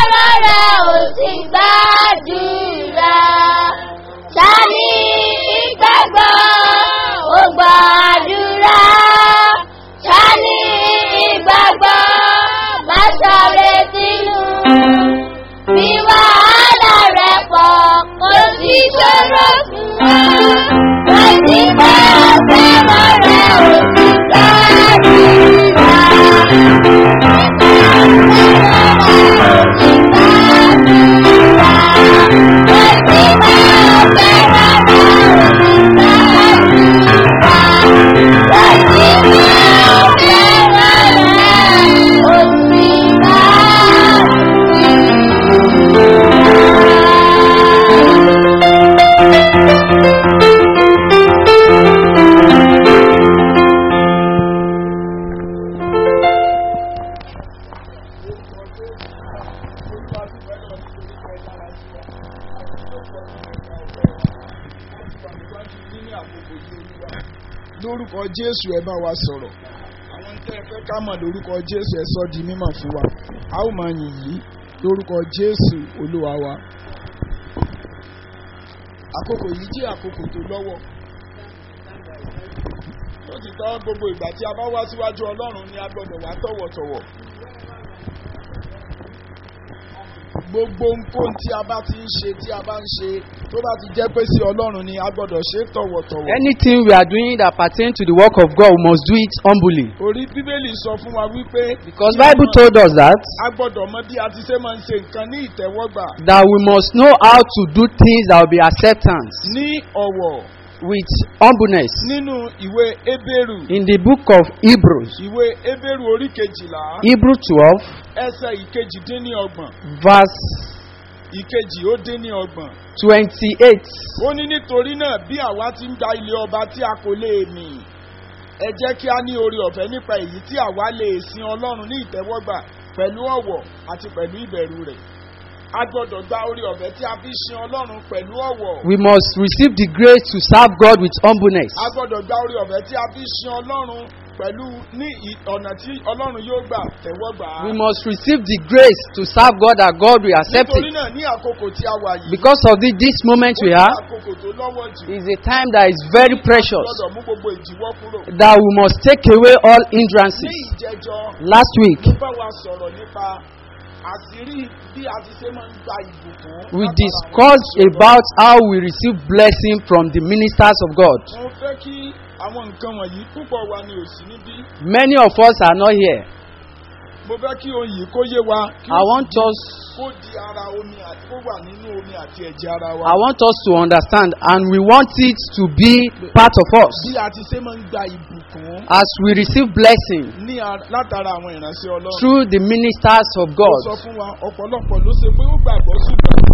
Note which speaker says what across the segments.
Speaker 1: fẹ́ràn rẹ̀ ò sì gbàdúrà. Tani ìgbàgbọ́ ò gbàdúrà. Tani ìgbàgbọ́ má sáré sínú. Bí wàhálà rẹ̀ pọ̀ kò sí ṣòro fún wa. Wọ́n ti bá fẹ́ràn rẹ̀ ò sì gbàdúrà.
Speaker 2: Lórúkọ Jésù ẹ bá wa sọ̀rọ̀. Àwọn tẹ́ ẹ fẹ́ ká mọ̀ lórúkọ Jésù ẹ sọ di mímọ̀ fún wa. A ó máa yìn yìí lórúkọ Jésù Olúwa wa. Àkókò yìí jẹ́ àkókò tó lọ́wọ́. Lótìtọ́ gbogbo ìgbà tí a bá wá síwájú Ọlọ́run ni a gbọ́dọ̀ wá tọ̀wọ̀tọ̀wọ̀. Gbogbo nǹkan tí a bá ti ń ṣe tí a bá ń ṣe tó bá ti jẹ́ pé sí Ọlọ́run ni a gbọ́dọ̀ ṣe tọ̀wọ̀tọ̀wọ̀.
Speaker 3: Anything we are doing that pertains to the work of God, we must do it humbly.
Speaker 2: Orí Bíbélì sọ fún wa wípé.
Speaker 3: Because Bible told us that.
Speaker 2: A gbọ́dọ̀ mọ bí a ti ṣe máa ń ṣe nǹkan ní ìtẹ́wọ́gbà.
Speaker 3: That we must know how to do things that will be acceptance.
Speaker 2: Ní ọ̀wọ̀.
Speaker 3: With humbleness.
Speaker 2: Nínú ìwé Hébérù.
Speaker 3: In the book of Hebrews.
Speaker 2: Ìwé Hébérù orí 12.
Speaker 3: Hebrew 12.
Speaker 2: Ẹsẹ̀ ìkejì-dín-ní-ọgbọ̀n.
Speaker 3: Verse.
Speaker 2: Ìkejì-ó-dín-ní-ọgbọ̀n.
Speaker 3: 28.
Speaker 2: Ó ní nítorí náà bí àwa ti ń gba ilé ọba tí a kò lè mì. Ẹ jẹ́ kí a ní oore ọ̀fẹ́ nípa èyí tí àwa lè sin Ọlọ́run ní ìtẹ́wọ́gbà pẹ̀lú ọ̀wọ̀ àti pẹ̀lú ìbẹ̀rù rẹ̀. A gbọ́dọ̀ gba oore ọ̀fẹ́ tí a fi sin Ọlọ́run pẹ̀lú ọ̀wọ̀.
Speaker 3: We must receive the grace to serve God with humbleness.
Speaker 2: A gbọ́dọ̀ gba oore ọ̀fẹ́ tí a fi sin Ọlọ́run pẹ̀lú ní ọ̀nà tí Ọlọ́run yóò gbà tẹ́wọ́gbà.
Speaker 3: We must receive the grace to serve God that God will accept it.
Speaker 2: Nítorí náà ní àkókò tí a wà yìí.
Speaker 3: Because of this moment we are.
Speaker 2: Àkókò tó lọ́wọ́ jù.
Speaker 3: Is a time that is very precious.
Speaker 2: A gbọ́dọ̀ mú gbogbo ìdíwọ́ kúrò.
Speaker 3: That we must take away all hindrances.
Speaker 2: Ní ìjẹjọ́.
Speaker 3: Last week.
Speaker 2: Mo bá wa sọ̀rọ̀ nípa àṣírí bí a ti ṣe máa ń gba ìbùkún.
Speaker 3: We discussed about how we receive blessing from the ministers of God.
Speaker 2: Mo fẹ́ kí àwọn nǹkan wọ̀nyí púpọ̀ wa ni ò sí níbí.
Speaker 3: Many of us are not here.
Speaker 2: Mo fẹ́ kí ohun yìí kó yé wa.
Speaker 3: I want us.
Speaker 2: Kó di ara omi àti kó wà nínú omi àti ẹ̀jẹ̀ ara wa.
Speaker 3: I want us to understand and we want it to be part of us.
Speaker 2: Bí a ti ṣe máa ń gba ìbùkún.
Speaker 3: As we receive blessing.
Speaker 2: Látara àwọn ìránṣẹ́ Ọlọ́run.
Speaker 3: Through the ministers of God.
Speaker 2: Ó sọ fún wa ọ̀pọ̀lọpọ̀ ló ṣe pé ó gbàgbọ́ ṣùgbọ́n.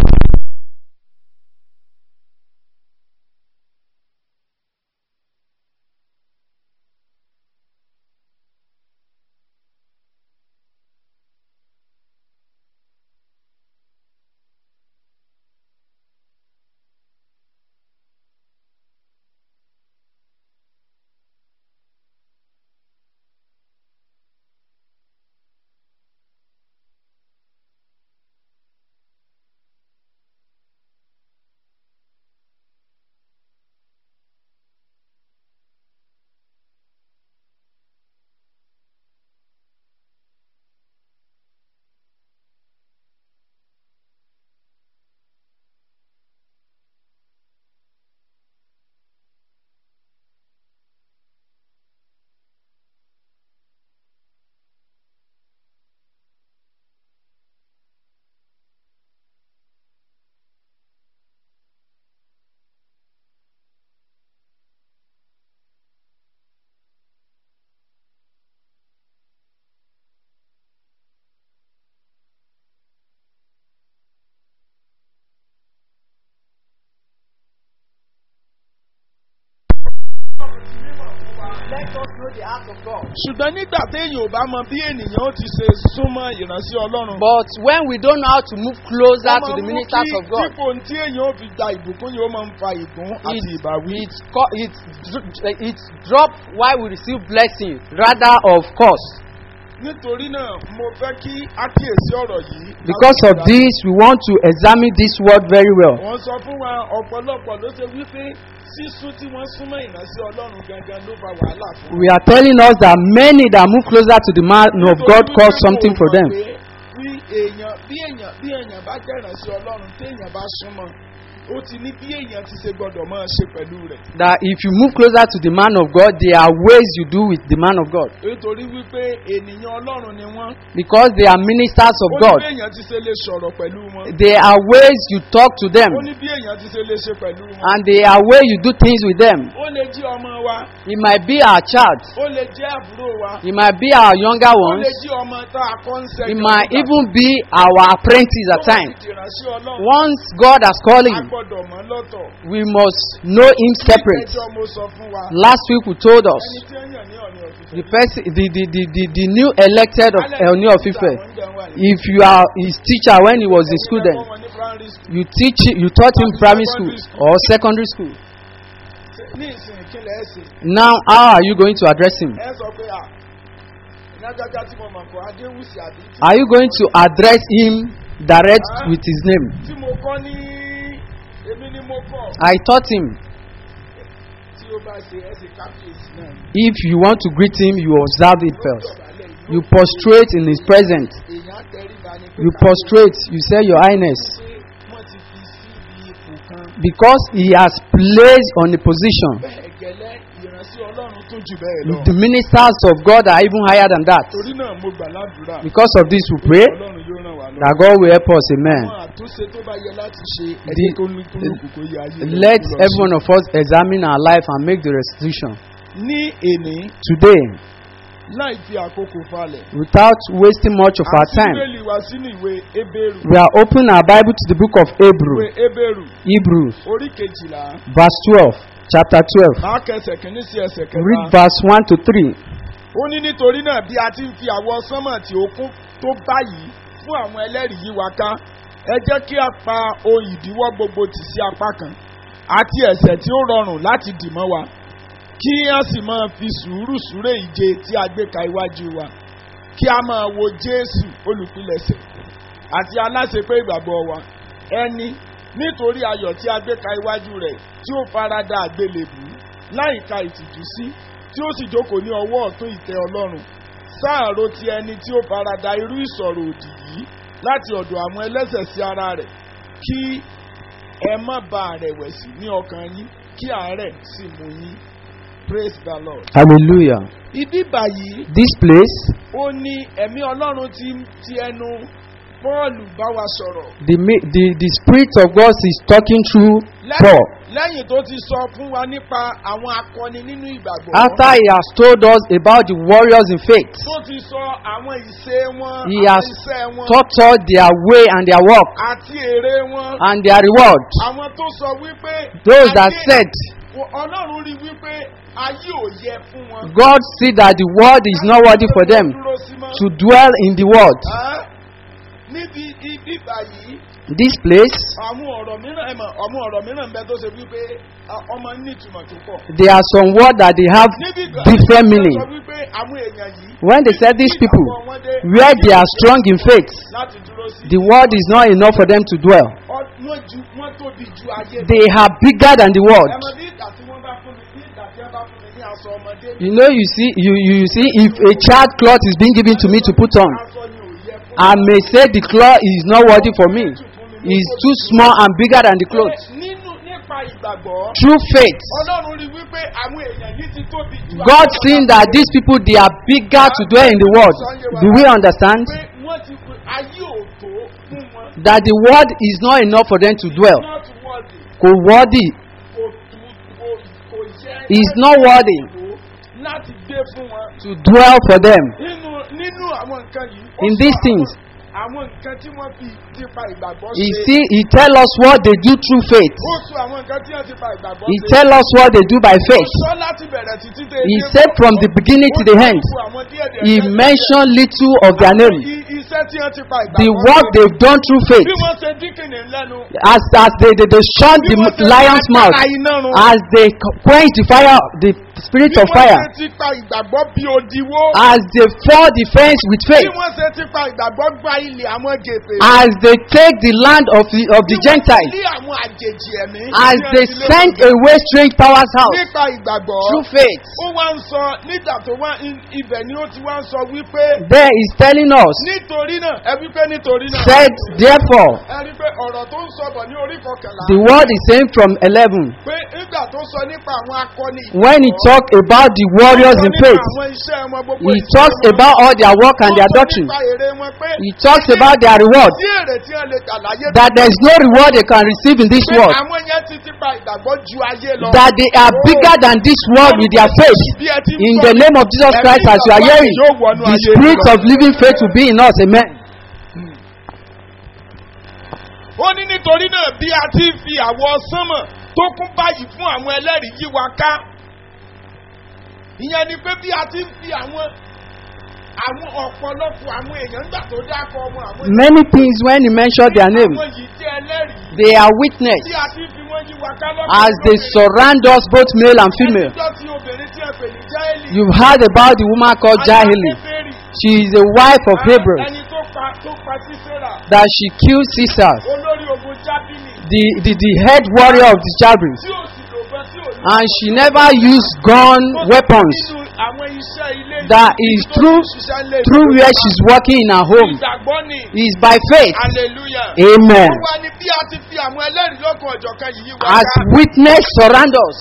Speaker 2: Ṣùgbọ́n nígbà téèyàn ò bá mọ bí ènìyàn ó ti ṣe súnmọ́ ìránṣẹ́ Ọlọ́run.
Speaker 3: But when we don't know how to move closer to the ministers of God.
Speaker 2: Dípò tí èèyàn ó fi gba ìbùkún yìí ó máa ń fa ìgún àti ìbáwí.
Speaker 3: It drop while we receive blessing rather of course.
Speaker 2: nítorí náà mo fẹ́ kí á kíyèsí ọ̀rọ̀ yìí.
Speaker 3: Because of this, we want to examine this word very well.
Speaker 2: wọ́n sọ fún wa ọ̀pọ̀lọpọ̀ ló ṣe wípé sísún tí wọ́n súnmọ́ ìránṣẹ́ ọlọ́run gangan ló fa wàhálà fún
Speaker 3: We are telling us that many that move closer to the man of God cause something for them.
Speaker 2: bí èèyàn bá jẹ́ ìránṣẹ́ ọlọ́run téèyàn bá súnmọ́ ó ti ní bí èèyàn ti ṣe gbọ́dọ̀ máa ṣe pẹ̀lú rẹ̀.
Speaker 3: That if you move closer to the man of God, there are ways you do with the man of God.
Speaker 2: nítorí wípé ènìyàn ọlọ́run ni wọ́n.
Speaker 3: Because they are ministers of God.
Speaker 2: ó ní bí èèyàn ti ṣe lè sọ̀rọ̀ pẹ̀lú wọn.
Speaker 3: There are ways you talk to them.
Speaker 2: ó ní bí èèyàn ti ṣe lè ṣe pẹ̀lú wọn.
Speaker 3: And there are ways you do things with them.
Speaker 2: ó lè jí ọmọ wa.
Speaker 3: It might be our child.
Speaker 2: ó lè jẹ́ àbúrò wa.
Speaker 3: It might be our younger
Speaker 2: ó
Speaker 3: ones.
Speaker 2: lè jí ọmọ tá a kọ́ ń sẹ́yìn.
Speaker 3: It might even be our apprentice at times. Once God has called him, we must know him separate. Last week we told us the person, the new elected of Oni of Ife. If you are his teacher when he was a student, you taught him primary school or secondary school. Now, how are you going to address him? Are you going to address him direct with his name? I taught him. If you want to greet him, you observe it first. You prostrate in his presence. You prostrate. You say, Your Highness. Because he has placed on a position. The ministers of God are even higher than that. Because of this we pray that God will help us. Amen. Let every one of us examine our life and make the restitution. Today, without wasting much of our time, we are opening our Bible to the book of Hebrews, verse 12. Chapter 12. Read verse 1 to 3.
Speaker 2: ó ní nítorí náà bí a ti ń fi àwọ sánmọ̀ tí ó kún tó báyìí fún àwọn ẹlẹ́rìí yí wa ká ẹ jẹ́ kí a pa ohun ìdíwọ́ gbogbo tì sí apá kan àti ẹ̀ṣẹ̀ tí ó rọrùn láti dì mọ́ wa kí a sì máa fi sùúrù súré ìje tí a gbé ka iwájú wa kí a máa wo Jésù olùpilẹ̀ṣẹ̀ àti aláṣepé ìgbàgbọ́ wa ẹni nítorí ayọ̀ tí a gbé ka iwájú rẹ̀ tí ó farada àgbélébù láìka ìtìjú sí tí ó sì jókòó ní ọwọ́ ọ̀tún ìtẹ́ Ọlọ́run sáàrò ti ẹni tí ó farada irú ìsọ̀rọ̀ òdì yìí láti ọ̀dọ̀ àwọn ẹlẹ́ṣẹ̀ sí ara rẹ̀ kí ẹ má ba rẹ̀wẹ̀sì ní ọkàn yín kí àárẹ̀ sì mú yín. Praise the Lord.
Speaker 3: Hallelujah.
Speaker 2: Ibi báyìí.
Speaker 3: This place.
Speaker 2: Ó ní ẹ̀mí Ọlọ́run ti ẹnu Paul bá wa sọ̀rọ̀.
Speaker 3: The Spirit of God is talking through Paul.
Speaker 2: Lẹ́yìn tó ti sọ fún wa nípa àwọn akọni nínú ìgbàgbọ́.
Speaker 3: After he has told us about the warriors in faith.
Speaker 2: Tó ti sọ àwọn ìṣe wọn,
Speaker 3: he has
Speaker 2: iṣẹ́ wọn.
Speaker 3: taught us their way and their work.
Speaker 2: Àti èrè wọn.
Speaker 3: And their reward.
Speaker 2: Àwọn tó sọ wípé.
Speaker 3: Those that said.
Speaker 2: Ọlọ́run rí wípé ayé ò yẹ fún wọn.
Speaker 3: God see that the world is not worthy for them to dwell in the world.
Speaker 2: Níbi ibi báyìí.
Speaker 3: This place.
Speaker 2: Àwọn ọ̀rọ̀ mìíràn bẹ tó ṣe wípé ọmọ ní ìtumọ̀ tó pọ̀.
Speaker 3: There are some words that they have different meaning. When they say these people, where they are strong in faith, the world is not enough for them to dwell. They are bigger than the world. You know, you see, if a child cloth is being given to me to put on, I may say the cloth is not worthy for me. It's too small and bigger than the clothes. Through faith, God seeing that these people, they are bigger to dwell in the world. Do we understand? That the world is not enough for them to dwell. Worthy. Is not worthy to dwell for them. In these things, he tell us what they do through faith. He tell us what they do by faith. He said from the beginning to the end, he mentioned little of their name. The work they've done through faith. As they shut the lion's mouth, as they quench the fire, the spirit of fire.
Speaker 2: Bí wọ́n ṣe ti pa ìgbàgbọ́ bí òdiwó.
Speaker 3: As they fought the fence with faith.
Speaker 2: Bí wọ́n ṣe ti pa ìgbàgbọ́ gba ilẹ̀ àwọn gèfè.
Speaker 3: As they take the land of the Gentiles.
Speaker 2: Bí àwọn àjèjì ẹ̀mí.
Speaker 3: As they sent away strange powers out.
Speaker 2: Nípa ìgbàgbọ́.
Speaker 3: Through faith.
Speaker 2: Ó wá ń sọ nígbà tó wá ibẹ̀ ni ó ti wá ń sọ wípé.
Speaker 3: There is telling us.
Speaker 2: Nítorí náà ẹ wípé nítorí náà.
Speaker 3: Said therefore.
Speaker 2: Ẹ rí pé ọ̀rọ̀ tó ń sọ bọ̀ ní orí kọkànlá.
Speaker 3: The word is saying from 11.
Speaker 2: Pé nígbà tó sọ nípa àwọn akọni.
Speaker 3: When he talk about the warriors in faith. He talks about all their work and their doctrine. He talks about their reward. That there is no reward they can receive in this world. That they are bigger than this world with their faith. In the name of Jesus Christ, as you are hearing, the spirit of living faith will be in us. Amen.
Speaker 2: Ó ní nítorí náà bí a ti fi àwọ̀ sánmọ̀ tó kún báyìí fún àwọn ẹlẹ́rìí yí wa ká. Ìyẹn ni pé bí a ti ń fi àwọn ọ̀pọ̀lọpọ̀ àwọn èèyàn gbà tó dákọ̀ ọmọ àwọn.
Speaker 3: Many things when he mentioned their name.
Speaker 2: Àwọn yìí jẹ́ ẹlẹ́rìí.
Speaker 3: They are witness.
Speaker 2: Tí a ti fi wọ́n yí wa ká lọ́kàn.
Speaker 3: As they surround us both male and female.
Speaker 2: Ẹjọ́ tí obìnrin tí ẹ pè ní Jáhélì.
Speaker 3: You've heard about the woman called Jáhélì. She is a wife of Hebrew.
Speaker 2: Ẹni tó pa Sísérà.
Speaker 3: That she killed Caesar.
Speaker 2: Olórí ogun Jábínì.
Speaker 3: The head warrior of the Jabins.
Speaker 2: Tí ò sì lò bọ́ tí ò ní.
Speaker 3: And she never used gun weapons. That is through where she's working in her home. Is by faith.
Speaker 2: Hallelujah.
Speaker 3: Amen. As witness surround us.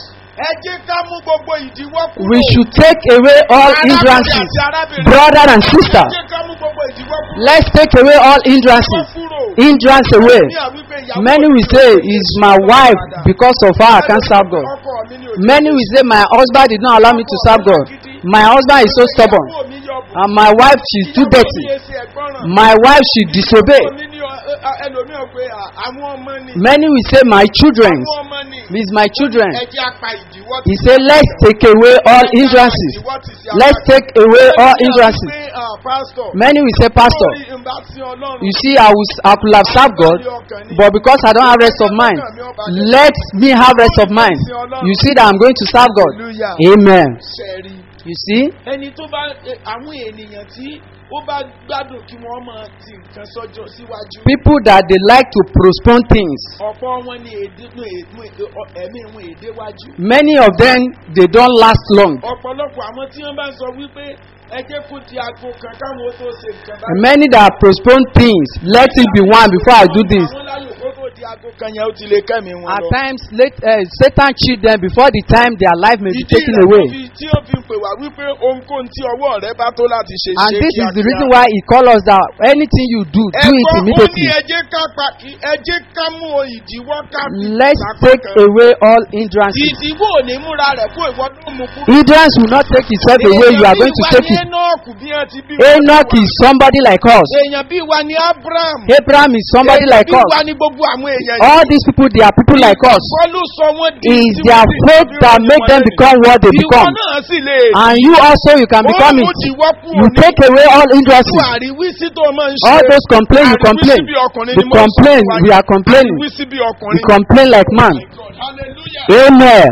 Speaker 3: We should take away all hindrances. Brother and sister. Let's take away all hindrances. Hindrance away. Many will say, is my wife, because of her I can't serve God. Many will say, my husband did not allow me to serve God. My husband is so stubborn. And my wife, she's too dirty. My wife, she disobey. Many will say, my children. These my children. He said, let's take away all hindrances. Let's take away all hindrances. Many will say, Pastor, you see, I could have served God, but because I don't have rest of mind, let me have rest of mind. You see that I'm going to serve God. Amen. You see? People that they like to postpone things. Many of them, they don't last long. Many that postpone things, let it be one before I do this. At times, Satan cheat them before the time their life may be taken away. And this is the reason why he calls us that anything you do, do it immediately. Let's take away all hindrances. Hindrance will not take itself away, you are going to take it. Enoch is somebody like us. Abraham is somebody like us. All these people, they are people like us. It's their faith that make them become what they become. And you also, you can become it. You take away all hindrances. All those complain, you complain. We complain, we are complaining. We complain like man. Amen.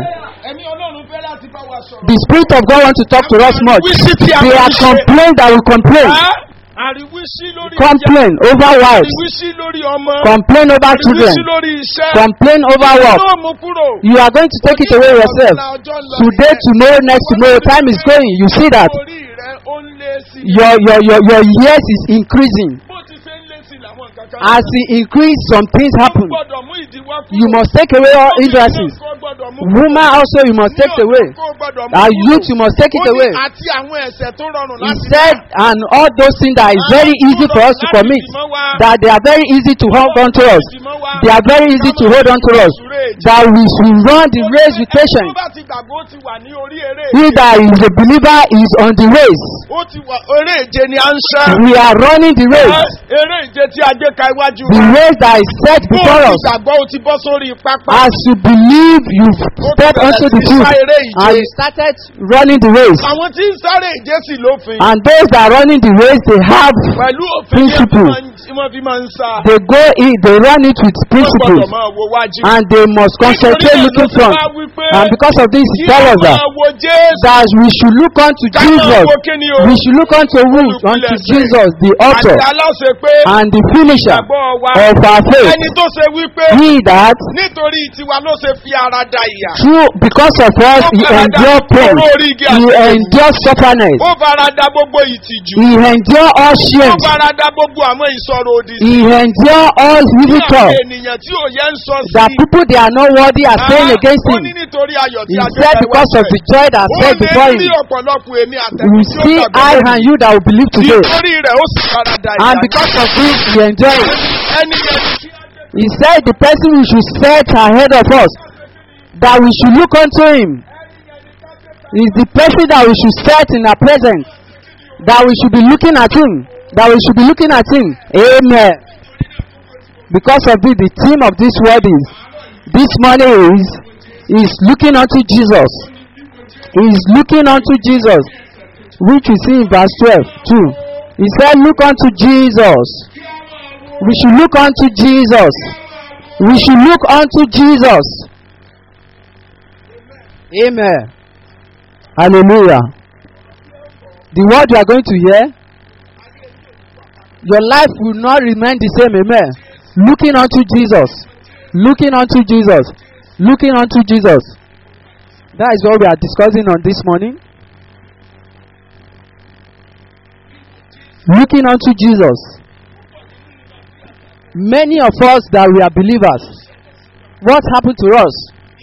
Speaker 3: The Spirit of God wants to talk to us much. They are complain that we complain. Complain over wives. Complain over children. Complain over work. You are going to take it away yourself. Today, tomorrow, next tomorrow, time is going. You see that your years is increasing. As he increase, some things happen. You must take away all hindrances. Woman also, you must take away. Youth, you must take it away. He said, and all those things that is very easy for us to commit, that they are very easy to hold on to us. They are very easy to hold on to us. That we should run the race with patience. He that is a believer is on the race. We are running the race. The race that is set before us. As you believe, you step onto the field and you started running the race. And those that are running the race, they have principles.
Speaker 2: wọ́n fi máa ń sá.
Speaker 3: They go in, they run it with
Speaker 2: Wọ́n
Speaker 3: principles.
Speaker 2: gbọ́dọ̀ máa wo wájú.
Speaker 3: And they must concentrate looking front. And because of this, he tells us that we should look unto Jesus. We should look unto who? Unto Jesus, the author and the finisher of our faith.
Speaker 2: Ẹni tó ṣe wípé
Speaker 3: He that
Speaker 2: nítorí tiwa ló ṣe fi ara da ìyà.
Speaker 3: through because of us he endured pain, he endured suffering,
Speaker 2: Ó fara da gbogbo ìtìjú.
Speaker 3: he endured all
Speaker 2: Ó
Speaker 3: shame,
Speaker 2: fara da gbogbo àwọn ìsọ̀rọ̀ òdì sí.
Speaker 3: he endured all evil
Speaker 2: Àwọn
Speaker 3: talk.
Speaker 2: ènìyàn tí ò yẹ ń sọ sí.
Speaker 3: That people they are not worthy are saying against
Speaker 2: Ó
Speaker 3: him.
Speaker 2: ní nítorí ayọ̀ tí
Speaker 3: He
Speaker 2: a
Speaker 3: said because of the joy that set before
Speaker 2: Ó
Speaker 3: him.
Speaker 2: lè rí ọ̀pọ̀lọpọ̀ èmi
Speaker 3: You
Speaker 2: àtẹ̀yìn tí ó
Speaker 3: see, I
Speaker 2: gbàgbọ́.
Speaker 3: and you that will believe today.
Speaker 2: Nítorí rẹ̀ ó sì fara da ìyà.
Speaker 3: And because of this, we enjoy it.
Speaker 2: Ẹni yẹn tí
Speaker 3: He said the person we should set ahead of us, that we should look unto him, is the person that we should set in our presence, that we should be looking at him, that we should be looking at him. Amen. Because of this, the theme of this word is, this morning is looking unto Jesus. Is looking unto Jesus, which we see in verse 12 too. He said, look unto Jesus. We should look unto Jesus. We should look unto Jesus. Amen. Hallelujah. The word you are going to hear, your life will not remain the same. Amen. Looking unto Jesus. Looking unto Jesus. Looking unto Jesus. That is what we are discussing on this morning. Looking unto Jesus. Many of us that we are believers, what happened to us?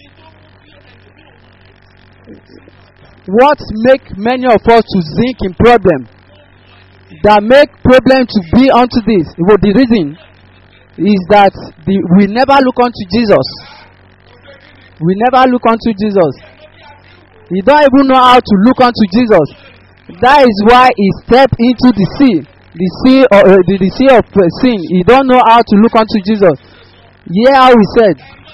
Speaker 3: What make many of us to sink in problem? That make problem to be unto this? Well, the reason is that we never look unto Jesus. We never look unto Jesus. You don't even know how to look unto Jesus. That is why he stepped into the sea. The sea of sin. He don't know how to look unto Jesus. Hear how he said.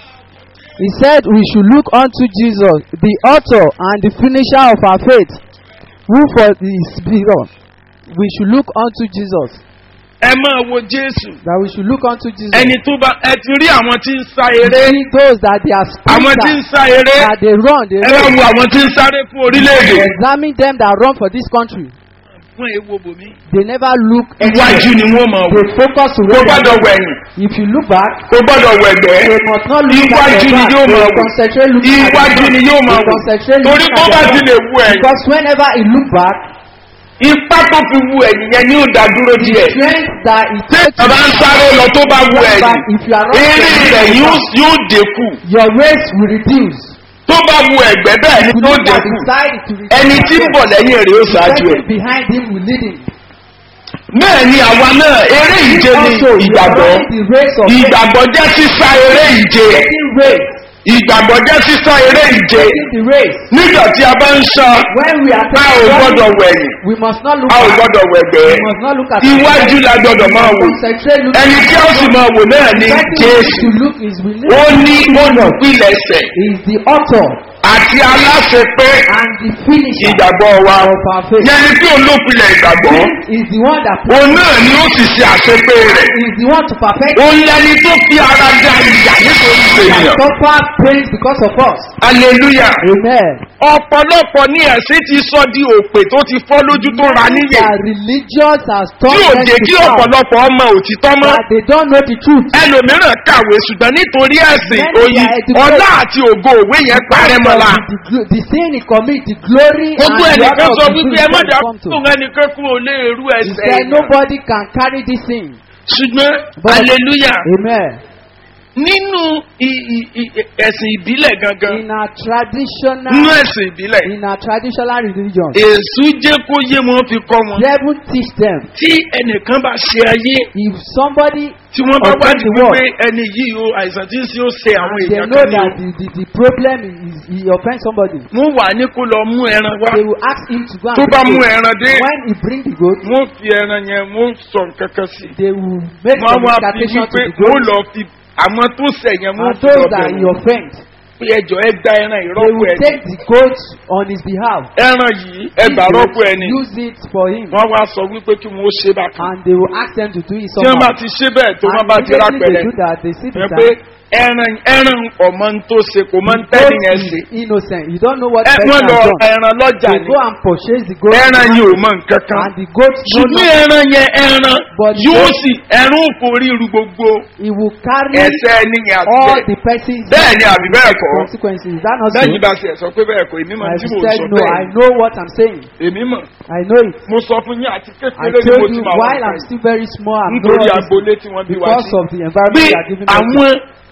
Speaker 3: He said we should look unto Jesus, the author and the finisher of our faith, who for his spirit. We should look unto Jesus.
Speaker 2: ẹ máa wo Jésù.
Speaker 3: That we should look unto Jesus.
Speaker 2: Ẹni tó bá ẹ ti rí àwọn tí ń sá eré.
Speaker 3: See those that they are
Speaker 2: Àwọn tí ń sá eré.
Speaker 3: that they run, they
Speaker 2: Ẹ bá
Speaker 3: run.
Speaker 2: wo àwọn tí ń sáré fún orílẹ̀-èdè.
Speaker 3: Examine them that run for this country.
Speaker 2: Wọ́n èwo bòmí.
Speaker 3: They never look
Speaker 2: Iwájú ni wọ́n máa wò.
Speaker 3: They focus to
Speaker 2: Kò
Speaker 3: where they
Speaker 2: gbọ́dọ̀
Speaker 3: are.
Speaker 2: wẹ̀yìn.
Speaker 3: If you look back,
Speaker 2: Kò gbọ́dọ̀ wẹ̀gbẹ́.
Speaker 3: they must not look
Speaker 2: Iwájú
Speaker 3: at
Speaker 2: ni
Speaker 3: their
Speaker 2: yóò
Speaker 3: back. They
Speaker 2: máa wò.
Speaker 3: concentrate looking at
Speaker 2: Iwájú
Speaker 3: their
Speaker 2: ni
Speaker 3: back.
Speaker 2: yóò máa
Speaker 3: They
Speaker 2: wò.
Speaker 3: concentrate
Speaker 2: Torí
Speaker 3: looking
Speaker 2: tó
Speaker 3: at
Speaker 2: bá
Speaker 3: their
Speaker 2: ti
Speaker 3: back.
Speaker 2: lè wù ẹ̀yìn.
Speaker 3: Because whenever he look back,
Speaker 2: Ipá tó fi wù ẹ̀yìn yẹn ni ó dá dúró díẹ̀.
Speaker 3: strength that it
Speaker 2: Tí
Speaker 3: takes
Speaker 2: bàbá ń sáré lọ tó bá wù ẹ̀yìn.
Speaker 3: if you are
Speaker 2: Eré rẹ̀
Speaker 3: running,
Speaker 2: yóò dínkù.
Speaker 3: your race will reduce.
Speaker 2: Tó bá wù ẹ̀gbẹ́ bẹ́ẹ̀ ni
Speaker 3: If you
Speaker 2: yóò
Speaker 3: look at the
Speaker 2: dínkù.
Speaker 3: side, it will reduce.
Speaker 2: Ẹni tí ń bọ̀ lẹ́yìn rẹ̀ ó
Speaker 3: The
Speaker 2: ṣáájú ẹ̀.
Speaker 3: person behind him will lead him.
Speaker 2: Bẹ́ẹ̀ ni àwa náà eré ìje ni
Speaker 3: Also, you are
Speaker 2: ìgbàgbọ́.
Speaker 3: running the race of
Speaker 2: Ìgbàgbọ́ jẹ́ sísá eré ìje.
Speaker 3: taking race.
Speaker 2: Ìgbàgbọ́ jẹ́ sísá eré ìje.
Speaker 3: Taking the race.
Speaker 2: Nígbà tí a bá ń san,
Speaker 3: When we are
Speaker 2: a ò gbọ́dọ̀ wẹ̀yìn,
Speaker 3: we must not look
Speaker 2: a ò
Speaker 3: back.
Speaker 2: gbọ́dọ̀ wẹ̀gbẹ́.
Speaker 3: We must not look at
Speaker 2: Iwájú la gbọ́dọ̀ máa wò.
Speaker 3: concentrate looking
Speaker 2: Ẹni tí a sì máa wò náà ni
Speaker 3: The person
Speaker 2: Jésù.
Speaker 3: to look is we need
Speaker 2: Ó ní olùpilẹ̀ṣẹ̀
Speaker 3: is the author
Speaker 2: àti aláṣẹ pé
Speaker 3: and the finisher
Speaker 2: ìgbàgbọ́ wa.
Speaker 3: of our faith.
Speaker 2: Yẹni tí olùpilẹ̀ ìgbàgbọ́.
Speaker 3: He is the one that
Speaker 2: Òun náà ni ó sì ṣe àṣepé rẹ̀.
Speaker 3: is the one to perfect
Speaker 2: Òun lẹni tó fi ara da ìyà nítorí
Speaker 3: that
Speaker 2: ènìyàn.
Speaker 3: suffer pains because of us.
Speaker 2: Hallelujah.
Speaker 3: Amen.
Speaker 2: Ọ̀pọ̀lọpọ̀ ní ẹ̀sìn ti sọ di òpè tó ti fọ́ lójú tó ra níyè.
Speaker 3: That religious has
Speaker 2: Tí
Speaker 3: taught
Speaker 2: ò
Speaker 3: them
Speaker 2: jẹ́
Speaker 3: to
Speaker 2: kí
Speaker 3: count,
Speaker 2: ọ̀pọ̀lọpọ̀ ọmọ òtítọ́ mọ́.
Speaker 3: that they don't know the truth.
Speaker 2: Ẹlòmíràn kàwé ṣùgbọ́n nítorí ẹ̀sìn
Speaker 3: Many
Speaker 2: òyì
Speaker 3: are educated.
Speaker 2: ọlá àti ògo òwe yẹn parẹ́ mọ́lá.
Speaker 3: The sin he commit, the glory
Speaker 2: Gbogbo
Speaker 3: and the
Speaker 2: ẹnìkan
Speaker 3: honor
Speaker 2: sọ
Speaker 3: of the
Speaker 2: wípé
Speaker 3: truth
Speaker 2: ẹ má
Speaker 3: that
Speaker 2: dá
Speaker 3: come to.
Speaker 2: fún ẹnìkan kú ò lè rú
Speaker 3: He
Speaker 2: ẹsẹ̀
Speaker 3: said
Speaker 2: èèyàn.
Speaker 3: nobody can carry this sin.
Speaker 2: Ṣùgbọ́n
Speaker 3: But-
Speaker 2: hallelujah
Speaker 3: Amen.
Speaker 2: nínú ẹ̀sìn ìbílẹ̀ gangan
Speaker 3: In our traditional
Speaker 2: nínú ẹ̀sìn ìbílẹ̀
Speaker 3: in our traditional religion,
Speaker 2: èṣù jẹ́ kó yé wọn fi kọ́ wọn.
Speaker 3: devil teach them.
Speaker 2: Tí ẹnìkan bá ṣe ayé
Speaker 3: If somebody
Speaker 2: tí wọ́n bá
Speaker 3: offend
Speaker 2: wádìí
Speaker 3: the world,
Speaker 2: wípé ẹni yìí o àìsàn tí ń ṣe ó ṣe àwọn
Speaker 3: they
Speaker 2: èèyàn
Speaker 3: know
Speaker 2: kan ní o.
Speaker 3: that the problem is he offend somebody.
Speaker 2: Wọ́n wà ní kó lọ mú ẹran wá.
Speaker 3: They will ask him to go and
Speaker 2: Tó bá
Speaker 3: bring
Speaker 2: mú
Speaker 3: goat.
Speaker 2: ẹran dé,
Speaker 3: When he bring the goat,
Speaker 2: wọ́n fi ẹran yẹn wọ́n sọ nǹkan kan sí.
Speaker 3: they will make
Speaker 2: Wọ́n
Speaker 3: some
Speaker 2: wá fi
Speaker 3: incantation to
Speaker 2: wípé
Speaker 3: the
Speaker 2: wọ́n
Speaker 3: goat.
Speaker 2: lọ fi àwọn tó ṣẹ̀ yẹn wọ́n
Speaker 3: And
Speaker 2: fi lọ
Speaker 3: those that he
Speaker 2: bẹ̀rù.
Speaker 3: offend,
Speaker 2: pé ẹjọ́ ẹ gba ẹran
Speaker 3: They
Speaker 2: ìrọ́pò
Speaker 3: will
Speaker 2: ẹni.
Speaker 3: take the goat on his behalf.
Speaker 2: Ẹran yìí ẹ gbà rọ́pò ẹni.
Speaker 3: Use it for him.
Speaker 2: Wọ́n wá sọ wípé kí wọ́n ṣe bákan.
Speaker 3: And they will ask them to do it
Speaker 2: Tí wọ́n bá
Speaker 3: somehow.
Speaker 2: ti ṣe bẹ́ẹ̀ tó wọ́n
Speaker 3: And
Speaker 2: bá ti
Speaker 3: immediately
Speaker 2: rápẹ̀rẹ̀.
Speaker 3: they do that, they see the
Speaker 2: Ẹ pé
Speaker 3: time.
Speaker 2: ẹran ọmọ ń tó ṣe kò máa ń
Speaker 3: The
Speaker 2: tẹ́lẹ̀
Speaker 3: goat
Speaker 2: yẹn
Speaker 3: is
Speaker 2: ṣe.
Speaker 3: innocent. You don't know what the
Speaker 2: Wọ́n
Speaker 3: person
Speaker 2: lọ
Speaker 3: has done.
Speaker 2: ẹran lọ́jà
Speaker 3: They
Speaker 2: ni.
Speaker 3: go and purchase the goat.
Speaker 2: Ẹran yìí ò mọ nǹkan kan.
Speaker 3: And the goat know
Speaker 2: Ṣùgbọ́n
Speaker 3: nothing.
Speaker 2: ẹran yẹn ẹran
Speaker 3: But
Speaker 2: yóò
Speaker 3: the-
Speaker 2: sì ẹran òforí ru gbogbo
Speaker 3: He will carry
Speaker 2: ẹ̀ṣẹ̀ ẹni yẹn àti
Speaker 3: all
Speaker 2: bẹ́ẹ̀.
Speaker 3: the person's
Speaker 2: Bẹ́ẹ̀ ni àbí bẹ́ẹ̀ kọ́.
Speaker 3: consequences. Is that not so?
Speaker 2: Lẹ́yìn bá ṣe sọ pé bẹ́ẹ̀ kọ́ èmi mọ̀
Speaker 3: I
Speaker 2: tí mò ń
Speaker 3: said
Speaker 2: sọ
Speaker 3: no. I
Speaker 2: bẹ́ẹ̀.
Speaker 3: know what I'm saying.
Speaker 2: Èmi mọ̀.
Speaker 3: I know it.
Speaker 2: Mo sọ fún yín àti
Speaker 3: I
Speaker 2: kékeré ni mo
Speaker 3: told
Speaker 2: ti
Speaker 3: you
Speaker 2: máa
Speaker 3: while
Speaker 2: wà
Speaker 3: I'm still very small, I'm
Speaker 2: nítorí
Speaker 3: not
Speaker 2: agboolé tí wọ́n bí wá
Speaker 3: because
Speaker 2: sí.
Speaker 3: of the environment
Speaker 2: Bí
Speaker 3: they are giving us.
Speaker 2: àwọn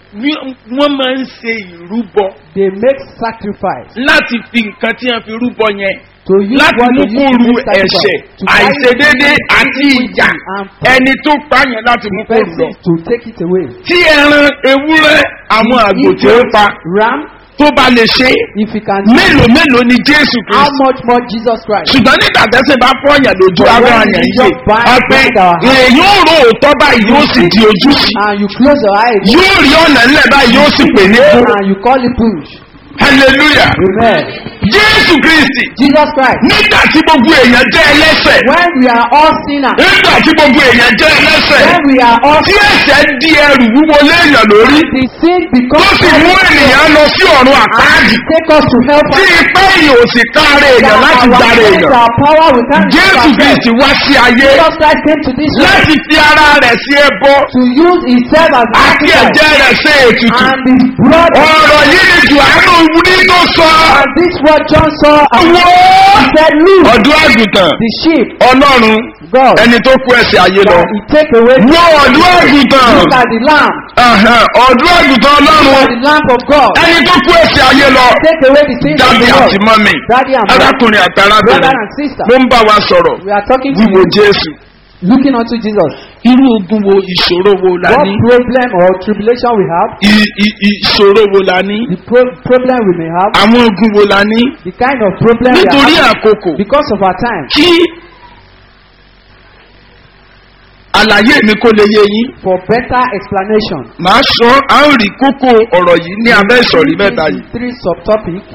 Speaker 2: wọ́n máa ń ṣe ìrúbọ
Speaker 3: They make sacrifice
Speaker 2: láti fi nǹkan tí wọ́n fi rúbọ yẹn
Speaker 3: to use
Speaker 2: láti
Speaker 3: what
Speaker 2: mú
Speaker 3: they
Speaker 2: kó
Speaker 3: use to
Speaker 2: ru
Speaker 3: make
Speaker 2: ẹ̀ṣẹ̀
Speaker 3: sacrifice to carry
Speaker 2: àìṣedédé
Speaker 3: the
Speaker 2: àti ìyà
Speaker 3: and
Speaker 2: ẹni tó pààyàn láti mú kó lọ.
Speaker 3: person to take it away.
Speaker 2: Tí ẹran ewúrẹ́ àwọn àgbò tí ó pa
Speaker 3: Ram,
Speaker 2: tó bá lè ṣe
Speaker 3: if you can,
Speaker 2: mélòó ni Jésù
Speaker 3: how
Speaker 2: Kristi.
Speaker 3: much more Jesus Christ?
Speaker 2: Ṣùgbọ́n nígbà tẹ́sẹ̀ bá fọ́ọ̀yàn lójú ara àyàn yìí ọ̀pẹ èèyàn ò rò òótọ́ báyìí yóò sì di ojú sí
Speaker 3: And you close your eyes
Speaker 2: yóò rí ọ̀nà ńlẹ̀ báyìí yóò sì pè ní kú.
Speaker 3: and you call it push.
Speaker 2: Hallelujah.
Speaker 3: Amen.
Speaker 2: Jésù Kristi
Speaker 3: Jesus Christ.
Speaker 2: nígbà tí gbogbo èèyàn jẹ́ ẹlẹ́sẹ̀
Speaker 3: When we are all sinners,
Speaker 2: nígbà tí gbogbo èèyàn jẹ́ ẹlẹ́sẹ̀
Speaker 3: when we are all
Speaker 2: tí ẹ̀ṣẹ̀ di ẹrù wúwo léèyàn lórí
Speaker 3: the sin
Speaker 2: tó
Speaker 3: becomes
Speaker 2: sì mú ènìyàn lọ sí ọ̀run àpáàdì
Speaker 3: take us to help
Speaker 2: tí
Speaker 3: us.
Speaker 2: ipá èèyàn ò sì káre èèyàn láti dáre èèyàn.
Speaker 3: Our power we can't use
Speaker 2: Jésù
Speaker 3: ourselves.
Speaker 2: Kristi wá sí ayé
Speaker 3: Jesus Christ came to this world
Speaker 2: láti fi ara rẹ̀ sí ẹbọ
Speaker 3: to use himself as a
Speaker 2: àti
Speaker 3: sacrifice
Speaker 2: ẹ̀jẹ̀ rẹ̀ sí ètùtù.
Speaker 3: and his blood.
Speaker 2: Ọ̀rọ̀ yìí ni Jòhánù nínú sọ.
Speaker 3: And this what John saw and
Speaker 2: Wó!
Speaker 3: he said, look,
Speaker 2: Ọ̀dọ́ àgùntàn
Speaker 3: the sheep,
Speaker 2: Ọlọ́run
Speaker 3: God,
Speaker 2: ẹni tó kú ẹ̀ṣẹ̀ ayé lọ.
Speaker 3: that he take away the
Speaker 2: Wó ọ̀dọ́ àgùntàn.
Speaker 3: look at the lamb,
Speaker 2: Ọ̀dọ́ àgùntàn
Speaker 3: look
Speaker 2: Ọlọ́run
Speaker 3: at the lamb of God,
Speaker 2: ẹni tó kú ẹ̀ṣẹ̀ ayé lọ.
Speaker 3: take away the sins of
Speaker 2: Dádì
Speaker 3: the
Speaker 2: àti
Speaker 3: world.
Speaker 2: mọ́mì
Speaker 3: Daddy and mom,
Speaker 2: arákùnrin àti
Speaker 3: brother
Speaker 2: arábìnrin
Speaker 3: and sister,
Speaker 2: ló ń bá wa sọ̀rọ̀
Speaker 3: we are talking to
Speaker 2: wíwo
Speaker 3: you,
Speaker 2: Jésù.
Speaker 3: looking unto Jesus.
Speaker 2: Irú ogun wo ìṣòro wo la
Speaker 3: What
Speaker 2: ní?
Speaker 3: problem or tribulation we have,
Speaker 2: Ìṣòro wo la ní?
Speaker 3: the problem we may have,
Speaker 2: Àwọn ogun wo la ní?
Speaker 3: the kind of problem we
Speaker 2: Nítorí
Speaker 3: have,
Speaker 2: àkókò
Speaker 3: because of our time.
Speaker 2: kí àlàyé mi kó lè yé yín.
Speaker 3: For better explanation,
Speaker 2: Màá sọ à ń rí kókó ọ̀rọ̀ yìí ní abẹ́ ìsọ̀rí mẹ́ta yìí.
Speaker 3: three subtopics.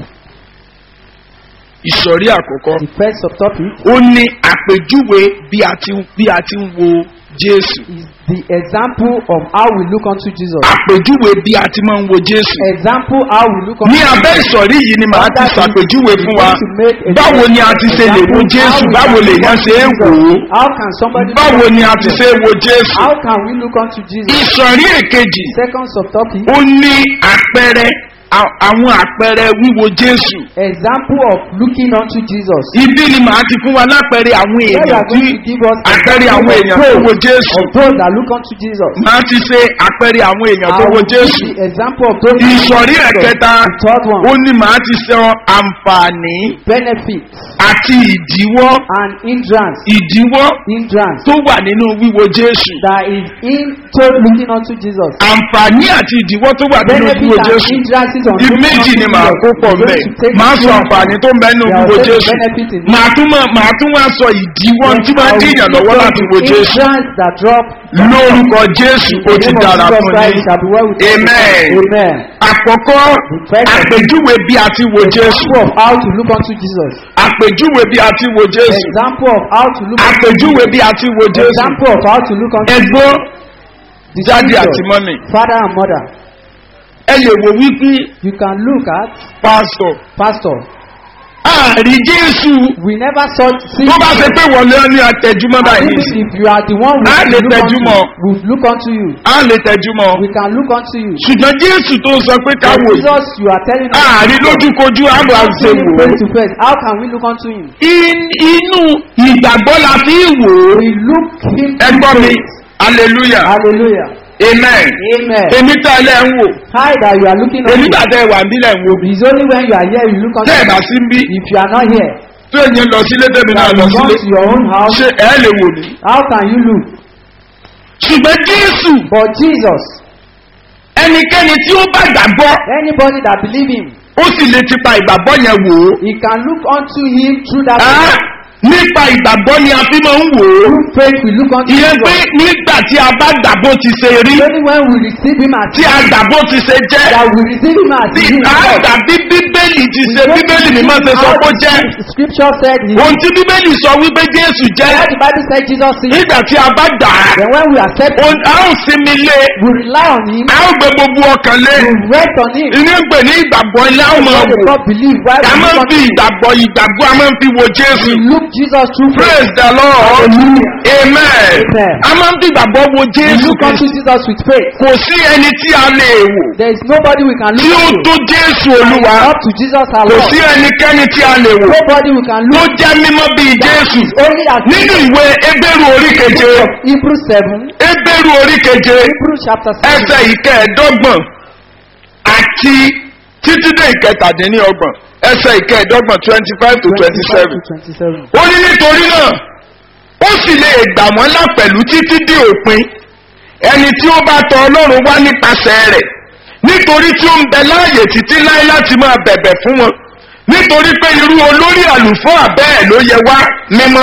Speaker 2: Ìsọ̀rí àkọ́kọ́.
Speaker 3: The first subtopic
Speaker 2: Ó ní àpèjúwe bí a ti ń wo Jésù.
Speaker 3: is the example of how we look unto Jesus.
Speaker 2: Àpèjúwe bí a ti máa ń wo Jésù.
Speaker 3: Example how we look unto
Speaker 2: Ní abẹ́ ìsọ̀rí yìí ni màá ti ṣàpèjúwe fún wa. Báwo ni a ti ṣe lè wo Jésù? Báwo lèèyàn ṣe é wò ó?
Speaker 3: How can somebody
Speaker 2: Báwo ni a ti ṣe é wo Jésù?
Speaker 3: How can we look unto Jesus?
Speaker 2: Ìsọ̀rí èkejì.
Speaker 3: Second subtopic,
Speaker 2: Ó ní àpẹẹrẹ àwọn àpẹẹrẹ wíwo Jésù.
Speaker 3: example of looking unto Jesus.
Speaker 2: Ibi ni màá ti fún wa lápẹẹrẹ àwọn
Speaker 3: Here you
Speaker 2: èèyàn
Speaker 3: are
Speaker 2: tí
Speaker 3: going to give us
Speaker 2: àpẹẹrẹ àwọn èèyàn tó wo Jésù.
Speaker 3: of those that look unto Jesus.
Speaker 2: Màá ti ṣe àpẹẹrẹ àwọn èèyàn tó
Speaker 3: I
Speaker 2: wo
Speaker 3: will give
Speaker 2: Jésù.
Speaker 3: the example of those that
Speaker 2: Ìsọ̀rí
Speaker 3: look unto Jesus.
Speaker 2: ẹ̀kẹta.
Speaker 3: The third one,
Speaker 2: Ó ní màá ti sọ àǹfààní
Speaker 3: benefits
Speaker 2: àti ìdíwọ́
Speaker 3: and hindrance
Speaker 2: tó wà nínú wíwo Jésù.
Speaker 3: that is into looking unto Jesus.
Speaker 2: Àǹfààní àti ìdíwọ́ tó wà nínú
Speaker 3: Benefits
Speaker 2: wíwo
Speaker 3: and
Speaker 2: Jésù.
Speaker 3: hindrances on looking
Speaker 2: Méjì
Speaker 3: unto
Speaker 2: ni màá kó pọ̀
Speaker 3: Jesus.
Speaker 2: mẹ́.
Speaker 3: Going to take
Speaker 2: Màá sọ
Speaker 3: two.
Speaker 2: àǹfààní tó ń bẹ nínú
Speaker 3: There are
Speaker 2: wíwo
Speaker 3: also
Speaker 2: Jésù.
Speaker 3: benefits in
Speaker 2: Màá tún wá sọ ìdíwọ́ tí máa ń dìyàn lọ́wọ́ láti wo Jésù.
Speaker 3: hindrance that drop.
Speaker 2: Lórúkọ Jésù ó ti dára fún yín. Amen.
Speaker 3: Amen.
Speaker 2: Àkọ́kọ́ àpèjúwe bí a ti wo Jésù.
Speaker 3: Example of how to look unto Jesus.
Speaker 2: Àpèjúwe bí a ti wo Jésù.
Speaker 3: Example of how to look unto
Speaker 2: Àpèjúwe bí a ti wo Jésù.
Speaker 3: Example of how to look unto
Speaker 2: Ẹ̀gbọ́n
Speaker 3: the
Speaker 2: jáde
Speaker 3: scripture.
Speaker 2: àti mọ́mì.
Speaker 3: Father and mother.
Speaker 2: Ẹ lè wò wípé
Speaker 3: You can look at
Speaker 2: pastor.
Speaker 3: pastor.
Speaker 2: Àrí Jésù.
Speaker 3: We never saw see
Speaker 2: Tó bá ṣe pé wọlé ní àtẹ̀júmọ́ báyìí.
Speaker 3: if you are the one
Speaker 2: A lè tẹjúmọ́.
Speaker 3: we look unto you.
Speaker 2: A lè tẹ̀júmọ́.
Speaker 3: We can look unto you.
Speaker 2: Ṣùgbọ́n Jésù tó sọ pé ká wò yìí.
Speaker 3: Jesus, you are telling us.
Speaker 2: Àrí lójúkojú àbọ̀ àṣẹ
Speaker 3: See him
Speaker 2: wò.
Speaker 3: face to face. How can we look unto him?
Speaker 2: Inú ìgbàgbọ́ la fi ń wò ó.
Speaker 3: We look him to
Speaker 2: Ẹgbọ́n mi,
Speaker 3: face.
Speaker 2: hallelujah,
Speaker 3: Hallelujah.
Speaker 2: amen.
Speaker 3: Amen.
Speaker 2: Èmi tá ẹ lẹ́ ń wò.
Speaker 3: Hi that you are looking unto.
Speaker 2: Èmi gbà tẹ́ ẹ wà nílẹ̀ ń wò.
Speaker 3: It's only when you are here you look unto
Speaker 2: Tẹ́ ẹ bá
Speaker 3: him.
Speaker 2: sí ń bí.
Speaker 3: If you are not here,
Speaker 2: Tó èyàn lọ sílé tẹ́mi náà
Speaker 3: that
Speaker 2: lọ
Speaker 3: you
Speaker 2: sílé.
Speaker 3: come to your own house,
Speaker 2: Ṣé ẹ lè wò mí?
Speaker 3: how can you look?
Speaker 2: Ṣùgbọ́n Jésù,
Speaker 3: But Jesus,
Speaker 2: ẹnikẹ́ni tí ó bá gbàgbọ́,
Speaker 3: anybody that believe him,
Speaker 2: ó sì lè ti pa ìgbàgbọ́ yẹn wò ó.
Speaker 3: he can look unto him through that
Speaker 2: Nípa ìgbàgbọ́ ni a fi máa ń wò ó.
Speaker 3: through faith we look unto
Speaker 2: Ìyẹn pé
Speaker 3: Jesus.
Speaker 2: nígbà tí a bá gbà bó ti ṣe rí.
Speaker 3: Only when we receive him as
Speaker 2: Tí a gbà bó ti ṣe jẹ́.
Speaker 3: that we receive him as
Speaker 2: Tí
Speaker 3: he is.
Speaker 2: a gbà bí Bíbélì ti ṣe Bíbélì mímọ́ ṣe sọ pé ó jẹ́.
Speaker 3: Scripture said he
Speaker 2: Ohun tí Bíbélì sọ wípé Jésù jẹ́.
Speaker 3: What the Bible said Jesus is.
Speaker 2: Nígbà tí a bá gbà á.
Speaker 3: Then when we accept him,
Speaker 2: A ó sinmi lé.
Speaker 3: we rely on him,
Speaker 2: A ó gbé gbogbo ọkàn lé.
Speaker 3: we rest on him.
Speaker 2: Inú ń pè ní ìgbàgbọ́ ilé àwọn ọmọ
Speaker 3: Why they
Speaker 2: wò.
Speaker 3: not believe? Why
Speaker 2: A máa ń fi ìgbàgbọ́ a máa ń fi wo Jésù.
Speaker 3: look Jesus through faith?
Speaker 2: Praise the Lord.
Speaker 3: Hallelujah.
Speaker 2: Amen.
Speaker 3: Amen.
Speaker 2: A máa ń fi ìgbàgbọ́ wo
Speaker 3: We
Speaker 2: Jésù
Speaker 3: look unto
Speaker 2: Kristi.
Speaker 3: Jesus with faith.
Speaker 2: Kò sí ẹni tí a lè wò.
Speaker 3: There is nobody we can
Speaker 2: Tí
Speaker 3: look
Speaker 2: ó
Speaker 3: to.
Speaker 2: tó Jésù Olúwa.
Speaker 3: Up to Jesus our
Speaker 2: Kò
Speaker 3: Lord.
Speaker 2: sí ẹnikẹ́ni tí a lè wò.
Speaker 3: Nobody we can
Speaker 2: Tó
Speaker 3: look
Speaker 2: jẹ́ mímọ́ bíi Jésù.
Speaker 3: only as
Speaker 2: Nínú ìwé Hébérù orí keje.
Speaker 3: Hebrews 7,
Speaker 2: Hébérù orí keje.
Speaker 3: Hebrews chapter 7,
Speaker 2: Ẹsẹ̀ ìkẹẹ̀dọ́gbọ̀n àti títí dé ìkẹtàdínlọ́gbọ̀n. Ẹsẹ̀ ìkẹẹ̀dọ́gbọ̀n 25 to 27.
Speaker 3: 27.
Speaker 2: Ó ní nítorí náà ó sì lè gbà wọ́n là pẹ̀lú títí dé òpin ẹni tí ó bá tọ Ọlọ́run wá nípasẹ̀ rẹ̀ nítorí tí ó ń bẹ láàyè títí láé láti máa bẹ̀bẹ̀ fún wọn nítorí pé irú olórí àlùfáà bẹ́ẹ̀ ló yẹ wá mímọ́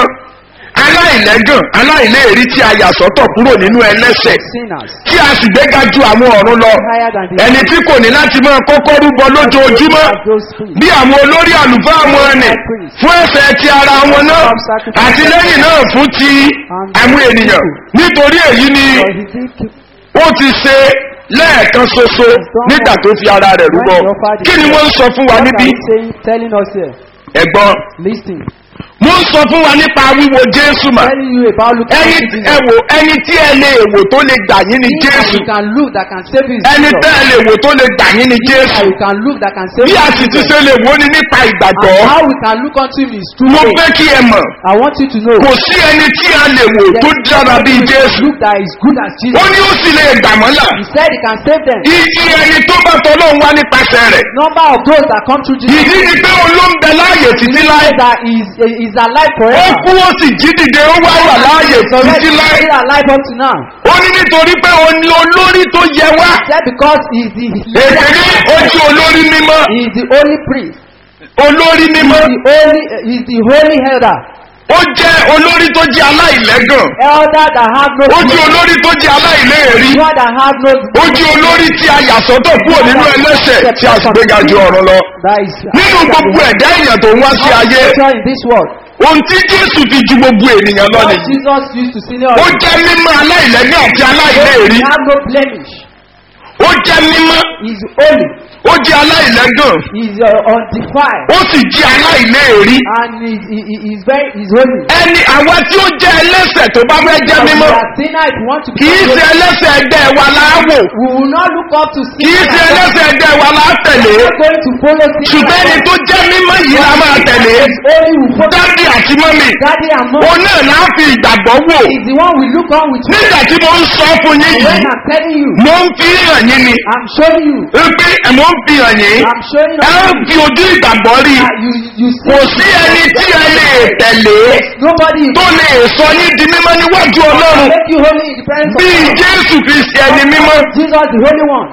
Speaker 2: aláìlẹ́gàn aláìléèrí tí a yà sọ́tọ̀ kúrò nínú ẹlẹ́ṣẹ̀
Speaker 3: Sinners
Speaker 2: tí a sì gbéga ju àwọn ọ̀run lọ
Speaker 3: higher than the
Speaker 2: ẹni tí kò ní láti máa kọ́kọ́ rúbọ lójoojúmọ́
Speaker 3: of those priests.
Speaker 2: bí àwọn olórí àlùfáà wọn nì fún ẹ̀ṣẹ̀ ti ara wọn náà àti lẹ́yìn náà fún ti àwọn ènìyàn nítorí èyí ni
Speaker 3: For he did keep
Speaker 2: ó ti ṣe lẹ́ẹ̀kan ṣoṣo nígbà tó fi ara rẹ̀ rúbọ kí ni wọ́n ń sọ fún wa
Speaker 3: what
Speaker 2: níbí
Speaker 3: are you saying, telling us here?
Speaker 2: ẹ̀gbọ́n
Speaker 3: Listen.
Speaker 2: mo ń sọ fún wa nípa wíwo Jésù mà
Speaker 3: Telling you about looking
Speaker 2: ẹni
Speaker 3: at Jesus.
Speaker 2: ẹ wò ẹni tí ẹ lè wò tó lè gbà yín ni
Speaker 3: Things that
Speaker 2: Jésù
Speaker 3: you can look that can save you is
Speaker 2: ẹni
Speaker 3: Jesus.
Speaker 2: tẹ́ ẹ lè wò tó lè gbà yín ni
Speaker 3: That
Speaker 2: Jésù
Speaker 3: you can look that can save
Speaker 2: bí
Speaker 3: you
Speaker 2: a
Speaker 3: is
Speaker 2: sì ti
Speaker 3: Jesus.
Speaker 2: ṣe lè wò ni nípa ìgbàgbọ́
Speaker 3: And how we can look unto him is through
Speaker 2: mo
Speaker 3: faith.
Speaker 2: fẹ́ kí ẹ mọ̀
Speaker 3: I want you to know.
Speaker 2: kò sí ẹni tí a lè wò tó dára bíi Jésù
Speaker 3: Look that is good as
Speaker 2: ó
Speaker 3: Jesus.
Speaker 2: ní ó sì lè gbà wọ́n là
Speaker 3: He said he can save them.
Speaker 2: iye ẹni tó bá tọ́lọ́ wá nípasẹ̀ rẹ̀
Speaker 3: Number of those that come through Jesus.
Speaker 2: ìdí ni pé òun ló ń bẹ láàyè títí láé
Speaker 3: That is alive
Speaker 2: ó
Speaker 3: forever.
Speaker 2: kú ó sì jí dìde ó wá wà láàyè
Speaker 3: He's already
Speaker 2: títí láé
Speaker 3: still alive up to now.
Speaker 2: ó ní nítorí pé òun ni olórí tó yẹ wá
Speaker 3: Said because he is the
Speaker 2: èdè ní ojú olórí mímọ́
Speaker 3: he is the only priest.
Speaker 2: olórí mímọ́
Speaker 3: He is the holy elder.
Speaker 2: ó jẹ́ olórí tó jẹ́ aláìlẹ́gàn
Speaker 3: Elder that have no
Speaker 2: ó jẹ́ olórí tó jẹ́ aláìléèrí
Speaker 3: one that have no
Speaker 2: ó jẹ́ olórí tí a yà sọ́tọ̀ kúrò nínú ẹlẹ́ṣẹ̀ tí a sì gbéga ju ọ̀run lọ
Speaker 3: that is
Speaker 2: nínú gbogbo ẹ̀dá èèyàn tó ń wá sí ayé
Speaker 3: in this world.
Speaker 2: ohun tí Jésù fi ju gbogbo ènìyàn lọ
Speaker 3: What
Speaker 2: nìyí
Speaker 3: Jesus used to see
Speaker 2: ó jẹ́ mímọ́ aláìlẹ́gàn àti aláìléèrí
Speaker 3: he have no blemish.
Speaker 2: ó jẹ́ mímọ́
Speaker 3: He is holy.
Speaker 2: ó jẹ́ aláìlẹ́gàn
Speaker 3: He is undefiled.
Speaker 2: ó sì jẹ́ aláìléèrí
Speaker 3: And he is very he is holy.
Speaker 2: ẹni àwa tí ó jẹ́ ẹlẹ́ṣẹ̀ tó bá fẹ́ jẹ́ mímọ́
Speaker 3: As sinner, if you want to be
Speaker 2: kì í ṣe ẹlẹ́ṣẹ̀ ẹgbẹ́ wa láàwò
Speaker 3: we will not look up to sin.
Speaker 2: kì í ṣe ẹlẹ́ṣẹ̀ ẹgbẹ́ wa láàtẹ̀lé
Speaker 3: We are not going to follow sin.
Speaker 2: ṣùgbọ́n ẹni tó jẹ́ mímọ́ yìí la máa tẹ̀lé
Speaker 3: Only we follow
Speaker 2: dádì àti mọ́mì
Speaker 3: daddy and mom.
Speaker 2: òun náà láà fi ìgbàgbọ́ wò
Speaker 3: Is the one we look on with.
Speaker 2: nígbà tí mo ń sọ fún yín
Speaker 3: When
Speaker 2: yìí
Speaker 3: I'm telling you,
Speaker 2: mo ń fi hàn yín ni
Speaker 3: I'm showing you.
Speaker 2: pé mo ń fi hàn yín
Speaker 3: I'm showing
Speaker 2: ẹ ń
Speaker 3: you.
Speaker 2: fi ojú ìgbàgbọ́ rí
Speaker 3: You see.
Speaker 2: kò sí ẹni tí ẹ lè tẹ̀lé
Speaker 3: Nobody
Speaker 2: tó lè sọ yín di mímọ́ níwájú Ọlọ́run
Speaker 3: make you holy in the presence of
Speaker 2: bíi
Speaker 3: God.
Speaker 2: Jésù Kristi ẹni mímọ́
Speaker 3: Jesus the holy one.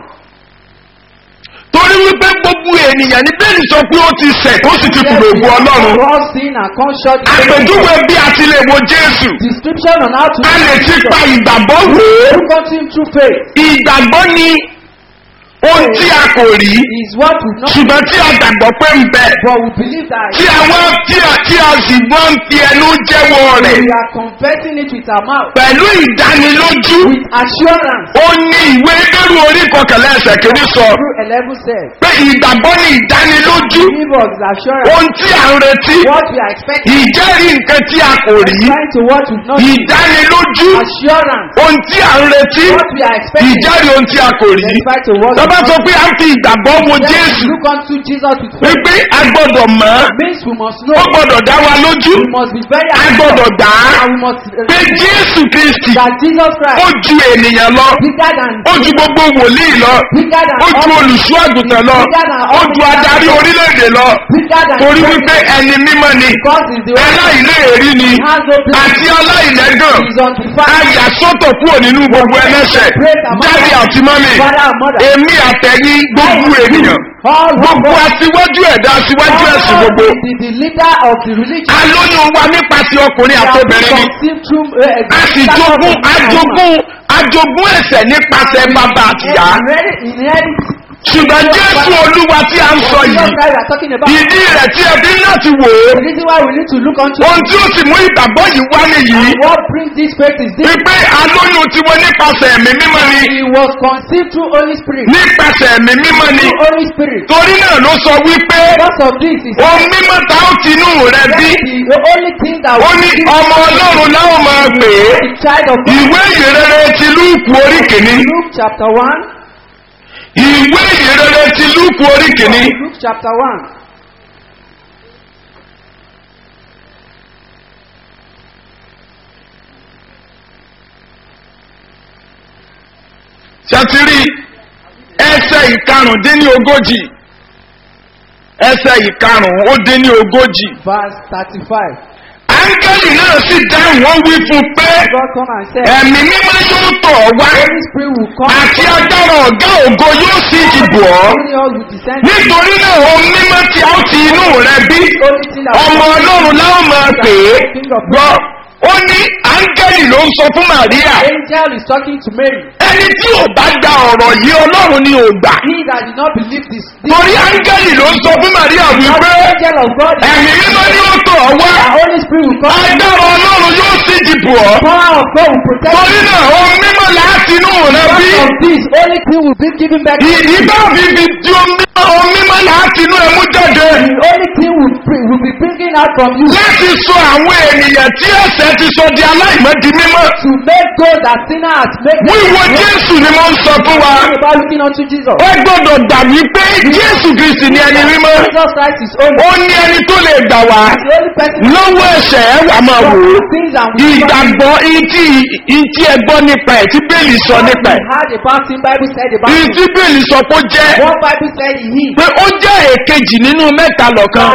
Speaker 2: torí wípé gbogbo ènìyàn ní bẹ́ẹ̀ ni sọ pé ó ti ṣẹ̀ tó sì ti kùnà ògùn Ọlọ́run
Speaker 3: For all sin and come short.
Speaker 2: àpèjúwe bí a ti lè wo Jésù
Speaker 3: Description on how to
Speaker 2: a lè ti pa ìgbàgbọ́ wò ó
Speaker 3: look unto him through faith
Speaker 2: ìgbàgbọ́ ni ohun tí a kò rí
Speaker 3: is what we know.
Speaker 2: ṣùgbọ́n tí a gbàgbọ́ pé ń bẹ
Speaker 3: But we believe that
Speaker 2: tí àwọn tí a sì wọ́n ń fi ẹnu jẹ́wọ́ rẹ̀
Speaker 3: we are confessing it with our mouth.
Speaker 2: pẹ̀lú ìdánilójú
Speaker 3: With assurance.
Speaker 2: ó ní ìwé Hébérù orí kọkànlá ẹsẹ̀ kìíní sọ
Speaker 3: Through 11 says.
Speaker 2: pé ìgbàgbọ́ ni ìdánilójú
Speaker 3: Give us assurance.
Speaker 2: ohun tí a ń retí
Speaker 3: What we are expecting.
Speaker 2: ìjẹ́rìí nǹkan tí a kò rí
Speaker 3: Trying to what we know.
Speaker 2: ìdánilójú
Speaker 3: Assurance.
Speaker 2: ohun tí a ń retí
Speaker 3: What we are expecting.
Speaker 2: ìjẹ́rìí ohun tí a kò rí
Speaker 3: Try to what
Speaker 2: lọ́ba sọ pé a ń fi ìgbàgbọ́ wo Jésù
Speaker 3: look unto Jesus with faith.
Speaker 2: wípé a gbọ́dọ̀ mọ̀
Speaker 3: Means we must
Speaker 2: ó
Speaker 3: know.
Speaker 2: gbọ́dọ̀ dá wa lójú
Speaker 3: We must be very
Speaker 2: a gbọ́dọ̀ gbà á
Speaker 3: and we must
Speaker 2: pé Jésù Kristi
Speaker 3: that Jesus
Speaker 2: ó
Speaker 3: Christ
Speaker 2: ju ènìyàn lọ
Speaker 3: bigger than
Speaker 2: ó ju gbogbo wòlíì lọ
Speaker 3: bigger than
Speaker 2: ó ju olùṣọ́ àgùntàn lọ ó ju adarí orílẹ̀-èdè lọ
Speaker 3: bigger than
Speaker 2: torí wípé ẹni mímọ́ ni
Speaker 3: God is the one
Speaker 2: aláìléèrí ni
Speaker 3: has no place
Speaker 2: àti aláìlẹ́gàn
Speaker 3: is on the
Speaker 2: a
Speaker 3: fire.
Speaker 2: yà sọ́tọ̀ kúrò nínú gbogbo ẹlẹ́ṣẹ̀ jáde àti mọ́mì
Speaker 3: Father and mother.
Speaker 2: èmi
Speaker 4: àtẹ̀yìn gbogbo ènìyàn. Gbogbo aṣíwájú ẹ̀dá aṣíwájú ẹ̀sìn gbogbo.
Speaker 3: The leader of the religion.
Speaker 4: Alóyún wa nípasẹ̀ ọkùnrin àtobìnrin ni. A sì jogún ẹ̀ṣẹ̀ nípasẹ̀ bàbá àtìyá. Ṣùgbọ́n Jésù Olúwa tí a ń sọ yìí, ìdí rẹ̀ tí ẹbí láti wò ó, ohun tí ó sì mú ìgbàgbọ́ yìí wá nìyí, wípé alóyún tí wọ́n nípasẹ̀ ẹ̀mí mímọ́ ni, nípasẹ̀ ẹ̀mí mímọ́ ni, torí náà ló sọ wípé ohun mímọ́ ta ó ti inú rẹ̀ bí, ó ní ọmọ Ọlọ́run láwọn máa pè é, ìwé ìyìnrere ti Lúùkù orí kìíní. Ìwé ìyìnrere ti Lúùkù orí kìíní.
Speaker 3: Luke chapter 1.
Speaker 4: Ṣàtìrí ẹsẹ̀ ìkarùndínlógójì. Ẹsẹ̀ ìkarùndínlógójì.
Speaker 3: Verse 35.
Speaker 4: Áńgẹ́lì náà sì dáhùn wọ́n wí fún pé ẹ̀mí mímọ́ yóò tọ̀ ọ́ wá àti agbára ọ̀gá ògo yóò sì dìbò ọ́. Nítorí náà ohun mímọ́ tí a ó ti inú rẹ bí ọmọ Ọlọ́run láwọn máa pè é gbọ́. Ó ní áńgẹ́lì ló ń sọ fún Màríà.
Speaker 3: Angel is talking to Mary.
Speaker 4: Ẹni tí ò bá gba ọ̀rọ̀ yìí Ọlọ́run ni ò gbà.
Speaker 3: He that did not believe this.
Speaker 4: Torí áńgẹ́lì ló ń sọ fún Màríà wípé ẹ̀mí mímọ́ ni ó tọ̀ ọ́ wá. Agbára Ọlọ́run yóò sì dìbò ọ́. Torí náà ohun mímọ́ láti inú rẹ bí. Ìbá fífi di ohun mímọ́ láti inú ẹ mú jáde. Láti sọ àwọn ènìyàn tí ẹ̀ṣẹ̀ ti sọ di aláìmọ́ di mímọ́. Wíwo Jésù ni mo ń sọ fún wa. Ó gbọ́dọ̀ gbà wípé Jésù Kristi ni ẹni mímọ́. Ó ní ẹni tó lè gbà wá. Lọ́wọ́ ẹ̀ṣẹ̀ ẹ wà máa wò ó. Ìgbàgbọ́ ìtí ẹ gbọ́ nípa ẹ̀ tí Bẹ́ẹ̀lì sọ nípa ẹ̀. Ìtí Bẹ́ẹ̀lì sọ pé ó jẹ́. Pé ó jẹ́ èkejì nínú mẹ́ta lọ́kan.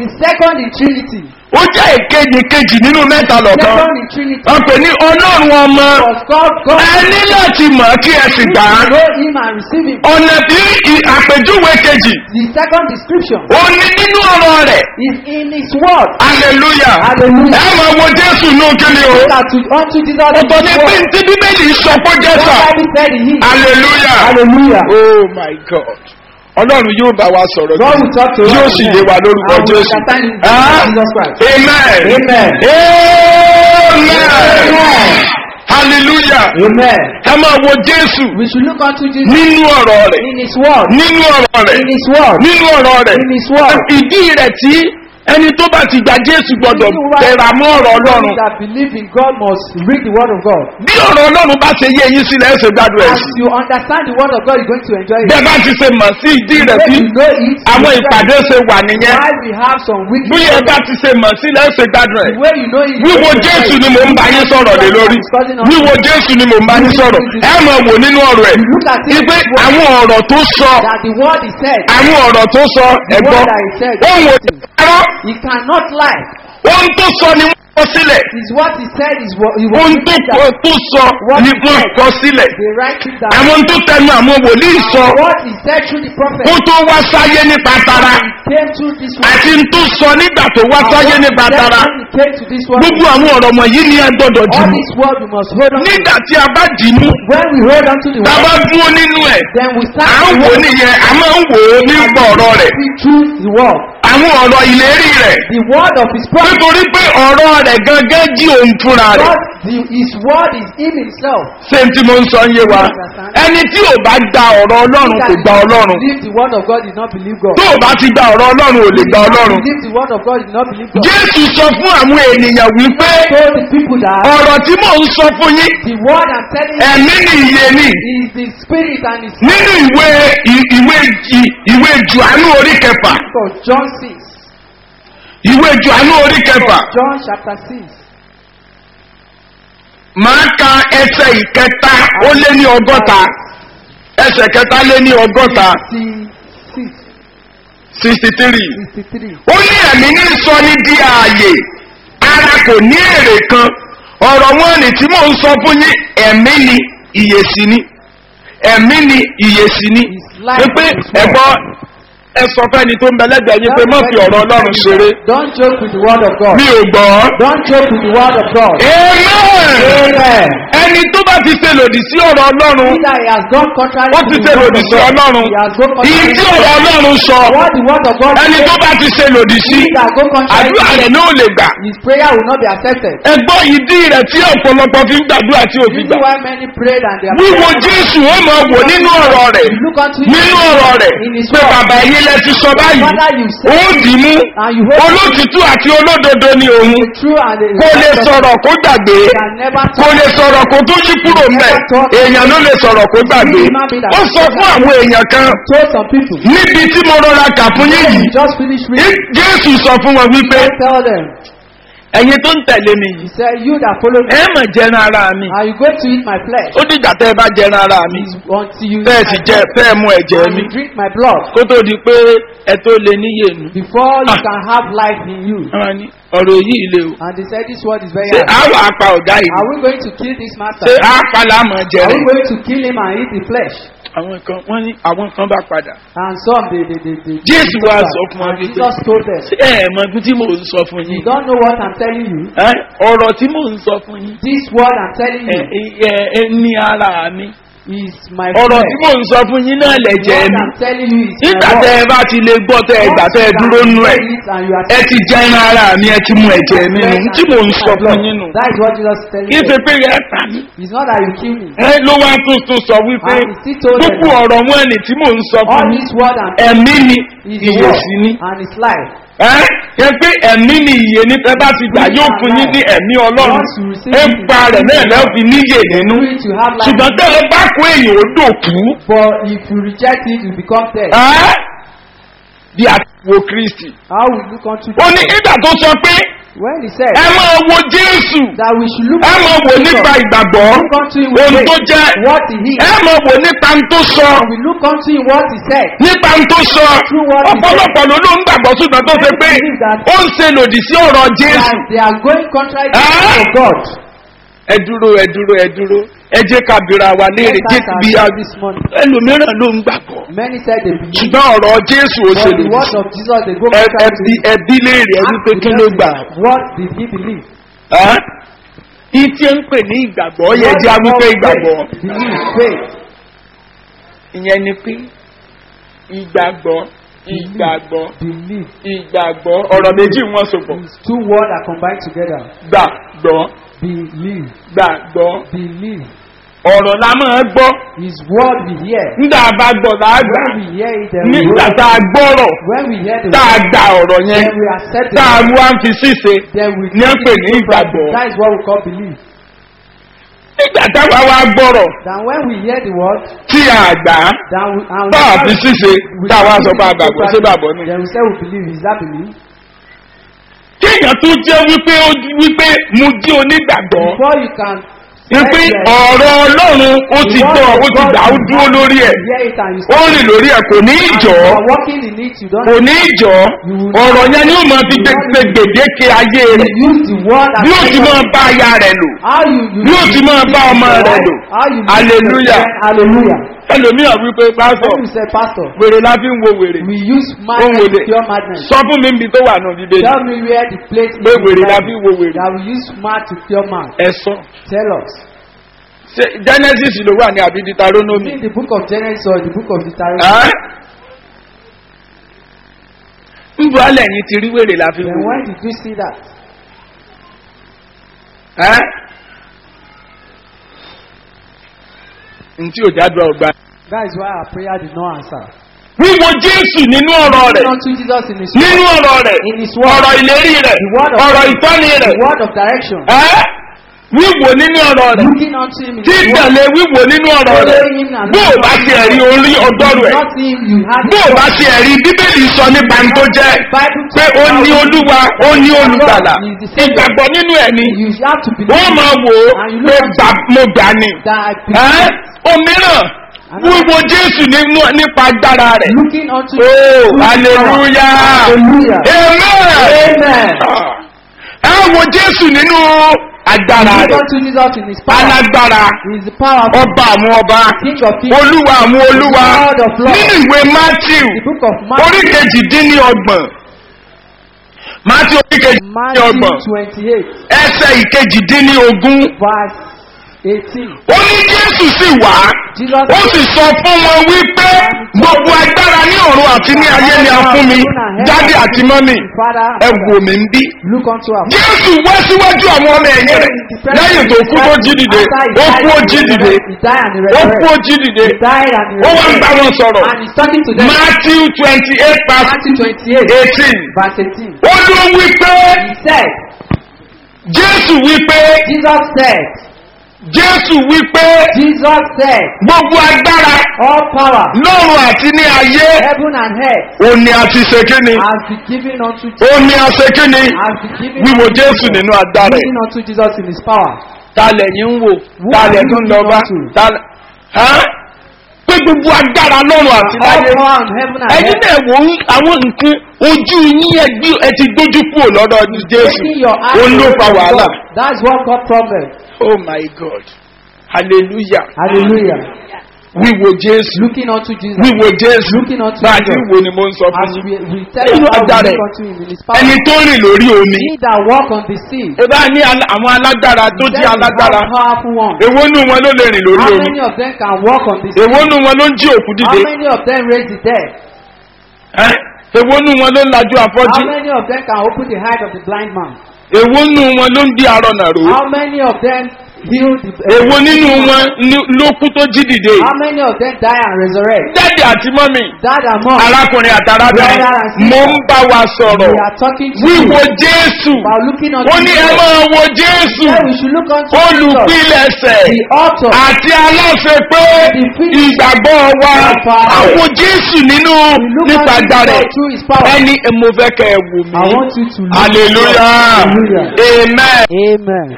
Speaker 4: Ó jẹ́ èkejì nínú mẹ́ta lọ́kan. Wọ́n pè ní Ọlọ́run ọmọ. Ẹ ní láti mọ̀ kí ẹ sì gbà á. Ọ̀nà tí àpèjúwe kejì. Ó ní nínú ọ̀rọ̀ rẹ̀. Hallelujah. Ẹ máa wo Jésù ní òkèlè o. Ọ̀tọ̀ ní pín tí Bíbélì sọ pé Jésù. Hallelujah. Oh my God. Ọlọ́run yóò bá wa sọ̀rọ̀ yóò sì yé wa lórúkọ Jésù. Amen. Hallelujah. Ẹ máa wo Jésù nínú ọ̀rọ̀ rẹ̀. Nínú ọ̀rọ̀ rẹ̀. Ìdí rẹ̀ tí ẹni tó bá ti gba Jésù gbọdọ̀ tẹra mọ́ ọ̀rọ̀ Ọlọ́run. Bí ọ̀rọ̀ Ọlọ́run bá ṣe yé yín sílẹ̀ ẹ̀ṣẹ̀ gbádùn ẹ̀. Bẹ́ẹ̀ bá ti ṣe mọ̀ sí ìdí rẹ̀ tí àwọn ìpàdé ṣe wà nìyẹn. Bí ẹ bá ti ṣe mọ̀ sílẹ̀ ẹ̀ṣẹ̀ gbádùn ẹ̀. Wíwo Jésù ni mò ń bá yín sọ̀rọ̀ lé lórí. Wíwo Jésù ni mò ń bá yín sọ̀rọ̀. Ẹ máa wò nínú ọ̀rọ̀ ẹ̀. Ipe àwọn ọ̀rọ̀ tó sọ. Àwọn ọ̀rọ̀ tó sọ ẹ̀gbọ́n. Ohun òjò ẹ̀rọ.
Speaker 3: He cannot lie.
Speaker 4: Ohun tó sọ ni wọ́n kọ sílẹ̀.
Speaker 3: Is what he said is what he
Speaker 4: Ohun tó sọ ni wọ́n kọ sílẹ̀.
Speaker 3: They write it down.
Speaker 4: Àwọn tó tẹnu àwọn wòlíì sọ.
Speaker 3: What he said through the prophet.
Speaker 4: Kó tó wá sáyé nípa tara.
Speaker 3: He came through this one.
Speaker 4: Àti n tó sọ nígbà tó wá sáyé nípa tara.
Speaker 3: He came to this one.
Speaker 4: Gbogbo àwọn ọ̀rọ̀ wọ̀nyí ni ẹ gbọ́dọ̀ dì
Speaker 3: All
Speaker 4: mú.
Speaker 3: this word we must hold on.
Speaker 4: Nígbà tí a bá dì mú.
Speaker 3: When we hold on to the
Speaker 4: Tá a
Speaker 3: word.
Speaker 4: bá dúró nínú ẹ̀.
Speaker 3: Then we start.
Speaker 4: À ń wò nìyẹn, a máa ń wò ó nípa ọ̀rọ̀ rẹ̀.
Speaker 3: Through the word.
Speaker 4: Àwọn ọ̀rọ̀ ìlérí rẹ̀.
Speaker 3: The word of his prophet.
Speaker 4: Nítorí pé ọ̀rọ̀ rẹ̀ gangan jí òun fúnra rẹ̀.
Speaker 3: God, his word is him himself.
Speaker 4: Ṣé n tí mo ń sọ ń yé wa? Ẹni tí ò bá gba ọ̀rọ̀ Ọlọ́run kò gba Ọlọ́run.
Speaker 3: Believe the word of God did not believe God.
Speaker 4: Tó o bá ti gba ọ̀rọ̀ Ọlọ́run ò lè gba Ọlọ́run.
Speaker 3: Believe the word of God did not believe God.
Speaker 4: Jésù sọ fún àwọn ènìyàn wípé
Speaker 3: Told the people that
Speaker 4: ọ̀rọ̀ tí mò ń sọ fún yín
Speaker 3: the word I'm telling you
Speaker 4: ẹ̀mí ni ìyè ni.
Speaker 3: is the spirit and his
Speaker 4: Nínú ìwé Jòhánù orí kẹfà.
Speaker 3: for John 6.
Speaker 4: Ìwé Jòhánù orí kẹfà.
Speaker 3: John chapter 6.
Speaker 4: Màá ka ẹsẹ̀ ìkẹta ó lé ní ọgọ́ta. Ẹsẹ̀ kẹta lé ní ọgọ́ta. 63. Ó ní ẹ̀mí ní sọ ní di ààyè. Ara kò ní èrè kan. Ọ̀rọ̀ wọn ni tí mò ń sọ fún yín ẹ̀mí ni ìyè sí ni. ẹ̀mí ni ìyèsí ni pé ẹ̀gbọ́n ẹ sọ fẹ́ni tó ń bẹ lẹ́gbẹ̀ẹ́ yín pé má fi ọ̀rọ̀ ọlọ́run ṣeré.
Speaker 3: Don't joke with the word of God.
Speaker 4: mi ò gbọ́.
Speaker 3: Don't joke with the word of God.
Speaker 4: Amen. ẹni tó bá ti ṣe lòdì sí ọ̀rọ̀ ọlọ́run. ó ti ṣe lòdì sí ọlọ́run. ìyí tí ọ̀rọ̀ ọlọ́run sọ. ẹni tó bá ti ṣe lòdì sí. àdúrà rẹ̀ náà lè gbà.
Speaker 3: His prayer will not be accepted.
Speaker 4: ẹgbọ́n ìdí rẹ̀ tí ọ̀pọ̀lọpọ̀ fi ń gbàdúrà tí ò fi gbà. wíwo Jésù ó máa wò nínú ọ̀rọ̀ rẹ̀. nínú ọ̀rọ̀ rẹ̀. pé bàbá yín lẹ ti sọ báyìí. ó dì mú. olótìtú àti olódodo ni òun. kò lè sọ̀rọ̀ kó gbàgbé. kò lè sọ̀rọ̀ kó tó yí kúrò mẹ́. èèyàn ló lè sọ̀rọ̀ kó gbàgbé. ó sọ fún àwọn èèyàn kan. níbi tí mo rọra kà fún yín yìí. Jésù sọ fún wọn wípé. ẹ̀yin tó ń tẹ̀lé mi yìí. ẹ mà jẹran ara mi. ó dìgbà tẹ́ ẹ bá jẹran ara mi. bẹ́ẹ̀ sì jẹ bẹ́ẹ̀ mú ẹ̀jẹ̀ mi. kó tó di pé ẹ tó lè níyè nù.
Speaker 3: Before you can have life in you.
Speaker 4: ọ̀rọ̀ yìí le o.
Speaker 3: And they said this word is very
Speaker 4: hard. ṣé àwọn apá ọ̀gá yìí.
Speaker 3: Are we going to kill this master?
Speaker 4: ṣé apá làmọ̀ jẹrẹ.
Speaker 3: Are we going to kill him and eat the flesh?
Speaker 4: àwọn kan wọ́n ní àwọn kan bá padà.
Speaker 3: And some they.
Speaker 4: Jésù wá sọ fún wọn wípé.
Speaker 3: Jesus told them.
Speaker 4: ṣé ẹ mọ ibi tí mò ń sọ fún yín.
Speaker 3: You don't know what I'm telling you.
Speaker 4: ọ̀rọ̀ tí mò ń sọ fún yín.
Speaker 3: This word I'm telling you.
Speaker 4: ní ara mi.
Speaker 3: Is my
Speaker 4: ọ̀rọ̀ tí mò ń sọ fún yín náà lẹ̀jẹ̀ mi.
Speaker 3: What I'm telling you is my word.
Speaker 4: nígbà tẹ́ ẹ bá ti lè gbọ́ tẹ́ ẹ gbà tẹ́ ẹ dúró nú ẹ̀. ẹ ti jẹ́ iná ara mi ẹ ti mú ẹ̀jẹ̀ mi nù. tí mò ń sọ fún yín nù.
Speaker 3: That is what Jesus is telling
Speaker 4: kí
Speaker 3: you.
Speaker 4: ṣe pé ẹ pa mí.
Speaker 3: It's not that you kill me.
Speaker 4: ló wá tuntun sọ wípé gbogbo ọ̀rọ̀ wọn ni tí mò ń sọ fún
Speaker 3: All
Speaker 4: yín.
Speaker 3: this word I'm
Speaker 4: ẹ̀mí ni
Speaker 3: is
Speaker 4: ìyèsí ni.
Speaker 3: and it's life.
Speaker 4: yẹ pé ẹ̀mí ni ìyè ní ẹ bá ti gbà yóò fún yín ní ẹ̀mí ọlọ́run ẹ pa rẹ̀ náà lẹ́ẹ̀ fi níyè nínú ṣùgbọ́n tẹ́ ẹ bá kó èèyàn ó dòkú.
Speaker 3: But if you reject it you become dead.
Speaker 4: bí a ti wo Kristi.
Speaker 3: How will you come to.
Speaker 4: ó ní ìgbà tó sọ pé.
Speaker 3: When he said.
Speaker 4: ẹ máa wo Jésù.
Speaker 3: That we should look.
Speaker 4: ẹ máa wò nípa ìgbàgbọ́. ohun tó jẹ́.
Speaker 3: What he is.
Speaker 4: ẹ máa wò nípa ohun tó sọ.
Speaker 3: We look unto him what he said.
Speaker 4: nípa ohun tó sọ. ọ̀pọ̀lọpọ̀ ló ló ń gbàgbọ́ ṣùgbọ́n tó ṣe pé ó ń ṣe lòdì sí ọ̀rọ̀ Jésù.
Speaker 3: They are going contrary to the word of God.
Speaker 4: ẹ dúró ẹ jẹ́ ká bira wa léèrè jẹ́ bí a ẹlòmíràn ló ń gbàgbọ́.
Speaker 3: Many said they believe.
Speaker 4: ṣùgbọ́n ọ̀rọ̀ Jésù ó ṣe lòdì sí.
Speaker 3: But the word of Jesus they go contrary to it.
Speaker 4: ẹbí léèrè ẹbí pé kí ló gbà.
Speaker 3: What did he believe?
Speaker 4: ìtí ń pè ní ìgbàgbọ́ yẹ jẹ́ wípé ìgbàgbọ́.
Speaker 3: Believe, faith.
Speaker 4: ìyẹn ni pé ìgbàgbọ́ ọ̀rọ̀ méjì wọ́n so pọ̀.
Speaker 3: Two words are combined together.
Speaker 4: gbàgbọ́.
Speaker 3: Believe.
Speaker 4: gbàgbọ́.
Speaker 3: Believe.
Speaker 4: ọ̀rọ̀ la máa gbọ́.
Speaker 3: His word we hear.
Speaker 4: nígbà bá gbọ́ la gbà.
Speaker 3: When we hear it then
Speaker 4: nígbà tá a gbọ́rọ̀.
Speaker 3: When we hear the
Speaker 4: tá a gba ọ̀rọ̀ yẹn.
Speaker 3: then we accept it.
Speaker 4: tá a wá ń fi ṣíṣe.
Speaker 3: Then we
Speaker 4: ní ń pè ní ìgbàgbọ́.
Speaker 3: That is what we call belief.
Speaker 4: nígbà táwa wá gbọ́rọ̀.
Speaker 3: Then when we hear the word.
Speaker 4: tí a gbà á. bá a fi ṣíṣe. tá a wá sọ pé a gbàgbọ́ sí bàbọ̀ ni.
Speaker 3: Then we say we believe. Is that belief?
Speaker 4: kéèyàn tó jẹ́ wípé mo jẹ́ onígbàgbọ́.
Speaker 3: Before you can.
Speaker 4: wípé ọ̀rọ̀ Ọlọ́run ó ti gbọ́ ó ti gbà ó dúró lórí ẹ̀. ó rìn lórí ẹ̀ kò ní ìjọ. kò ní ìjọ. ọ̀rọ̀ yẹn ni ó máa fi gbèdéke ayé rẹ̀. bí ó ti máa bá aya rẹ̀ lò. bí ó ti máa bá ọmọ rẹ̀ lò. hallelujah. ẹlòmíràn wípé pásítọ̀ wèrè la fi ń wo wèrè.
Speaker 3: We use madness to cure madness.
Speaker 4: sọ fún mi níbi tó wà náà bíbélì.
Speaker 3: Tell me where the place is.
Speaker 4: pé wèrè la fi ń wo wèrè.
Speaker 3: That we use mad to cure mad.
Speaker 4: ẹ sọ.
Speaker 3: Tell us.
Speaker 4: ṣe Genesis ló wà ní àbí Deuteronomy.
Speaker 3: In the book of Genesis or the book of Deuteronomy.
Speaker 4: ń bọ́ alẹ́ yìí ti rí wèrè la fi ń wo.
Speaker 3: Then when did you see that?
Speaker 4: ntí ò jádùá ọgbà.
Speaker 3: That is why our prayer did not answer.
Speaker 4: wíwo Jésù nínú ọ̀rọ̀ rẹ̀. nínú ọ̀rọ̀ rẹ̀. ọ̀rọ̀ ìlérí rẹ̀. ọ̀rọ̀ ìtọ́ni rẹ̀.
Speaker 3: word of direction.
Speaker 4: wíwo nínú ọ̀rọ̀ rẹ̀. tí ìtẹ̀lé wíwo nínú ọ̀rọ̀ rẹ̀. bó o bá ti ẹ̀rí orí ọgọ́rùn ẹ̀. bó o bá ti ẹ̀rí Bíbélì sọ nípa ní tó jẹ́ pé ó ní Olúwa ó ní olùgbàlà. ìgbàgbọ́ nínú ẹ̀ ni wọ́n máa wò ó pé mo gbà ní. òmíràn wíwo Jésù nípa agbára rẹ̀. hallelujah. amen. ẹ wo Jésù nínú agbára
Speaker 3: Look
Speaker 4: rẹ̀.
Speaker 3: unto Jesus in his power.
Speaker 4: Alágbára.
Speaker 3: He is the powerful.
Speaker 4: Ọba àwọn ọba.
Speaker 3: King of kings.
Speaker 4: Olúwa àwọn olúwa.
Speaker 3: Lord of lords.
Speaker 4: Nínú ìwé Matthew.
Speaker 3: The book of
Speaker 4: Orí
Speaker 3: Matthew.
Speaker 4: kejì-dín-ní-ọgbọ̀n. Matthew orí kejì-dín-ní-ọgbọ̀n.
Speaker 3: Matthew 28
Speaker 4: Ẹsẹ̀ ìkejì-dín-ní-ogún.
Speaker 3: verse 18.
Speaker 4: Ó ní Jésù sì wá.
Speaker 3: Jesus
Speaker 4: Ó sì sọ fún wọn wípé gbogbo agbára ní ọ̀run àti ní ayé ni a fún mi. Dádì àti mọ́mì,
Speaker 3: Father,
Speaker 4: ẹ wò mí ń bí.
Speaker 3: look unto us.
Speaker 4: Jésù wá síwájú àwọn ọmọ ẹ̀yìn rẹ̀ lẹ́yìn tó kú tó jí dìde. Ó kú ó jí dìde.
Speaker 3: He died and he
Speaker 4: Ó kú ó
Speaker 3: resurrected.
Speaker 4: jí dìde.
Speaker 3: He died and he
Speaker 4: Ó wá ń bá
Speaker 3: resurrected.
Speaker 4: wọn sọ̀rọ̀.
Speaker 3: And he's talking to them.
Speaker 4: Matthew 28 verse
Speaker 3: Matthew 28
Speaker 4: 18.
Speaker 3: verse 18.
Speaker 4: Ó ló wípé
Speaker 3: He said,
Speaker 4: Jésù wípé
Speaker 3: Jesus said,
Speaker 4: Jésù wípé
Speaker 3: Jesus said,
Speaker 4: gbogbo agbára
Speaker 3: all power,
Speaker 4: lọ́run àti ní ayé
Speaker 3: heaven and earth,
Speaker 4: ó ní a ti ṣe kíni.
Speaker 3: has been given unto
Speaker 4: Ó ní a ṣe kíni.
Speaker 3: has been given
Speaker 4: Wíwo
Speaker 3: unto
Speaker 4: Jésù
Speaker 3: Jesus.
Speaker 4: nínú agbára ẹ̀.
Speaker 3: Given unto Jesus in his power.
Speaker 4: Talẹ̀ yín ń wò.
Speaker 3: Who
Speaker 4: Talẹ̀
Speaker 3: are
Speaker 4: tó
Speaker 3: you
Speaker 4: ń lọ bá.
Speaker 3: looking unto?
Speaker 4: Talẹ̀ hàn? Pé gbogbo agbára lọ́run àti
Speaker 3: All
Speaker 4: láyé.
Speaker 3: power in heaven and
Speaker 4: Ẹ̀yin
Speaker 3: earth.
Speaker 4: náà wò ó àwọn nǹkan ojú yín ẹ ti gbójú kúrò lọ́dọ̀ Jésù.
Speaker 3: Taking your eyes
Speaker 4: Ó ló
Speaker 3: away
Speaker 4: fa
Speaker 3: from
Speaker 4: wàhálà.
Speaker 3: God. That's what God problem.
Speaker 4: Oh my God. Hallelujah.
Speaker 3: Hallelujah.
Speaker 4: Wíwo Jésù.
Speaker 3: Looking unto Jesus.
Speaker 4: Wíwo Jésù.
Speaker 3: Looking unto
Speaker 4: Bá a ti
Speaker 3: Jesus.
Speaker 4: wo ni mo ń sọ fún
Speaker 3: As
Speaker 4: yín.
Speaker 3: we tell
Speaker 4: Nínú
Speaker 3: you how we
Speaker 4: agbára
Speaker 3: look
Speaker 4: ẹ̀.
Speaker 3: unto him in his power.
Speaker 4: Ẹni tó rìn lórí omi.
Speaker 3: He that walk on the sea.
Speaker 4: Ẹ bá ní àwọn alágbára tó
Speaker 3: He
Speaker 4: jẹ́
Speaker 3: said
Speaker 4: alágbára.
Speaker 3: how powerful one.
Speaker 4: Èwo nù wọn ló lè rìn lórí
Speaker 3: How
Speaker 4: omi?
Speaker 3: many of them can walk on the sea?
Speaker 4: Èwo nù wọn ló ń jí òkú
Speaker 3: How
Speaker 4: dìde?
Speaker 3: many of them raise the dead?
Speaker 4: Ẹ́? Èwo nù wọn ló ń lajú
Speaker 3: How
Speaker 4: afọ́jú?
Speaker 3: many of them can open the eyes of the blind man?
Speaker 4: Èwo nù wọn ló ń di arọ̀nà ró?
Speaker 3: How many of them heal the
Speaker 4: Èwo nínú wọn ló kú tó jí dìde?
Speaker 3: How many of them die and resurrect?
Speaker 4: Dáàdì àti mọ́mì,
Speaker 3: Dad and mom.
Speaker 4: arákùnrin àtàrábìnrin, mo ń bá wa sọ̀rọ̀.
Speaker 3: We are talking to you
Speaker 4: Wíwo Jésù.
Speaker 3: about looking unto
Speaker 4: Ó ní ẹ máa wo Jésù.
Speaker 3: Yeah, we should look unto Jesus,
Speaker 4: Olùpilẹ̀ṣẹ̀
Speaker 3: the author.
Speaker 4: àti aláṣẹ pé ìgbàgbọ́ wa àwọn Jésù nínú
Speaker 3: We look
Speaker 4: nípa
Speaker 3: unto
Speaker 4: agbára
Speaker 3: Jesus
Speaker 4: ẹ̀.
Speaker 3: through his power.
Speaker 4: Ẹni mo fẹ́ kẹ́ ẹ wò
Speaker 3: I
Speaker 4: mí.
Speaker 3: want you to look.
Speaker 4: Hallelujah.
Speaker 3: Hallelujah.
Speaker 4: Amen.
Speaker 3: Amen.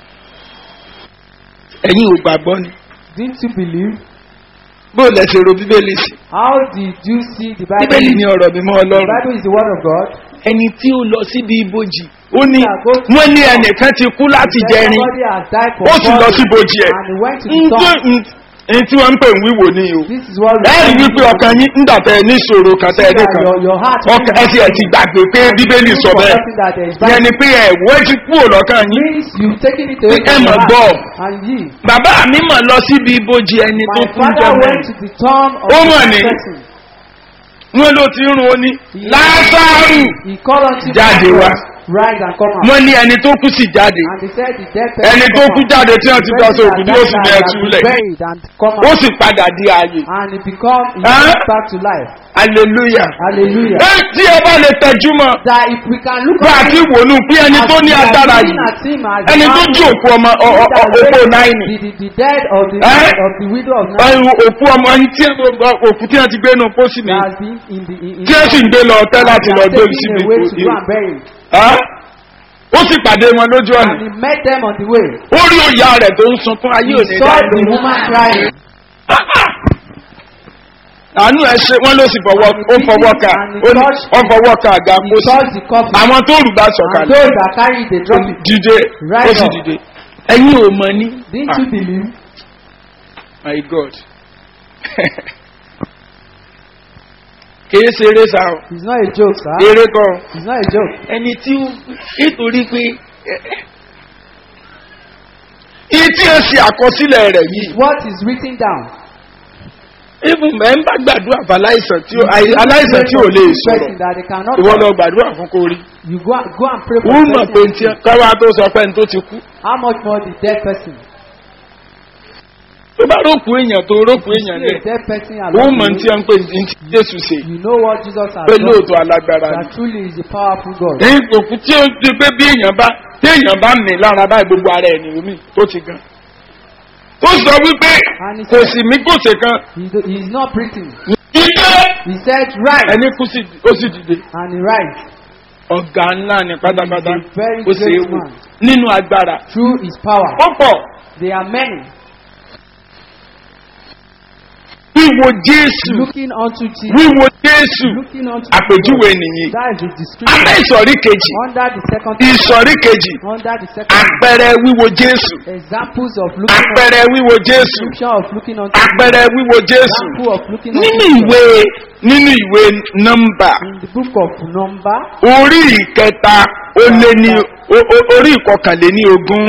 Speaker 4: Ẹ̀yin ò gbàgbọ́ ni.
Speaker 3: Didn't you believe?
Speaker 4: Bó lẹ ṣe ro Bíbélì sí?
Speaker 3: How did you see the Bible?
Speaker 4: Bíbélì ni ọ̀rọ̀ mímọ́
Speaker 3: The
Speaker 4: Ọlọ́run.
Speaker 3: Bible is the word of God.
Speaker 4: Ẹni tí ó lọ síbi ibojì. Ó ní wọ́n ní ẹnìkan ti kú láti jẹrin.
Speaker 3: Somebody has died for
Speaker 4: Ó sì lọ sí ibojì ẹ̀.
Speaker 3: and he went to the tomb.
Speaker 4: Ẹni tí wọ́n ń pè ń wíwò ní o.
Speaker 3: This is what
Speaker 4: Ẹ rí wípé ọkàn yín ń dàtẹ̀ ní ìṣòro kan tẹ́ ẹ dé kan.
Speaker 3: your heart
Speaker 4: Ọkàn ẹ ti ẹ̀ ti gbàgbé pé Bíbélì sọ bẹ́ẹ̀. Yẹn ni pé ẹ̀wọ́ ti kúrò lọ́kàn yín.
Speaker 3: means you taking it away
Speaker 4: Ẹ
Speaker 3: from
Speaker 4: mọ̀
Speaker 3: your
Speaker 4: gbọ́.
Speaker 3: heart. And ye,
Speaker 4: Bàbá mi mọ̀ lọ síbi ibojì ẹni tó
Speaker 3: my
Speaker 4: kú
Speaker 3: father
Speaker 4: jẹ́
Speaker 3: went
Speaker 4: mẹ́rin.
Speaker 3: to the tomb of
Speaker 4: Ó
Speaker 3: the
Speaker 4: mọ̀ ní.
Speaker 3: person.
Speaker 4: Wọ́n ló ti ń run oní. Lásàrù
Speaker 3: He called unto
Speaker 4: jáde wá.
Speaker 3: Lazarus, rise and come out.
Speaker 4: Wọ́n ní ẹni tó kú sì jáde.
Speaker 3: And they said the dead
Speaker 4: Ẹni tó kú jáde tí wọ́n ti gbà sọ òkú ní oṣù ní ẹtú lẹ̀.
Speaker 3: buried and come
Speaker 4: Ó
Speaker 3: out.
Speaker 4: sì padà di ààyè.
Speaker 3: And he become he
Speaker 4: Huh?
Speaker 3: comes back to life.
Speaker 4: Hallelujah.
Speaker 3: Hallelujah.
Speaker 4: Ẹ tí ẹ bá lè tẹjú mọ́.
Speaker 3: That if we can look
Speaker 4: Bá a ti wònú pé ẹni tó ní agbára yìí. Ẹni tó jí òkú ọmọ òpó náírì.
Speaker 3: The dead of the
Speaker 4: Huh?
Speaker 3: of the widow of Nain
Speaker 4: Òkú ọmọ ẹni tí òkú tí wọ́n ti gbé nù pósí mi.
Speaker 3: that has been in the
Speaker 4: Tí ó sì ń gbé lọ tẹ́ láti lọ gbé síbi
Speaker 3: away to go and bury him.
Speaker 4: ó sì pàdé wọn lójú ọ̀nà.
Speaker 3: And he met them on the way.
Speaker 4: Ó rí òyà rẹ̀ tó ń sunkún ayé
Speaker 3: He
Speaker 4: òní
Speaker 3: saw
Speaker 4: dáadé.
Speaker 3: the woman crying.
Speaker 4: Àánú ẹ ṣe wọ́n ló sì fọwọ́ ká ó fọwọ́ ká àga
Speaker 3: He
Speaker 4: pósí.
Speaker 3: touched the coffin.
Speaker 4: Àwọn tó rù bá
Speaker 3: And
Speaker 4: sọ̀kalẹ̀.
Speaker 3: those that carry the drop it.
Speaker 4: Dìde
Speaker 3: Right
Speaker 4: ó sì
Speaker 3: up.
Speaker 4: dìde. Ẹ̀yin ò mọ̀ ní.
Speaker 3: Didn't you believe?
Speaker 4: My God. Kìí ṣe eré sá o.
Speaker 3: It's not a joke, sir.
Speaker 4: Eré kan.
Speaker 3: It's not a joke.
Speaker 4: Ẹni tí ó nítorí pé iye tí ó ṣe àkọsílẹ̀ rẹ̀ yìí.
Speaker 3: What is written down?
Speaker 4: Even ẹ̀ ń bá gbàdúrà fún aláìsàn tí ò lè
Speaker 3: Person
Speaker 4: sọ̀rọ̀.
Speaker 3: that they cannot
Speaker 4: Ìwọ lọ
Speaker 3: talk.
Speaker 4: gbàdúrà fún kó rí.
Speaker 3: You go and pray for
Speaker 4: Wọ́n
Speaker 3: the
Speaker 4: mọ̀ pé
Speaker 3: person.
Speaker 4: tí káwá tó sọ pé ní tó ti kú.
Speaker 3: How much more the dead person?
Speaker 4: Tó bá rókù èèyàn tó rókù èèyàn
Speaker 3: See a
Speaker 4: lẹ̀.
Speaker 3: dead person
Speaker 4: Wọ́n
Speaker 3: along
Speaker 4: mọ̀
Speaker 3: the
Speaker 4: tí
Speaker 3: way.
Speaker 4: wọ́n ń pè ní ti Jésù ṣe.
Speaker 3: You know what Jesus has
Speaker 4: Pé
Speaker 3: done.
Speaker 4: lóòótọ́ alágbára ni.
Speaker 3: That truly is a powerful God.
Speaker 4: Èyí òkú tí ó ti pé bí èèyàn bá mì lára báyìí gbogbo ara ẹ̀ ní omi tó ti gan. Ó sọ wípé kò sì mí kò ṣe kan.
Speaker 3: He is not breathing.
Speaker 4: Ìdè
Speaker 3: He said, rise.
Speaker 4: ẹni kú ó sì dìde.
Speaker 3: And he rise.
Speaker 4: Ọ̀gá ńlá ni pátápátá.
Speaker 3: He is a very
Speaker 4: Ó ṣe é
Speaker 3: great
Speaker 4: wò
Speaker 3: man.
Speaker 4: nínú agbára.
Speaker 3: Through his power.
Speaker 4: Ó pọ̀
Speaker 3: There are many.
Speaker 4: bí wíwo Jésù.
Speaker 3: Looking unto Jesus.
Speaker 4: Wíwo Jésù.
Speaker 3: Looking unto
Speaker 4: Àpèjúwe
Speaker 3: Jesus.
Speaker 4: nìyí.
Speaker 3: That is the description.
Speaker 4: Abẹ́ ìsọ̀rí kejì.
Speaker 3: Under the second.
Speaker 4: Ìsọ̀rí kejì.
Speaker 3: Under the second.
Speaker 4: Àpẹẹrẹ wíwo Jésù.
Speaker 3: Examples of looking unto.
Speaker 4: Àpẹẹrẹ wíwo Jésù.
Speaker 3: Description of looking unto.
Speaker 4: Àpẹẹrẹ wíwo Jésù.
Speaker 3: Example of looking unto.
Speaker 4: Nínú ìwé Nọ́mbà.
Speaker 3: In the book of Number.
Speaker 4: Orí ìkẹta ó lé ní orí ìkọkànléní ogún.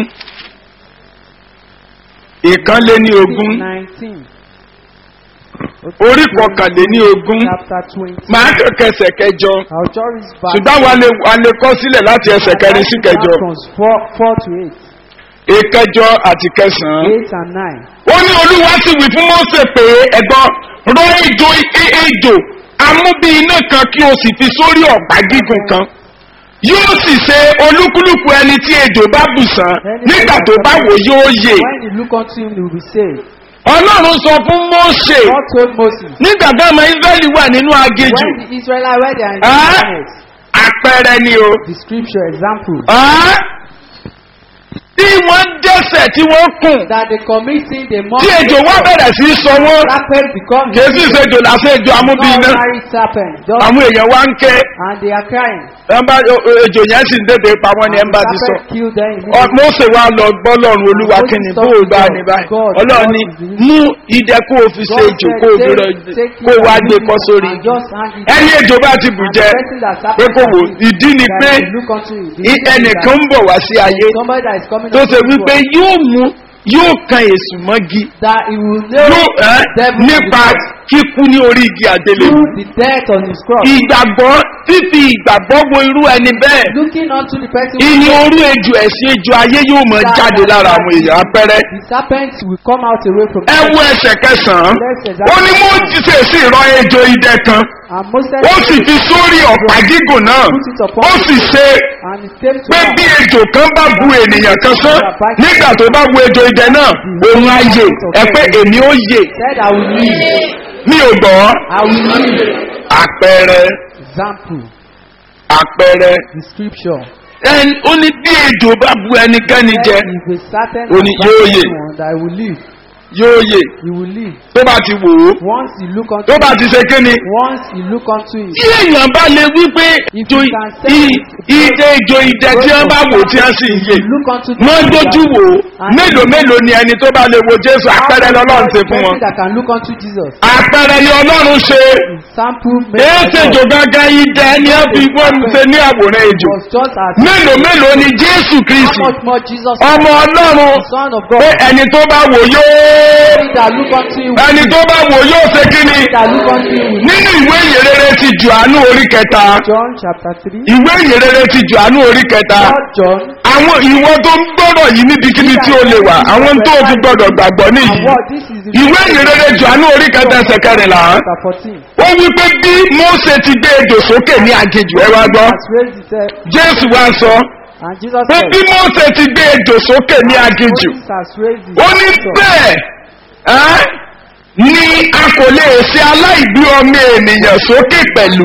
Speaker 4: Ìkànléní ogún.
Speaker 3: 19.
Speaker 4: Orí ìkọkànléní ogún.
Speaker 3: Chapter 20.
Speaker 4: Màá kẹ̀kẹ́ ẹsẹ̀ kẹjọ.
Speaker 3: Our jury is back.
Speaker 4: Ṣùgbọ́n wa lè kọ́ sílẹ̀ láti ẹsẹ̀ kẹrin sí kẹjọ.
Speaker 3: From 4 to 8.
Speaker 4: Ìkẹjọ àti kẹsàn-án.
Speaker 3: 8 and 9.
Speaker 4: Ó ní Olúwa sì wí fún Mósè pé ẹ̀gbọ́n rọ ejò amúbí iná kan kí o sì fi sórí ọ̀pá gígùn kan. Yóò sì ṣe olúkúlùkù ẹni tí ejò bá bù sàn nígbà tó bá wò yóò yè.
Speaker 3: When you look unto him, you will be saved.
Speaker 4: Ọlọ́run sọ fún Mósè
Speaker 3: God told Moses.
Speaker 4: nígbà tí ọmọ Ísírẹ́lì wà nínú aginjù.
Speaker 3: When the Israelites were there in the planet.
Speaker 4: Àpẹẹrẹ ni o.
Speaker 3: The scripture example.
Speaker 4: Tí wọ́n dẹ́sẹ̀ tí wọ́n kùn.
Speaker 3: That they commit sin, they must.
Speaker 4: Tí ejò wá bẹ̀rẹ̀ sí í sọ wọ́n.
Speaker 3: Serpent become.
Speaker 4: Kèsì ìṣèjò làṣẹ ejò amúbí iná.
Speaker 3: Ordinary serpent. Just.
Speaker 4: Àwọn èèyàn wá ń ké.
Speaker 3: And they are crying.
Speaker 4: Ejò yẹn sì ń dédé pa wọ́n ní ẹ̀ ń bá ti sọ.
Speaker 3: Serpent kill them immediately.
Speaker 4: Mósè wa lọ gbọ́ lọ́run Olúwa kí ni bó o bá ní báyìí. Ọlọ́run ní mú idẹ kó o fi ṣe ejò kó o bẹ̀rẹ̀ kó o wá gbé kọ́ sórí. Ẹni ejò bá ti bù jẹ pé kò wò ìdí ni pé ẹnìkan ń bọ̀ wá sí ayé tó ṣe wípé yóò kan èsù mọ́gi nípa kíkú ní orí igi àgbélébùú. Ìgbàgbọ́ fífi ìgbàgbọ́ wo irú ẹni bẹ́ẹ̀. Ìní orú ejò ẹ̀sìn ejò ayé yóò mọ jáde lára àwọn èèyàn apẹ́rẹ́. Ẹ wo ẹsẹ̀ kẹsàn-án. Ó ní mo ti ṣe sí ìrọ̀ ejò idẹ kan. Ó sì fi sórí ọ̀pá gígùn náà. Ó sì ṣe pé bí ejò kan bá bu ènìyàn kan sán nígbà tó bá bu ejò idẹ náà òun á yè ẹ pé èmi ó yè. Mi ò gbọ́. Àpẹẹrẹ. Àpẹẹrẹ. Ó ní bí ejò bá bu ẹnikẹ́ni jẹ ó ní yóò yè. Yóò yè. Tó bá ti wò ó. Tó bá ti ṣe kíni. Tí èèyàn bá lè wí pé ejò idẹ tí wọ́n bá wò tí wọ́n sì ń yè. Wọ́n dojú wò ó. Mélòó ni ẹni tó bá lè wo Jésù àpẹẹrẹ lọ́lọ́run ṣe fún wọn. Àpẹẹrẹ ni Ọlọ́run ṣe. Èsì ejò gángan idẹ ni ẹ fi wọ́n ṣe ní àwòrán ejò. Mélòó ni Jésù Kristi. Ọmọ Ọlọ́run pé ẹni tó bá wò yóò. Ẹni tó bá wò yóò ṣe kí ni? Nínú ìwé ìyèrere ti Jòhánù orí kẹta. Ìwé ìyèrere ti Jòhánù orí kẹta. Àwọn ìwọ tó ń gbọ́dọ̀ yìí níbikíbi tí ó lè wà. Àwọn tó fi gbọ́dọ̀ gbàgbọ́ nìyí. Ìwé ìyèrere Jòhánù orí kẹta ẹsẹ̀ kẹrìnlá. Ó wí pé bí Mósè ti gbé ejò sókè ní aginjù ẹ wá gbọ́. Jésù wá sọ. Pé bí Mósè ti gbé ejò sókè ní aginjù. Ó ní bẹ́ẹ̀. Ni a kò lè ṣe aláìgbé ọmọ ènìyàn sókè pẹ̀lú.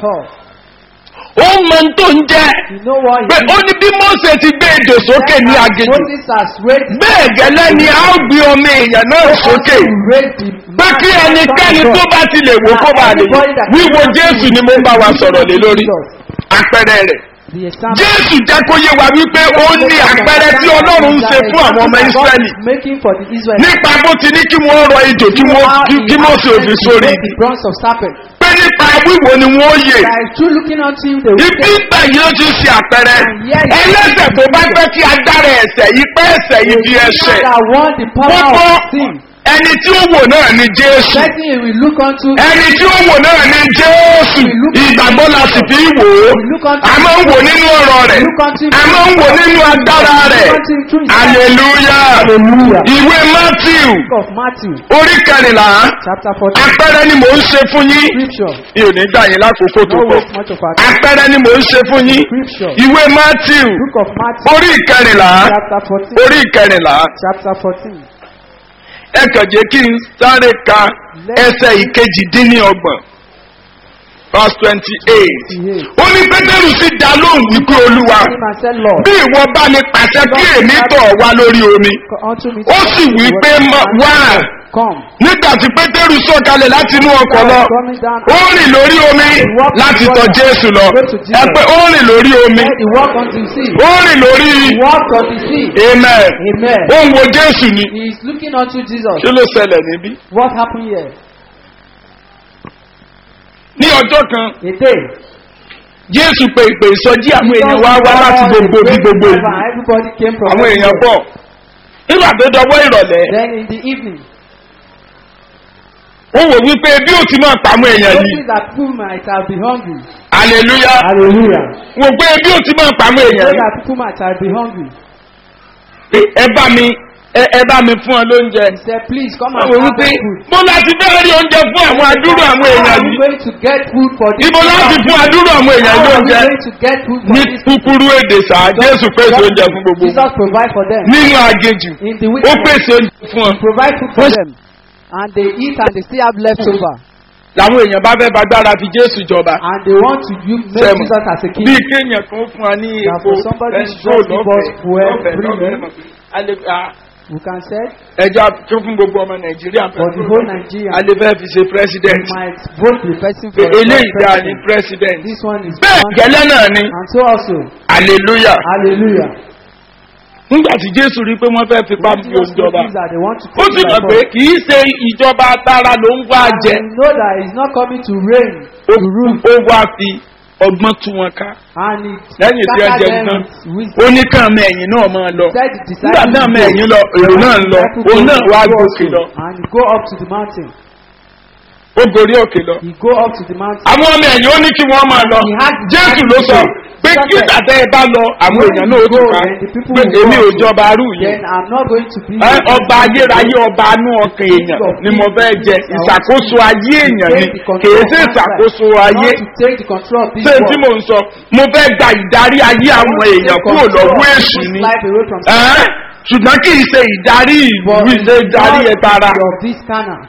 Speaker 4: Ó mọ tó ń jẹ́. Pé ó ní bí Mósè ti gbé ejò sókè ní aginjù. Bẹ́ẹ̀ gẹ́lẹ́ ni a ó gbé ọmọ èèyàn náà sókè. Pé kí ẹnikẹ́ni tó bá ti lè wò kó bá lè wíwo Jésù ni mo bá wa sọ̀rọ̀ lé lórí. Àpẹẹrẹ rẹ̀. Jésù jẹ́ kó yé wa wípé ó ní àpẹẹrẹ tí Ọlọ́run ń ṣe fún àwọn ọmọ Ísírẹ́lì. Nípa bó ti ní kí wọ́n rọ ejò kí Mósè òfin sórí. Pé nípa wíwo ni wọ́n yè. Ibi ìgbà yìí ó ti ṣe àpẹẹrẹ. Ẹlẹ́ṣẹ̀ tó bá gbẹ́ kí agbára ẹ̀ṣẹ̀ yìí pẹ́ ẹ̀ṣẹ̀ yìí di ẹ̀ṣẹ̀. Gbogbo ẹni tí ó wò náà ni Jésù. Ẹni tí ó wò náà ni Jésù. Ìgbàgbọ́ la sì fi wò ó. A máa ń wò nínú ọ̀rọ̀ rẹ̀. A máa ń wò nínú agbára rẹ̀. Hallelujah. Ìwé Matthew. Orí kẹrìnlá. Àpẹẹrẹ ni mò ń ṣe fún yín. Mi ò ní gbà yín lákòókò tó pọ̀. Àpẹẹrẹ ni mò ń ṣe fún yín. Ìwé Matthew. Orí kẹrìnlá. Orí kẹrìnlá. Ẹ kàn jẹ́ kí n sáré ka ẹsẹ̀ ìkejì-dín-ní-ọgbọ̀n verse 28. Ó ní Pétérù sì dá lóhùn wípé Olúwa bí ìwọ bá ní pàṣẹ kí èmi tọ̀ wá lórí omi. Ó sì wí pé wá
Speaker 3: come.
Speaker 4: nígbà tí pétérù sọ̀kalẹ̀ láti inú ọkọ̀ lọ
Speaker 3: Coming down.
Speaker 4: ó rìn lórí omi láti tọ̀ jésù lọ ẹ pé ó rìn lórí omi
Speaker 3: He walked on the sea.
Speaker 4: ó rìn lórí
Speaker 3: He walked on the sea.
Speaker 4: amen
Speaker 3: Amen.
Speaker 4: ó ń wo jésù ni
Speaker 3: He is looking unto Jesus.
Speaker 4: kí ló ṣẹlẹ̀ níbí.
Speaker 3: What happened here?
Speaker 4: ní ọjọ́ kan
Speaker 3: A day.
Speaker 4: jésù pé ìpè ìsọjí àwọn èèyàn wá láti gbogbo bí gbogbo ìlú
Speaker 3: Everybody came from
Speaker 4: àwọn èèyàn
Speaker 3: everywhere.
Speaker 4: pọ̀ nígbà tó dọwọ́ ìrọ̀lẹ́
Speaker 3: Then in the evening,
Speaker 4: ó wò wípé bí ó ti máa pa àwọn èèyàn yìí
Speaker 3: notice that people might have been hungry.
Speaker 4: hallelujah
Speaker 3: Hallelujah.
Speaker 4: wò pé bí ó ti máa pa àwọn èèyàn
Speaker 3: So
Speaker 4: yìí
Speaker 3: that people might have been hungry.
Speaker 4: pé ẹ bá mi fún ọ lóúnjẹ.
Speaker 3: He said, please come
Speaker 4: ó
Speaker 3: and
Speaker 4: wò
Speaker 3: have
Speaker 4: wípé
Speaker 3: food.
Speaker 4: mo láti fẹ́ rí oúnjẹ fún àwọn adúrú àwọn
Speaker 3: How
Speaker 4: èèyàn
Speaker 3: are we
Speaker 4: yìí
Speaker 3: going to get food for this
Speaker 4: ibo láti
Speaker 3: people?
Speaker 4: fún adúrú àwọn èèyàn
Speaker 3: How are we
Speaker 4: lóúnjẹ
Speaker 3: going to get food for
Speaker 4: ní
Speaker 3: these people?
Speaker 4: kúkúrú èdè sáà jésù pèsè oúnjẹ fún gbogbo
Speaker 3: Jesus
Speaker 4: wọn
Speaker 3: provide for them.
Speaker 4: nínú agéjù
Speaker 3: In the
Speaker 4: ó
Speaker 3: wilderness,
Speaker 4: pèsè oúnjẹ fún ọ.
Speaker 3: provide food for them. And they eat and they still have leftover.
Speaker 4: làwọn èèyàn bá fẹ́ fagbára fi jésù jọba.
Speaker 3: And they want to make
Speaker 4: Sẹ́mu.
Speaker 3: Jesus as a king.
Speaker 4: bí kéèyàn kan fún wa ní
Speaker 3: That
Speaker 4: epo
Speaker 3: for somebody to
Speaker 4: ẹ̀ṣọ́
Speaker 3: just give us fuel freely.
Speaker 4: lọ́fẹ̀ẹ́
Speaker 3: We can say
Speaker 4: ẹja tó fún gbogbo ọmọ nàìjíríà
Speaker 3: for the whole Nigeria.
Speaker 4: a lè fẹ́ fi ṣe
Speaker 3: We
Speaker 4: president
Speaker 3: might vote the person for
Speaker 4: eléyìí dáa ní
Speaker 3: president.
Speaker 4: president
Speaker 3: This one is
Speaker 4: bẹ́ẹ̀
Speaker 3: one.
Speaker 4: gẹ́lẹ́ náà ni
Speaker 3: And so also,
Speaker 4: hallelujah
Speaker 3: hallelujah.
Speaker 4: nígbà tí jésù rí pé wọ́n fẹ́ fipá
Speaker 3: When
Speaker 4: fi
Speaker 3: Jesus
Speaker 4: òǹjọba
Speaker 3: knows that they want to
Speaker 4: ó
Speaker 3: take
Speaker 4: sì
Speaker 3: it
Speaker 4: mọ̀
Speaker 3: by
Speaker 4: pé
Speaker 3: force.
Speaker 4: kì í ṣe ìjọba tara ló ń wá
Speaker 3: And
Speaker 4: jẹ
Speaker 3: we know that he's not coming to reign,
Speaker 4: ó
Speaker 3: to rule.
Speaker 4: wá fi ọgbọ́n tú wọn ká
Speaker 3: And he
Speaker 4: lẹ́yìn tí ẹ jẹ
Speaker 3: scattered
Speaker 4: nǹkan
Speaker 3: them with wisdom.
Speaker 4: ó ní kàn mọ ẹ̀yìn náà máa lọ
Speaker 3: Said the
Speaker 4: nígbà
Speaker 3: disciples
Speaker 4: náà mọ
Speaker 3: go.
Speaker 4: ẹ̀yìn lọ èrò náà ń lọ
Speaker 3: Disciples
Speaker 4: òun
Speaker 3: go,
Speaker 4: náà wá
Speaker 3: he go
Speaker 4: gòkè
Speaker 3: also.
Speaker 4: lọ
Speaker 3: And he go up to the mountain.
Speaker 4: ó gorí òkè lọ.
Speaker 3: He go up to the mountain.
Speaker 4: àwọn ọmọ ẹ̀yìn ó ní kí wọ́n máa lọ
Speaker 3: He had
Speaker 4: jésù ló sọ pé kí tàtẹ́ ẹ bá lọ àwọn èèyàn náà ó tún ká pé èmi ò jọba arú yìí
Speaker 3: Then I'm not going to be
Speaker 4: ọba ayérayé ọba anú ọkàn èèyàn ni mo fẹ́ jẹ ìṣàkóso ayé èèyàn ni kìí ṣe ìṣàkóso ayé
Speaker 3: to take the control of this
Speaker 4: ṣé tí
Speaker 3: world.
Speaker 4: mò ń sọ mo fẹ́ gba ìdarí ayé àwọn èèyàn kúrò lọ́wọ́ èṣù ni
Speaker 3: Life away from
Speaker 4: ṣùgbọ́n kì í ṣe ìdarí ìlú ìṣe ìdarí ẹ̀tara
Speaker 3: of this canal.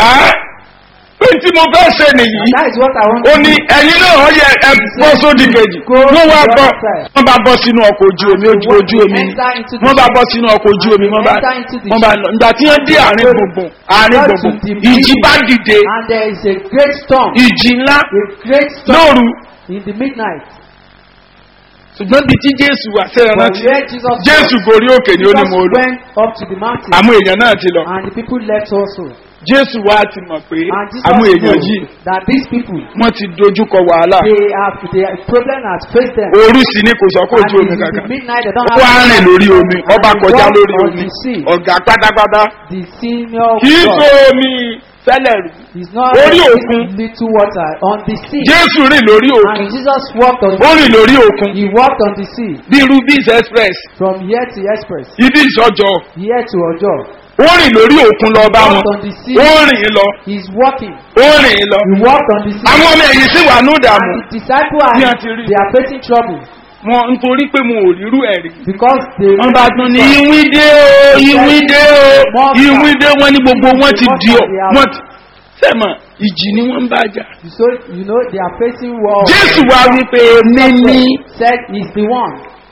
Speaker 4: pé tí mo fẹ́ ṣe nìyí
Speaker 3: And that is what I want
Speaker 4: ó
Speaker 3: to
Speaker 4: ní
Speaker 3: do.
Speaker 4: ẹ̀yin náà ó yẹ ẹ bọ́ sódì kejì wọ́n wá bọ́ wọ́n bá bọ́ sínú ọkọ̀ ojú omi ojú omi ni wọ́n bá bọ́ sínú ọkọ̀ ojú omi wọ́n bá lọ ìgbà tí wọ́n dé àárín gbùngbùn ìjì bá dìde
Speaker 3: And there is a great storm.
Speaker 4: ìjì ńlá
Speaker 3: A great storm
Speaker 4: lóru
Speaker 3: in the midnight.
Speaker 4: ṣùgbọ́n bí tí jésù wà sẹ́yìn
Speaker 3: But
Speaker 4: rántí
Speaker 3: where Jesus
Speaker 4: jésù gorí òkè ni ó ní mo
Speaker 3: Jesus
Speaker 4: lọ
Speaker 3: went up to the mountain.
Speaker 4: àwọn èèyàn náà ti lọ
Speaker 3: And the people left also.
Speaker 4: jésù wá ti mọ̀ pé
Speaker 3: And Jesus
Speaker 4: àwọn èèyàn
Speaker 3: knows
Speaker 4: yìí
Speaker 3: that these people,
Speaker 4: wọ́n ti dojúkọ wàhálà
Speaker 3: their problem has faced them.
Speaker 4: orí sì ni kò sọ kó
Speaker 3: And
Speaker 4: ojú omi
Speaker 3: in
Speaker 4: kankan
Speaker 3: the midnight they don't
Speaker 4: ó wá
Speaker 3: have
Speaker 4: rìn lórí omi ọba
Speaker 3: And
Speaker 4: kọjá
Speaker 3: walk
Speaker 4: lórí
Speaker 3: on
Speaker 4: omi
Speaker 3: the sea.
Speaker 4: ọ̀gá pátápátá
Speaker 3: The senior
Speaker 4: kì í
Speaker 3: God
Speaker 4: so omi sẹ́lẹ̀ rù
Speaker 3: is not
Speaker 4: orí
Speaker 3: like
Speaker 4: òkun.
Speaker 3: little water on the sea.
Speaker 4: jésù rìn lórí òkun
Speaker 3: And Jesus walked on
Speaker 4: ó
Speaker 3: the
Speaker 4: rìn lórí òkun
Speaker 3: He walked on the sea
Speaker 4: bí rubis express
Speaker 3: from here to Express,
Speaker 4: ibi ìsọjọ
Speaker 3: here to Ojo.
Speaker 4: ó rìn lórí òkun lọ bá wọn
Speaker 3: Walked on the sea.
Speaker 4: ó rìn lọ
Speaker 3: He's walking.
Speaker 4: ó rìn lọ
Speaker 3: He walked on the sea.
Speaker 4: àwọn ọmọ ẹ̀yìn sì wà ní ìdààmú
Speaker 3: And the disciples
Speaker 4: Bí a
Speaker 3: are
Speaker 4: ti rí.
Speaker 3: they are facing trouble
Speaker 4: wọn nítorí pé mo ò rírú ẹ̀ rí
Speaker 3: because they
Speaker 4: wọn bá tún ní ìwíndé o ìwíndé o ìwíndé wọn ní gbogbo wọn ti di ọ wọn ti sẹ́mọ̀ ìjì ni wọ́n ń bá jà.
Speaker 3: So you know they are facing war.
Speaker 4: jésù wá wípé èmi ní
Speaker 3: Said he's the one.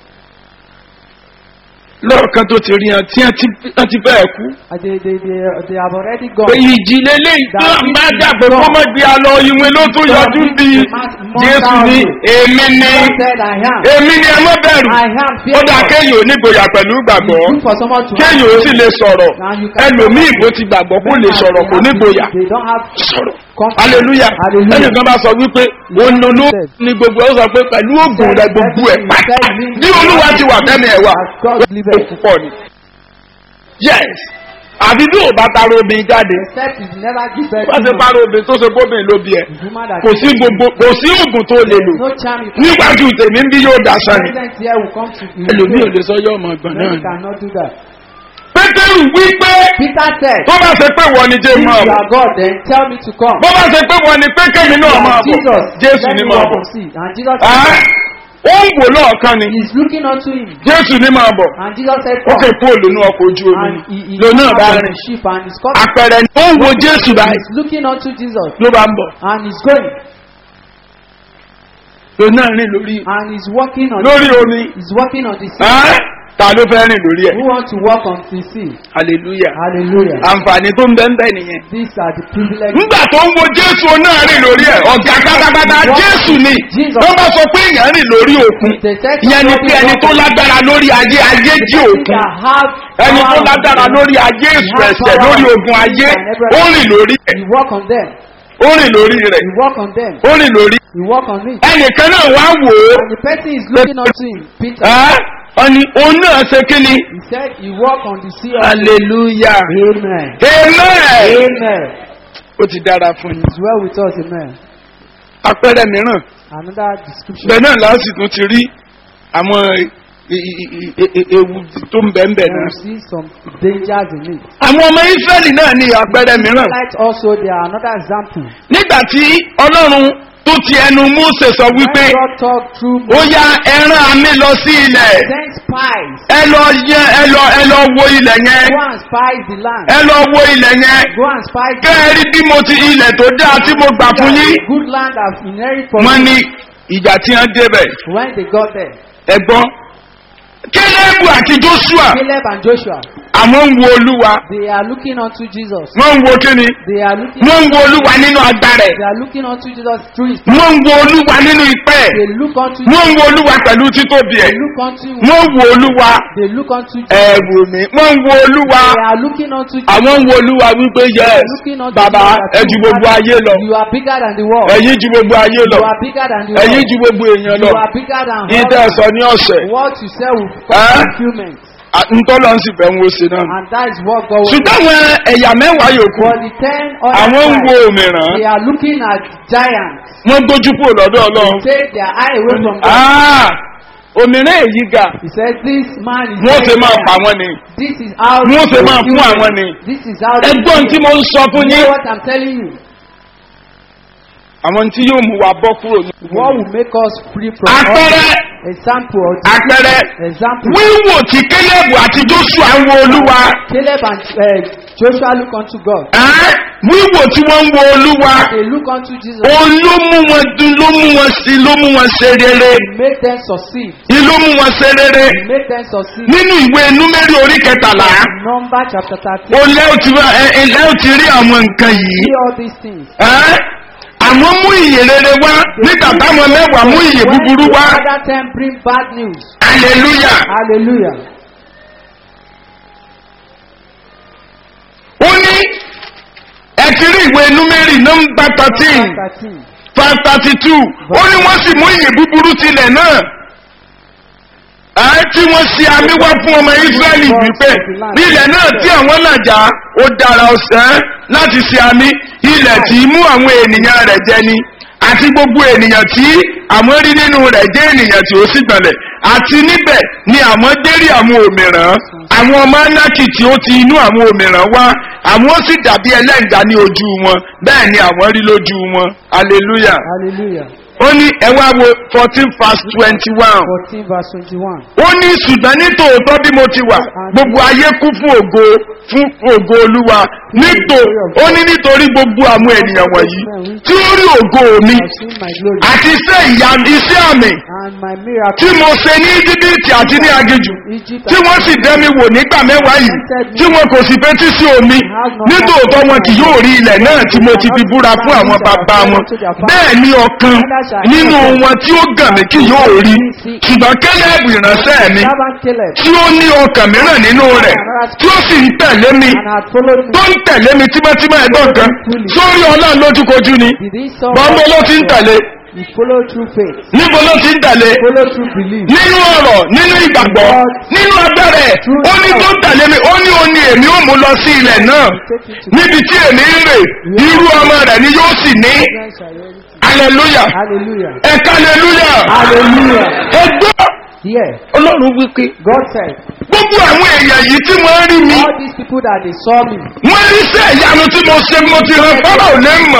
Speaker 4: lọ́ọ̀kan tó ti rí hàn tí wọ́n ti bẹ́ẹ̀ kú.
Speaker 3: They have already
Speaker 4: pé
Speaker 3: gone.
Speaker 4: ìjì lélẹ̀ ìgbà ń bá jà pé kó mọ̀ gbé a lọ ìwé ló tún yọjú bí jésù ní èmi ní
Speaker 3: God said I am.
Speaker 4: èmi ní ẹ mọ́ bẹ̀rù.
Speaker 3: I am
Speaker 4: ó
Speaker 3: fearful.
Speaker 4: dáa kéèyàn onígboyà pẹ̀lú ìgbàgbọ́
Speaker 3: It's good for someone to
Speaker 4: kéèyàn ó sì lè sọ̀rọ̀ ẹlòmíì bó ti gbàgbọ́ kó lè sọ̀rọ̀ kò nígboyà
Speaker 3: They don't have
Speaker 4: sọ̀rọ̀
Speaker 3: confidence.
Speaker 4: hallelujah
Speaker 3: Hallelujah.
Speaker 4: ẹnìkan bá sọ wípé olóló ni gbogbo ẹ ó sọ pé pẹ̀lú ògùn rẹ gbogbo ẹ pátá bí olúwa ti wà fẹ́mi ẹ̀ wà ó púpọ̀ ni yes àbí bí ò bá taro obìnrin jáde
Speaker 3: Except you never give birth
Speaker 4: wọ́n ti
Speaker 3: to
Speaker 4: paro obìnrin tó ṣe bóbìnrin ló bí ẹ
Speaker 3: woman that
Speaker 4: kò sí gbogbo kò sí ògùn tó lè lò
Speaker 3: no charm you can
Speaker 4: níwájú tèmi ń bí yóò dasán ni
Speaker 3: present here will come to you.
Speaker 4: ẹlòmíì ò lè sọ yọ ọmọ ọgbọ̀n
Speaker 3: No,
Speaker 4: náà
Speaker 3: you
Speaker 4: ni.
Speaker 3: cannot do that.
Speaker 4: pétérù wípé
Speaker 3: Peter said,
Speaker 4: tó bá ṣe pé wọ́n ni jẹ́
Speaker 3: if
Speaker 4: máa
Speaker 3: you
Speaker 4: bọ̀
Speaker 3: are God, then tell me to come.
Speaker 4: bó bá ṣe pé wọ́n ni pé kémi náà máa bọ̀
Speaker 3: Jesus,
Speaker 4: jésù
Speaker 3: let
Speaker 4: ni
Speaker 3: me
Speaker 4: máa
Speaker 3: walk
Speaker 4: bọ̀
Speaker 3: on sea. And Jesus
Speaker 4: Ẹ́, ó ń wò lọ́ọ̀kan ni
Speaker 3: is looking unto him.
Speaker 4: jésù ni máa bọ̀
Speaker 3: And Jesus said,
Speaker 4: ó kè
Speaker 3: come.
Speaker 4: kú òlónú ọkọ̀ ojú omi
Speaker 3: And
Speaker 4: ni
Speaker 3: he
Speaker 4: lónà
Speaker 3: comes
Speaker 4: bá
Speaker 3: on
Speaker 4: rìn
Speaker 3: the ship and he's coming.
Speaker 4: àpẹẹrẹ ni ó ń wo jésù báyìí
Speaker 3: He's looking unto Jesus
Speaker 4: ló bá ń bọ̀
Speaker 3: and he's going
Speaker 4: lónà rìn lórí
Speaker 3: and he's walking on
Speaker 4: lórí omi
Speaker 3: he's walking on the sea.
Speaker 4: Ẹ́, ta ló fẹ́ rìn lórí ẹ̀.
Speaker 3: Who want to walk on the sea?
Speaker 4: hallelujah.
Speaker 3: Hallelujah.
Speaker 4: àǹfààní tó ń bẹ́ ń bẹ́ nìyẹn.
Speaker 3: These are the privileges.
Speaker 4: nígbà tó ń wo jésù náà rìn lórí ẹ̀ ọ̀gá pátápátá jésù ni wọ́n bá sọ pé èèyàn rìn lórí òkun ìyẹn ni pé ẹni tó lágbára lórí ayé jí òkun ẹni tó lágbára lórí ayé èṣù ẹ̀ṣẹ̀ lórí ogun ayé ó rìn lórí ẹ̀.
Speaker 3: You walk on them.
Speaker 4: ó rìn lórí rẹ̀.
Speaker 3: You walk on them.
Speaker 4: ó rìn lórí.
Speaker 3: You walk on it.
Speaker 4: ẹnìkan náà wá wò ó.
Speaker 3: And the person is looking up to him. Peter.
Speaker 4: ọ̀ni òun náà ṣe kí ni.
Speaker 3: He said he walk on the sea.
Speaker 4: hallelujah.
Speaker 3: Amen.
Speaker 4: amen.
Speaker 3: Amen.
Speaker 4: ó ti dára fún yín.
Speaker 3: It's well with us, amen.
Speaker 4: àpẹẹrẹ mìíràn.
Speaker 3: Another description.
Speaker 4: bẹ́ẹ̀ náà láti tún ti rí àwọn ewu tó ń bẹ́ẹ̀ bẹ́ẹ̀ náà.
Speaker 3: You see some dangers in it.
Speaker 4: àwọn ọmọ Ísírẹ́lì náà ní àpẹẹrẹ mìíràn.
Speaker 3: Like also there are another example.
Speaker 4: nígbà tí ọlọ́run tó ti ẹnu Mósè sọ wípé ó yá ẹran àmì lọ sí ilẹ̀ ẹ lọ wo ilẹ̀ yẹn ẹ lọ wo ilẹ̀ yẹn kẹ́ ẹ rí bí mo ti ilẹ̀ tó dáa tí mo gbà fún yín. wọ́n ní ìjà tí wọ́n débẹ̀ ẹ̀gbọ́n Kélébù àti Joshua àwọn ń wo Olúwa.
Speaker 3: They are looking unto Jesus.
Speaker 4: wọ́n ń wo kíni. wọ́n ń wo Olúwa nínú agbára ẹ̀.
Speaker 3: They are looking unto Jesus through his.
Speaker 4: wọ́n ń wo Olúwa nínú ipẹ́ ẹ̀.
Speaker 3: They look unto.
Speaker 4: wọ́n ń wo Olúwa pẹ̀lú títóbi ẹ̀.
Speaker 3: They look unto.
Speaker 4: wọ́n wo Olúwa.
Speaker 3: They look unto.
Speaker 4: ẹ wò mí. wọ́n ń wo Olúwa.
Speaker 3: They are looking unto.
Speaker 4: àwọn ń wo Olúwa wípé yes bàbá ẹ ju gbogbo ayé lọ.
Speaker 3: You are bigger than the world.
Speaker 4: ẹ̀yin ju gbogbo ayé lọ.
Speaker 3: You are bigger than the world.
Speaker 4: ẹ̀yin ju gbogbo èèyàn lọ.
Speaker 3: You are bigger than all.
Speaker 4: ìdá ẹ̀sọ́ ní ọ̀sẹ̀.
Speaker 3: What you say will come fulfillment.
Speaker 4: ntọ́lọ́ ń sì fẹ́ ń wo sí náà.
Speaker 3: And that is what God will.
Speaker 4: ṣùgbọ́n àwọn ẹ̀yà mẹ́wàá yòókù.
Speaker 3: For the 10 other
Speaker 4: àwọn ń wo
Speaker 3: tribes,
Speaker 4: òmìrán.
Speaker 3: they are looking at giants.
Speaker 4: wọ́n gbójú kúrò lọ́dọ̀ Ọlọ́run.
Speaker 3: They take their eye away from God.
Speaker 4: òmìrán èyí ga.
Speaker 3: He said this man is.
Speaker 4: wọ́n ṣe máa pa wọ́n ni.
Speaker 3: This is how.
Speaker 4: wọ́n ṣe máa fún àwọn ni.
Speaker 3: This is how.
Speaker 4: ẹgbọ́n tí mo ń sọ fún
Speaker 3: You
Speaker 4: yín.
Speaker 3: know what I'm telling you.
Speaker 4: àwọn tí yóò mú wa bọ́ kúrò ní.
Speaker 3: What will make us free from.
Speaker 4: àpẹẹrẹ.
Speaker 3: Example.
Speaker 4: àpẹẹrẹ.
Speaker 3: Example.
Speaker 4: wíwò tí Kélébù àti Joshua ń wo Olúwa.
Speaker 3: Caleb and Joshua look unto God.
Speaker 4: wíwò tí wọ́n ń wo Olúwa.
Speaker 3: They look unto Jesus.
Speaker 4: òun ló mú wọn dùn ló mú wọn ṣe rere.
Speaker 3: He made them succeed.
Speaker 4: ló mú wọn ṣe rere.
Speaker 3: He made them succeed.
Speaker 4: nínú ìwé Númérì orí 13.
Speaker 3: Number chapter 13.
Speaker 4: ó lẹ́ ò ti rí àwọn nǹkan yìí.
Speaker 3: See all these things.
Speaker 4: àwọn mú ìyè rere wá nígbà táwọn mẹ́wàá mú ìyè búburú wá.
Speaker 3: Other 10 bring bad news.
Speaker 4: hallelujah.
Speaker 3: Hallelujah.
Speaker 4: ó ní ẹ ti rí ìwé Númérì nọ́mbà 13 verse 32 ó ní wọ́n sì mú ìyè búburú tilẹ̀ náà. tí wọ́n ṣe àmì wá fún ọmọ Ísírẹ́lì wípé ilẹ̀ náà tí àwọn làjà ó dára ọ̀sẹ̀ láti ṣe àmì ilẹ̀ tí mú àwọn ènìyàn rẹ̀ jẹ ni àti gbogbo ènìyàn tí àwọn rí nínú rẹ̀ jẹ́ ènìyàn tí ó sì gbọ̀nlẹ̀ àti níbẹ̀ ni àwọn dérí àwọn òmìrán àwọn ọmọ Ánákì tí ó ti inú àwọn òmìrán wá àwọn ó sì dàbí ẹlẹ́ǹgá ní ojú wọn bẹ́ẹ̀ ni àwọn rí lójú wọn hallelujah.
Speaker 3: Hallelujah.
Speaker 4: ó ní ẹ wá wo 14 verse 21.
Speaker 3: 14 verse 21.
Speaker 4: ó ní ṣùgbọ́n ní tòótọ́ bí mo ti wà gbogbo ayé kú fún ògo Olúwa ó ní nítorí gbogbo àwọn ènìyàn wọ̀nyí tí ó rí ògo mi àti iṣẹ́ àmì tí mo ṣe ní Íjíbítì àti ní aginjù tí wọ́n sì dẹ́ mi wò nígbà mẹ́wàá yìí tí wọn kò sì fetí sí omi nítòótọ́ wọn kì yóò rí ilẹ̀ náà tí mo ti fi búra fún àwọn bàbá wọn bẹ́ẹ̀ ni ọ̀kan nínú wọn tí ó gàn mí kì yóò rí ṣùgbọ́n Kélébù ìránṣẹ́ mi tí ó ní ọkàn mìíràn nínú rẹ̀ tí ó sì ń tẹ̀lé mi tó ń tẹ̀lé mi tímọ́tímọ́ ẹ̀gbọ́n kan sórí Ọlọ́run lójúkojú ni bọ́ńbó ló ti ń tẹ̀lé. níbo ló ti ń tẹ̀lé nínú ọ̀rọ̀ nínú ìgbàgbọ́ nínú agbára ẹ̀ ó ní tó ń tẹ̀lé mi ó ní òní èmi ó mú lọ sí ilẹ̀ náà níbi tí èmi ń rè irú ọmọ rẹ̀ ni yóò sì ní. hallelujah. ẹ̀ka hallelujah. ẹgbọ́. Ọlọ́run wípé.
Speaker 3: God said.
Speaker 4: gbogbo àwọn èèyàn yìí tí wọ́n rí mi.
Speaker 3: all these people that they saw me.
Speaker 4: wọ́n rí sẹ́ ìyanu tí mo ṣe mo ti rán fọ́nrán ò lè mọ̀.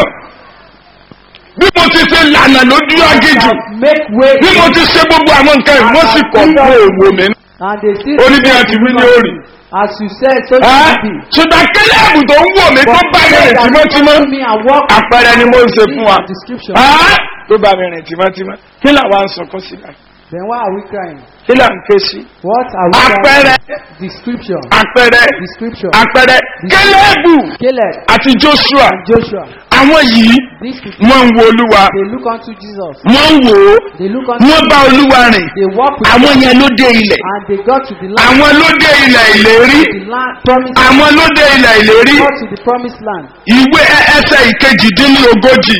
Speaker 4: bí mo ti ṣe lànà lójú agéjù. bí mo ti ṣe gbogbo àwọn nǹkan yìí wọ́n sì kọ̀ fún òwò mi. oníbi àti wí ní orí.
Speaker 3: As you said, so it be.
Speaker 4: ṣùgbọ́n Kélébù tó ń wò mí tó bá mi rìn tímọ́tímọ́. àpẹẹrẹ ni mo ń ṣe fún wa. tó bá mi rìn tímọ́tímọ́. kí làwa ń sọkún sí náà.
Speaker 3: Then why are we crying?
Speaker 4: kí là ń ké sí.
Speaker 3: What are we
Speaker 4: àpẹẹrẹ
Speaker 3: crying? Description.
Speaker 4: àpẹẹrẹ
Speaker 3: Description.
Speaker 4: àpẹẹrẹ kélébù
Speaker 3: Caleb
Speaker 4: àti joshua
Speaker 3: and Joshua.
Speaker 4: àwọn yìí
Speaker 3: These people,
Speaker 4: wọ́n ń wo olúwa
Speaker 3: they look unto Jesus.
Speaker 4: wọ́n ń wò ó
Speaker 3: They look unto
Speaker 4: wọ́n bá olúwa rìn
Speaker 3: They walk with
Speaker 4: àwọn
Speaker 3: God.
Speaker 4: yẹn ló dé ilẹ̀
Speaker 3: And they got to the land.
Speaker 4: àwọn ló dé ilẹ̀ ìlérí
Speaker 3: The land promised land.
Speaker 4: àwọn ló dé ilẹ̀ ìlérí
Speaker 3: Got to the promised land.
Speaker 4: ìwé ẹsẹ̀ ìkejìdínlógójì.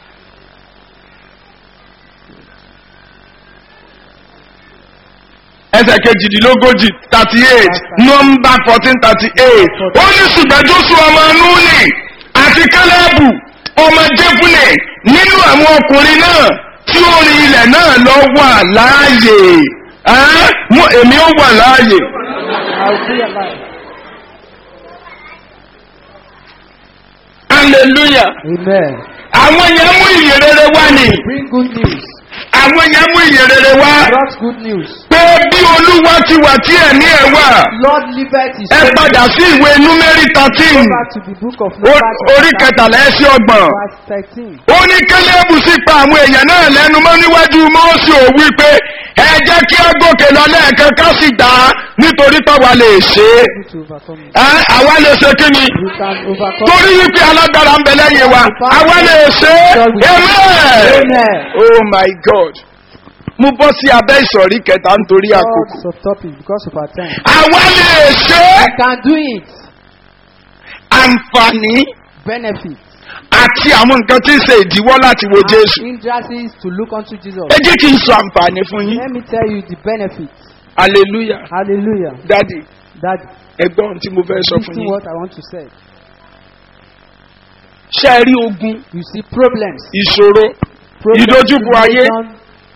Speaker 4: ẹsẹ̀ kejìdínlógójì 38 nọ́mbà 1438 ó ní ṣùgbọ́n Jóṣúà ọmọ Núnì àti Kálẹ́bù ọmọ Jẹ́fúnè nínú àwọn ọkùnrin náà tí ó rin ilẹ̀ náà lọ wà láàyè èmi ó wà láàyè.
Speaker 3: I'll be alive.
Speaker 4: hallelujah.
Speaker 3: Amen.
Speaker 4: àwọn yẹn mú ìyèrèrè wá ní.
Speaker 3: Bring good news.
Speaker 4: àwọn yẹn mú ìyèrèrè wá.
Speaker 3: Brought good news.
Speaker 4: pé bí Olúwa ti wà tí ẹ̀mí ẹ̀ wà.
Speaker 3: Lord liveth is
Speaker 4: ẹ padà sí ìwé Númérì 13.
Speaker 3: Go back to the book of Numbers.
Speaker 4: orí kẹtàlá ẹsẹ̀ ọgbọ̀n.
Speaker 3: Verse 13.
Speaker 4: ó ní Kálẹ́bù sì pa àwọn èèyàn náà lẹ́nu mọ́ níwájú Mósè ó wí pé ẹ jẹ́ kí á gòkè lọ lẹ́ẹ̀kan ká sì dá nítorí táwa lè ṣe
Speaker 3: Able to overcome it.
Speaker 4: é. àwa lè ṣe kí ni.
Speaker 3: You can overcome
Speaker 4: torí wípé alágbára ń bẹ lẹ́yìn wa àwa lè ṣe é.
Speaker 3: Amen.
Speaker 4: amen. oh my God. mo bọ́ sí abẹ́ ìsọ̀rí kẹta nítorí àkókò.
Speaker 3: God's subtopic because of our time.
Speaker 4: àwa lè ṣe é.
Speaker 3: We can do it.
Speaker 4: àǹfààní
Speaker 3: Benefit.
Speaker 4: àti àwọn nǹkan tí ń ṣe ìdíwọ́ láti wo Jésù.
Speaker 3: Hindrances to look unto Jesus.
Speaker 4: ẹ jẹ́ kí n sọ àǹfààní fún yín.
Speaker 3: Let me tell you the benefits.
Speaker 4: hallelujah.
Speaker 3: Hallelujah.
Speaker 4: dadi
Speaker 3: That
Speaker 4: ẹgbọ́n tí mo fẹ́ sọ fún
Speaker 3: listen
Speaker 4: yín.
Speaker 3: what I want to say.
Speaker 4: ṣé ẹ rí ogun
Speaker 3: You see problems.
Speaker 4: ìṣòro ìdojúkọ ayé
Speaker 3: tribulation,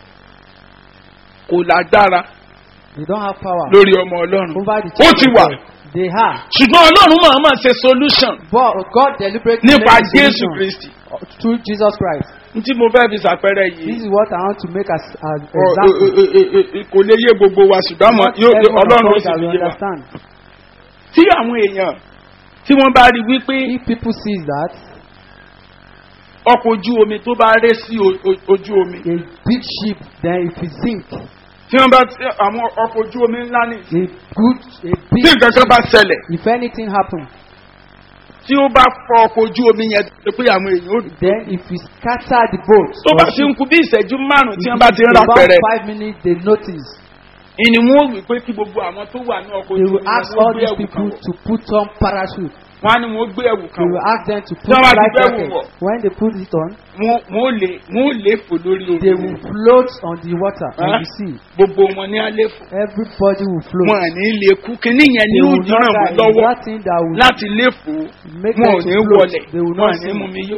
Speaker 4: kò lágbára
Speaker 3: they don't have power
Speaker 4: lórí ọmọ Ọlọ́run.
Speaker 3: over the
Speaker 4: ó ti wà.
Speaker 3: They have.
Speaker 4: ṣùgbọ́n Ọlọ́run máa ṣe solution
Speaker 3: But God deliberately
Speaker 4: nípa
Speaker 3: made a
Speaker 4: Jésù
Speaker 3: solution
Speaker 4: Kristi.
Speaker 3: through Jesus Christ.
Speaker 4: n tí mo fẹ́ fi ṣàpẹẹrẹ
Speaker 3: This
Speaker 4: yìí
Speaker 3: is what I want to make as example.
Speaker 4: kò lè yé gbogbo wa ṣùgbọ́n
Speaker 3: Not everyone
Speaker 4: Ọlọ́run ó
Speaker 3: of us
Speaker 4: sì
Speaker 3: that
Speaker 4: fi
Speaker 3: will
Speaker 4: yé wa.
Speaker 3: understand.
Speaker 4: tí àwọn èèyàn tí wọ́n bá rí wípé
Speaker 3: If people see that
Speaker 4: ọkọ̀ ojú omi tó bá ré sí ojú omi
Speaker 3: a big ship, then if it sink,
Speaker 4: tí wọ́n bá àwọn ọkọ̀ ojú omi ńlá ní
Speaker 3: a big
Speaker 4: tí nǹkan kan bá ṣẹlẹ̀
Speaker 3: if anything happen,
Speaker 4: tí ó bá fọ ọkọ̀ ojú omi yẹn tó pé àwọn èèyàn ò dùn.
Speaker 3: then if we scatter the boat,
Speaker 4: tó bá ti ń kú bí ìṣẹ́jú márùn-ún tí wọ́n bá ti ń ra
Speaker 3: about
Speaker 4: pẹ̀rẹ̀
Speaker 3: 5 minutes they notice.
Speaker 4: ìní wọn ò wí pé kí gbogbo àwọn tó wà ní ọkọ̀
Speaker 3: They
Speaker 4: ojú
Speaker 3: will
Speaker 4: omi
Speaker 3: ask
Speaker 4: wọn
Speaker 3: all
Speaker 4: gbé
Speaker 3: these
Speaker 4: ẹ̀wù kan
Speaker 3: people
Speaker 4: wọ̀.
Speaker 3: to put on parachute.
Speaker 4: wọ́n á ní wọn gbé ẹ̀wù
Speaker 3: They
Speaker 4: kan
Speaker 3: will
Speaker 4: wọ̀.
Speaker 3: ask them to put
Speaker 4: Tí wọ́n bá ti
Speaker 3: life
Speaker 4: gbé ẹ̀wù
Speaker 3: jacket.
Speaker 4: wọ̀.
Speaker 3: When they put it on,
Speaker 4: wọ́n ò lè fò lórí
Speaker 3: they
Speaker 4: omi.
Speaker 3: will float on the water, on
Speaker 4: Huh?
Speaker 3: the sea.
Speaker 4: gbogbo wọn ní alẹ́ fò.
Speaker 3: Everybody will float.
Speaker 4: wọn à ní lè kú kíní yẹn ní
Speaker 3: They will
Speaker 4: ojú
Speaker 3: not
Speaker 4: ràn
Speaker 3: die.
Speaker 4: wọ́n lọ́wọ́
Speaker 3: Nothing that will
Speaker 4: láti lè fò
Speaker 3: make
Speaker 4: wọn ò
Speaker 3: them
Speaker 4: ní
Speaker 3: to float.
Speaker 4: wọlẹ̀
Speaker 3: They will
Speaker 4: wọn
Speaker 3: not
Speaker 4: à ní
Speaker 3: sink.
Speaker 4: mú mi yó.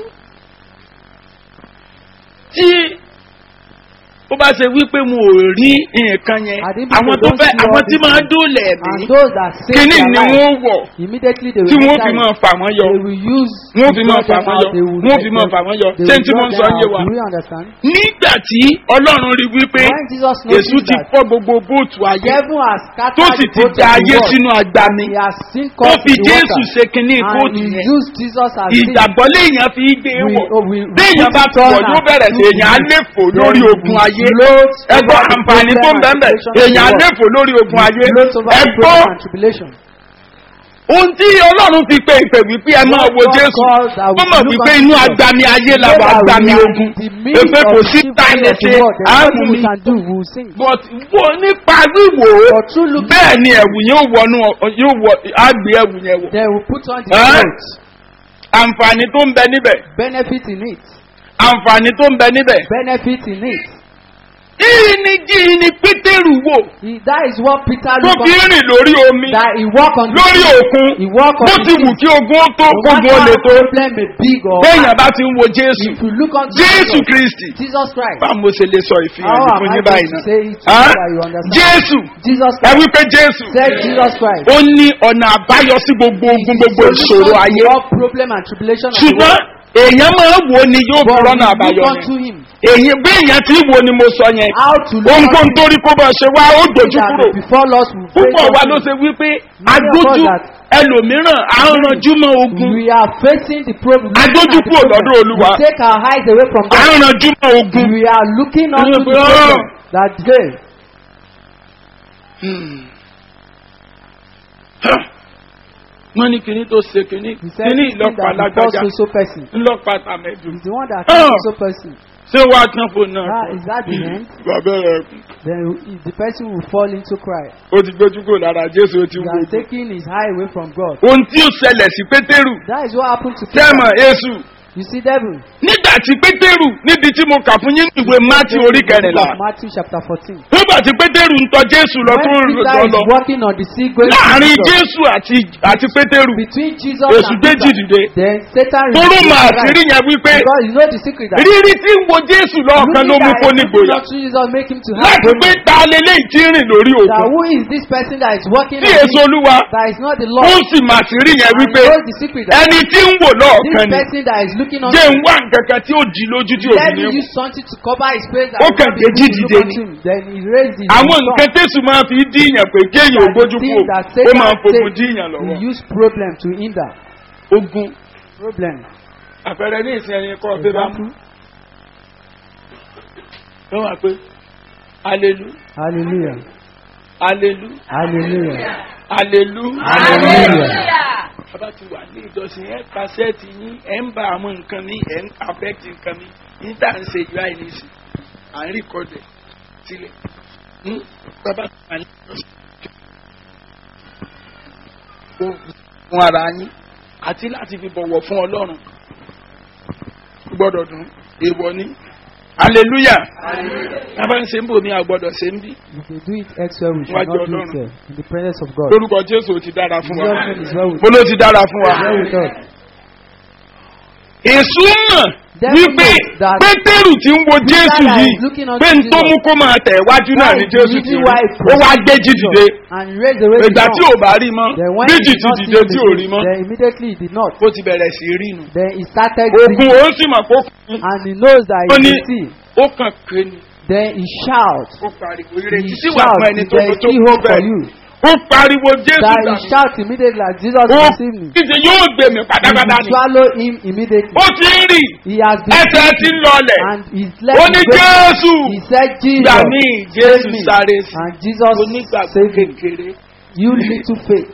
Speaker 4: tí ó bá ṣe wípé mo ò rí nǹkan yẹn
Speaker 3: And if people
Speaker 4: àwọn tó
Speaker 3: don't
Speaker 4: fẹ́
Speaker 3: see
Speaker 4: àwọn
Speaker 3: all
Speaker 4: tí
Speaker 3: this
Speaker 4: máa
Speaker 3: thing,
Speaker 4: dólẹ̀
Speaker 3: And
Speaker 4: mí
Speaker 3: those that save
Speaker 4: kíní
Speaker 3: their
Speaker 4: ni
Speaker 3: life,
Speaker 4: wọ́n wọ̀
Speaker 3: immediately they
Speaker 4: tí
Speaker 3: will
Speaker 4: wọ́n
Speaker 3: enter
Speaker 4: fi
Speaker 3: it.
Speaker 4: máa fà wọ́n yọ
Speaker 3: They will use
Speaker 4: wọ́n fi
Speaker 3: to
Speaker 4: máa
Speaker 3: draw
Speaker 4: fà
Speaker 3: them
Speaker 4: wọ́n
Speaker 3: out.
Speaker 4: yọ
Speaker 3: They will
Speaker 4: wọ́n fi máa fà wọ́n yọ
Speaker 3: they
Speaker 4: ṣé
Speaker 3: will
Speaker 4: tí
Speaker 3: draw
Speaker 4: wọ́n
Speaker 3: them
Speaker 4: sọ ń yé
Speaker 3: out.
Speaker 4: wa.
Speaker 3: Do you understand?
Speaker 4: nígbà tí Ọlọ́run rí wípé
Speaker 3: When Jesus
Speaker 4: Èṣù
Speaker 3: noticed
Speaker 4: ti
Speaker 3: that
Speaker 4: fọ́ gbogbo bóòtù ayé
Speaker 3: devil has
Speaker 4: tó
Speaker 3: scattered
Speaker 4: sì
Speaker 3: the
Speaker 4: ti
Speaker 3: boat
Speaker 4: da
Speaker 3: of the
Speaker 4: ayé
Speaker 3: world,
Speaker 4: sínú agbami
Speaker 3: he has sink
Speaker 4: tó
Speaker 3: us
Speaker 4: fi
Speaker 3: in the
Speaker 4: Jésù
Speaker 3: water,
Speaker 4: ṣe kínní
Speaker 3: and
Speaker 4: kóòtù
Speaker 3: he
Speaker 4: yẹn
Speaker 3: used Jesus as sin.
Speaker 4: ìgbàgbọ́ léèyàn fi gbé wọ̀
Speaker 3: we
Speaker 4: béèyàn bá
Speaker 3: put it
Speaker 4: pọ̀
Speaker 3: on
Speaker 4: yóò
Speaker 3: and
Speaker 4: bẹ̀rẹ̀ sí
Speaker 3: do
Speaker 4: èèyàn á
Speaker 3: it.
Speaker 4: léfò
Speaker 3: Then
Speaker 4: lórí
Speaker 3: we
Speaker 4: ogun ayé
Speaker 3: float
Speaker 4: ẹgbọ́n
Speaker 3: over the
Speaker 4: àǹfààní tó ń
Speaker 3: problem and
Speaker 4: bẹ́ẹ̀
Speaker 3: tribulation of
Speaker 4: èèyàn á
Speaker 3: the world.
Speaker 4: léfò lórí ogun ayé
Speaker 3: Float over the
Speaker 4: ẹgbọ́n
Speaker 3: problem and tribulation.
Speaker 4: ohun tí Ọlọ́run fi pe ìpè wípé ẹ máa wo Jésù wọ́n mọ̀ wípé inú agbami ayé la wà agbami ogun èpè kò sí ta lè ṣe àrùn mi but wo nípa wíwò bẹ́ẹ̀ ni ẹ̀wù yóò wọnú àgbé ẹ̀wù yẹn wọ̀.
Speaker 3: They will put on the clothes.
Speaker 4: àǹfààní tó ń bẹ níbẹ̀.
Speaker 3: Benefit in it.
Speaker 4: àǹfààní tó ń bẹ níbẹ̀.
Speaker 3: Benefit in it.
Speaker 4: ìyìn ni Pétérù wò.
Speaker 3: That is what Peter
Speaker 4: tó
Speaker 3: looked
Speaker 4: fi rìn lórí omi.
Speaker 3: that he walk on the
Speaker 4: lórí
Speaker 3: sea.
Speaker 4: òkun.
Speaker 3: He walk on
Speaker 4: bó
Speaker 3: the
Speaker 4: ti
Speaker 3: sea.
Speaker 4: wù kí ogun ó tó
Speaker 3: No
Speaker 4: kógun ó
Speaker 3: matter
Speaker 4: lè
Speaker 3: how
Speaker 4: tó.
Speaker 3: problem may big or
Speaker 4: téèyàn bá ti ń wo Jésù.
Speaker 3: if you look unto
Speaker 4: Jésù Kristi.
Speaker 3: Jesus Christ.
Speaker 4: báwo mo ṣe lè sọ ìfihàn
Speaker 3: How
Speaker 4: yìí
Speaker 3: am
Speaker 4: fún
Speaker 3: I
Speaker 4: yín
Speaker 3: going
Speaker 4: báyìí
Speaker 3: to
Speaker 4: náà.
Speaker 3: say it to you that you understand?
Speaker 4: Jésù.
Speaker 3: Jesus
Speaker 4: ẹ
Speaker 3: Christ.
Speaker 4: wí pé Jésù.
Speaker 3: Said Jesus Christ.
Speaker 4: ó ní ọ̀nà àbáyọ sí gbogbo ogun gbogbo
Speaker 3: Solution
Speaker 4: ìṣòro
Speaker 3: to
Speaker 4: ayé.
Speaker 3: all problem and tribulation of the
Speaker 4: ṣùgbọ́n
Speaker 3: world.
Speaker 4: èèyàn máa ń wo ni yóò fi
Speaker 3: But
Speaker 4: rọ́nà
Speaker 3: we
Speaker 4: àbáyọ
Speaker 3: look unto
Speaker 4: yẹn.
Speaker 3: him.
Speaker 4: èyí bí èèyàn ti wo ni mo sọ yẹn.
Speaker 3: How to look
Speaker 4: ohunkóhun
Speaker 3: unto
Speaker 4: torí kó bá ṣe wá ó dojú
Speaker 3: that
Speaker 4: kúrò.
Speaker 3: before us we face
Speaker 4: púpọ̀ wa
Speaker 3: unto
Speaker 4: ló
Speaker 3: him.
Speaker 4: ṣe wípé
Speaker 3: Many of us
Speaker 4: agbójú
Speaker 3: that-
Speaker 4: ẹlòmíràn à ń ranjú mọ́ ogun.
Speaker 3: We are facing the problem.
Speaker 4: Agbójú kúrò lọ́dọ̀ Olúwa.
Speaker 3: We take our eyes away from
Speaker 4: à
Speaker 3: God.
Speaker 4: ń ranjú mọ́ ogun.
Speaker 3: We are looking unto the
Speaker 4: Ọlọ́run,
Speaker 3: problem. that day.
Speaker 4: wọ́n ní kíní tó ṣe kíní
Speaker 3: He said,
Speaker 4: kíní
Speaker 3: "This thing
Speaker 4: ìlọ́pàá
Speaker 3: that before
Speaker 4: lágbájá
Speaker 3: so person
Speaker 4: ńlọ́pàá tàmẹ́dù.
Speaker 3: is the one that killed so person."
Speaker 4: ṣé wàá tán fún náà?
Speaker 3: Is that the end?
Speaker 4: bàbá rẹ̀ kù.
Speaker 3: Then the person will fall into cry.
Speaker 4: ó ti gbójú kò lára Jésù ó ti
Speaker 3: He
Speaker 4: ń
Speaker 3: has
Speaker 4: gbójú.
Speaker 3: taken his eye away from God.
Speaker 4: ohun tí ó ṣẹlẹ̀ sí Pétérù
Speaker 3: That is what happened to
Speaker 4: sẹ́mọ̀
Speaker 3: Peter.
Speaker 4: Èṣù.
Speaker 3: You see, devil.
Speaker 4: nígbà tí Pétérù níbi tí mo kà fún yín ìwé Mátíù orí kẹrìnlá.
Speaker 3: Matthew chapter 14.
Speaker 4: nígbà tí Pétérù ń tọ Jésù lọ tó
Speaker 3: When
Speaker 4: ń
Speaker 3: Peter is
Speaker 4: lọ
Speaker 3: walking on the sea going to
Speaker 4: láàrin
Speaker 3: Jesus,
Speaker 4: Jésù àti Pétérù
Speaker 3: between Jesus
Speaker 4: Èṣù
Speaker 3: and
Speaker 4: gbé
Speaker 3: Peter,
Speaker 4: jìdìde.
Speaker 3: then Satan
Speaker 4: toró
Speaker 3: revealed
Speaker 4: máa
Speaker 3: his
Speaker 4: sí rí
Speaker 3: right.
Speaker 4: yẹn wípé
Speaker 3: Because you know the secret that
Speaker 4: rírí tí ń wo Jésù lọ́ọ̀kan ló mú kó nígboyà
Speaker 3: to Jesus make him to have
Speaker 4: láti pé
Speaker 3: boldness.
Speaker 4: ta lélẹ́yìí tí ń rìn lórí
Speaker 3: That
Speaker 4: òkun
Speaker 3: who is this person that is walking
Speaker 4: tí
Speaker 3: on
Speaker 4: èso
Speaker 3: this,
Speaker 4: Olúwa
Speaker 3: that is not the
Speaker 4: ó
Speaker 3: Lord.
Speaker 4: sì máa sí rí yẹn
Speaker 3: And he
Speaker 4: wípé
Speaker 3: knows the secret that
Speaker 4: ẹni tí ń wò
Speaker 3: this
Speaker 4: lọ́ọ̀kan ni
Speaker 3: person that is looking on
Speaker 4: jẹ́ ń wá nǹkankan tí ó di lójú tí ò
Speaker 3: let
Speaker 4: ní
Speaker 3: me
Speaker 4: wò.
Speaker 3: use something to cover his face that
Speaker 4: Ó
Speaker 3: will
Speaker 4: kàn
Speaker 3: not be
Speaker 4: gbé
Speaker 3: able to
Speaker 4: jídìde
Speaker 3: look
Speaker 4: ni.
Speaker 3: at him. Then he raised his
Speaker 4: àwọn
Speaker 3: tongue.
Speaker 4: nǹkan tẹ̀sù máa fi díyàn pé kéèyàn ò gbójú kú
Speaker 3: Thing that
Speaker 4: ó máa
Speaker 3: Satan
Speaker 4: fògùn
Speaker 3: takes,
Speaker 4: díyàn lọ́wọ́.
Speaker 3: he use problem to hinder.
Speaker 4: ogun
Speaker 3: Problem.
Speaker 4: àpẹẹrẹ ní ìsìn ẹni kọ́ ọ̀fẹ́ bá mú. ló wà pé alelu
Speaker 3: Hallelujah.
Speaker 4: alelu
Speaker 3: Hallelujah.
Speaker 4: alelu.
Speaker 3: Hallelujah.
Speaker 4: bàbá ti wà ní ìjọsìn ẹ̀ kásẹ̀tì yín ẹ̀ ń bá àwọn nǹkan mi ẹ̀ ń affect nǹkan mi yín tá à ń ṣe ìlú àìníṣe à ń rìkọ́dẹ̀ sílẹ̀. bàbá ti wà ní ìjọsìn fún ara yín àti láti fi bọ̀wọ̀ fún Ọlọ́run gbọ́dọ̀ dùn èèwọ̀ ni hallelujah bàbá ń ṣe ń bò mí àgbọ̀dọ̀ ṣe ń bí.
Speaker 3: If you do it elsewhere, we should not do it there. In the presence of God.
Speaker 4: lórúkọ Jésù ti dára fún wa
Speaker 3: Jesus name is well with
Speaker 4: mo ló ti dára fún wa.
Speaker 3: well with us.
Speaker 4: Èṣù mọ̀
Speaker 3: Devil
Speaker 4: wípé
Speaker 3: knows that
Speaker 4: Pétérù tí ń wo Jésù
Speaker 3: that
Speaker 4: yìí
Speaker 3: is looking unto
Speaker 4: pé n tó
Speaker 3: Jesus.
Speaker 4: mú kó máa tẹ̀ wájú náà
Speaker 3: That
Speaker 4: ní
Speaker 3: is the
Speaker 4: Jésù ti
Speaker 3: reason
Speaker 4: rí
Speaker 3: why
Speaker 4: ó wá gbé jídìde
Speaker 3: and raised away the
Speaker 4: ìgbà tí ò
Speaker 3: tongue.
Speaker 4: bá rí mọ́
Speaker 3: Then when
Speaker 4: bí
Speaker 3: he did not
Speaker 4: jìdìde
Speaker 3: see
Speaker 4: tí
Speaker 3: the
Speaker 4: ò rí
Speaker 3: thing,
Speaker 4: mọ́
Speaker 3: then immediately he did not.
Speaker 4: ó ti bẹ̀rẹ̀ sí rí nu.
Speaker 3: Then he started
Speaker 4: Ogun
Speaker 3: singing,
Speaker 4: ó sì mọ̀ kó kún
Speaker 3: and he knows that
Speaker 4: ó
Speaker 3: he
Speaker 4: ní
Speaker 3: can see.
Speaker 4: ó kàn pé ni
Speaker 3: Then he shouts.
Speaker 4: ó pariwo
Speaker 3: He
Speaker 4: ìrètí sí wà fún
Speaker 3: shouts.
Speaker 4: ẹni tó
Speaker 3: There is
Speaker 4: tó
Speaker 3: still
Speaker 4: kú
Speaker 3: hope for
Speaker 4: bẹ́ẹ̀
Speaker 3: you.
Speaker 4: ó pariwo Jésù
Speaker 3: That he
Speaker 4: dànù
Speaker 3: shouts immediately like Jesus
Speaker 4: ó
Speaker 3: received me.
Speaker 4: kíje yóò gbé mi
Speaker 3: He
Speaker 4: pátápátá
Speaker 3: will
Speaker 4: ni
Speaker 3: swallow him immediately.
Speaker 4: ó ti ń rì
Speaker 3: He has been
Speaker 4: ẹsẹ̀ ti ń lọlẹ̀
Speaker 3: and his
Speaker 4: ó
Speaker 3: leg
Speaker 4: ní
Speaker 3: is broken.
Speaker 4: Jésù
Speaker 3: He said,
Speaker 4: gbà
Speaker 3: Jesus,
Speaker 4: mí
Speaker 3: save
Speaker 4: Jésù
Speaker 3: me.
Speaker 4: sáré sí
Speaker 3: And Jesus
Speaker 4: onígbàgbọ́
Speaker 3: saved him.
Speaker 4: kékeré.
Speaker 3: You little faith.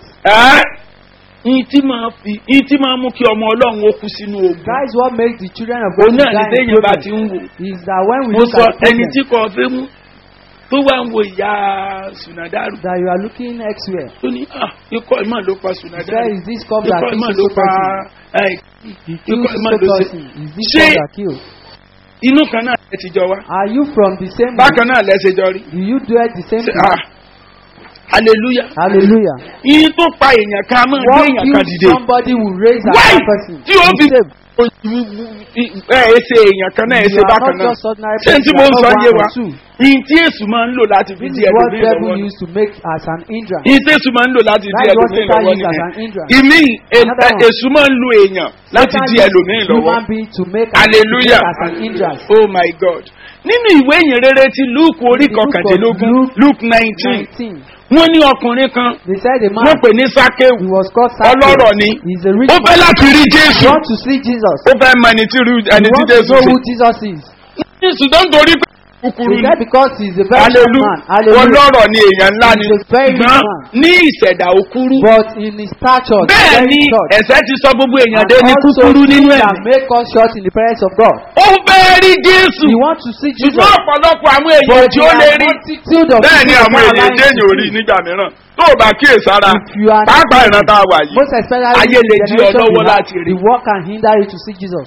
Speaker 4: ìyí tí máa mú kí ọmọ Ọlọ́run ó kú sínú ogun.
Speaker 3: That is what makes the children of God
Speaker 4: òun
Speaker 3: to
Speaker 4: náà ní
Speaker 3: die in
Speaker 4: téèyàn bá
Speaker 3: problem.
Speaker 4: ti ń wò.
Speaker 3: Is that when we
Speaker 4: mo
Speaker 3: look
Speaker 4: sọ
Speaker 3: at
Speaker 4: ẹni
Speaker 3: problem,
Speaker 4: tí kò fẹ́ mú tó wá ń wo ìyá Sùnàdárù
Speaker 3: that you are looking elsewhere.
Speaker 4: tó ní ikọ̀ ìmọ̀ ló pa
Speaker 3: Where
Speaker 4: Sùnàdárù
Speaker 3: is this cup that
Speaker 4: ikọ̀
Speaker 3: kills
Speaker 4: ìmọ̀
Speaker 3: so
Speaker 4: ló pa
Speaker 3: person? He
Speaker 4: ikọ̀
Speaker 3: kills
Speaker 4: ìmọ̀
Speaker 3: so
Speaker 4: ló ṣe.
Speaker 3: person. Is this
Speaker 4: Ṣé
Speaker 3: cup that kills?
Speaker 4: inú kan náà ẹ ti jọ wá
Speaker 3: Are you from the same
Speaker 4: bákan
Speaker 3: root?
Speaker 4: náà lẹ́sẹ̀ jọ rí.
Speaker 3: Do you do it the same thing?
Speaker 4: Hallelujah.
Speaker 3: Hallelujah.
Speaker 4: Ìyí tó pa èèyàn kan máa gbé
Speaker 3: What
Speaker 4: èèyàn kan
Speaker 3: kills
Speaker 4: dìde.
Speaker 3: somebody will raise
Speaker 4: Why?
Speaker 3: another person.
Speaker 4: Tí ó fi
Speaker 3: The same.
Speaker 4: ẹ ṣe èèyàn kan náà ẹ ṣe
Speaker 3: You are
Speaker 4: bákan
Speaker 3: not
Speaker 4: náà.
Speaker 3: just ordinary
Speaker 4: Ṣé
Speaker 3: person,
Speaker 4: tí
Speaker 3: you
Speaker 4: mo
Speaker 3: are
Speaker 4: ń
Speaker 3: not
Speaker 4: sọ
Speaker 3: one
Speaker 4: yé
Speaker 3: or
Speaker 4: wa?
Speaker 3: two.
Speaker 4: Ìyí tí Èṣù máa ń lò láti fi
Speaker 3: This
Speaker 4: di
Speaker 3: is what
Speaker 4: ẹlòmíì
Speaker 3: devil
Speaker 4: lọ́wọ́ ni.
Speaker 3: used to make as an hindrance.
Speaker 4: Ìyí tí Èṣù máa ń lò láti di
Speaker 3: That is what
Speaker 4: ẹlòmíì
Speaker 3: Satan
Speaker 4: lọ́wọ́
Speaker 3: used as an
Speaker 4: nìyẹn.
Speaker 3: hindrance.
Speaker 4: Ìmí
Speaker 3: Another one.
Speaker 4: Èṣù máa ń lo èèyàn láti
Speaker 3: Satan
Speaker 4: di
Speaker 3: used
Speaker 4: ẹlòmíì lọ́wọ́.
Speaker 3: human being to make
Speaker 4: Hallelujah.
Speaker 3: as an hindrance.
Speaker 4: Oh my God. Nínú ìwé ìyìnrere ti Luke orí
Speaker 3: In the book of
Speaker 4: kọkàndínlógún Luke 19
Speaker 3: 19.
Speaker 4: wọ́n ní ọkùnrin kan
Speaker 3: They said a man,
Speaker 4: wọ́n pè ní
Speaker 3: he
Speaker 4: Sákéwù
Speaker 3: was called Zacchaeus.
Speaker 4: ọlọ́rọ̀ ni
Speaker 3: He's a rich
Speaker 4: ó fẹ́
Speaker 3: man.
Speaker 4: láti rí
Speaker 3: He
Speaker 4: Jésù
Speaker 3: wants to see Jesus.
Speaker 4: ó fẹ́ mọ ẹni tí
Speaker 3: He
Speaker 4: Jésù
Speaker 3: wants to know who
Speaker 4: sí.
Speaker 3: Jesus is.
Speaker 4: Jésù tó ń torí pé kúkúrú
Speaker 3: He
Speaker 4: ni
Speaker 3: said because he's a very rich man. Hallelujah.
Speaker 4: ọlọ́rọ̀ ni èèyàn ńlá ni
Speaker 3: He's a very rich
Speaker 4: ṣùgbọ́n
Speaker 3: man.
Speaker 4: ní ìṣẹ̀dá òkúrú
Speaker 3: But in his stature, he's
Speaker 4: bẹ́ẹ̀
Speaker 3: very
Speaker 4: ni
Speaker 3: short.
Speaker 4: ẹ̀ṣẹ̀ ti sọ gbogbo èèyàn dé ní
Speaker 3: And also
Speaker 4: kúkúrú nínú
Speaker 3: sin
Speaker 4: ẹ̀mí
Speaker 3: can make us short in the presence of God.
Speaker 4: ó fẹ́ rí Jésù
Speaker 3: He wants to see Jesus.
Speaker 4: ṣùgbọ́n ọ̀pọ̀lọpọ̀ àwọn èèyàn
Speaker 3: But
Speaker 4: tí ó
Speaker 3: there
Speaker 4: lè
Speaker 3: are
Speaker 4: rí
Speaker 3: multitude of
Speaker 4: bẹ́ẹ̀ ni
Speaker 3: people
Speaker 4: àwọn
Speaker 3: that are
Speaker 4: èèyàn
Speaker 3: lying
Speaker 4: déèyàn
Speaker 3: to
Speaker 4: orí
Speaker 3: see.
Speaker 4: nígbà mìíràn tó o bá kíyèsára
Speaker 3: If you are not
Speaker 4: pàápàá ìran tá a wà yìí
Speaker 3: most especially
Speaker 4: ayé
Speaker 3: in
Speaker 4: lè
Speaker 3: the
Speaker 4: di
Speaker 3: generation
Speaker 4: ọlọ́wọ́
Speaker 3: we have,
Speaker 4: láti rí.
Speaker 3: the work can hinder you to see Jesus.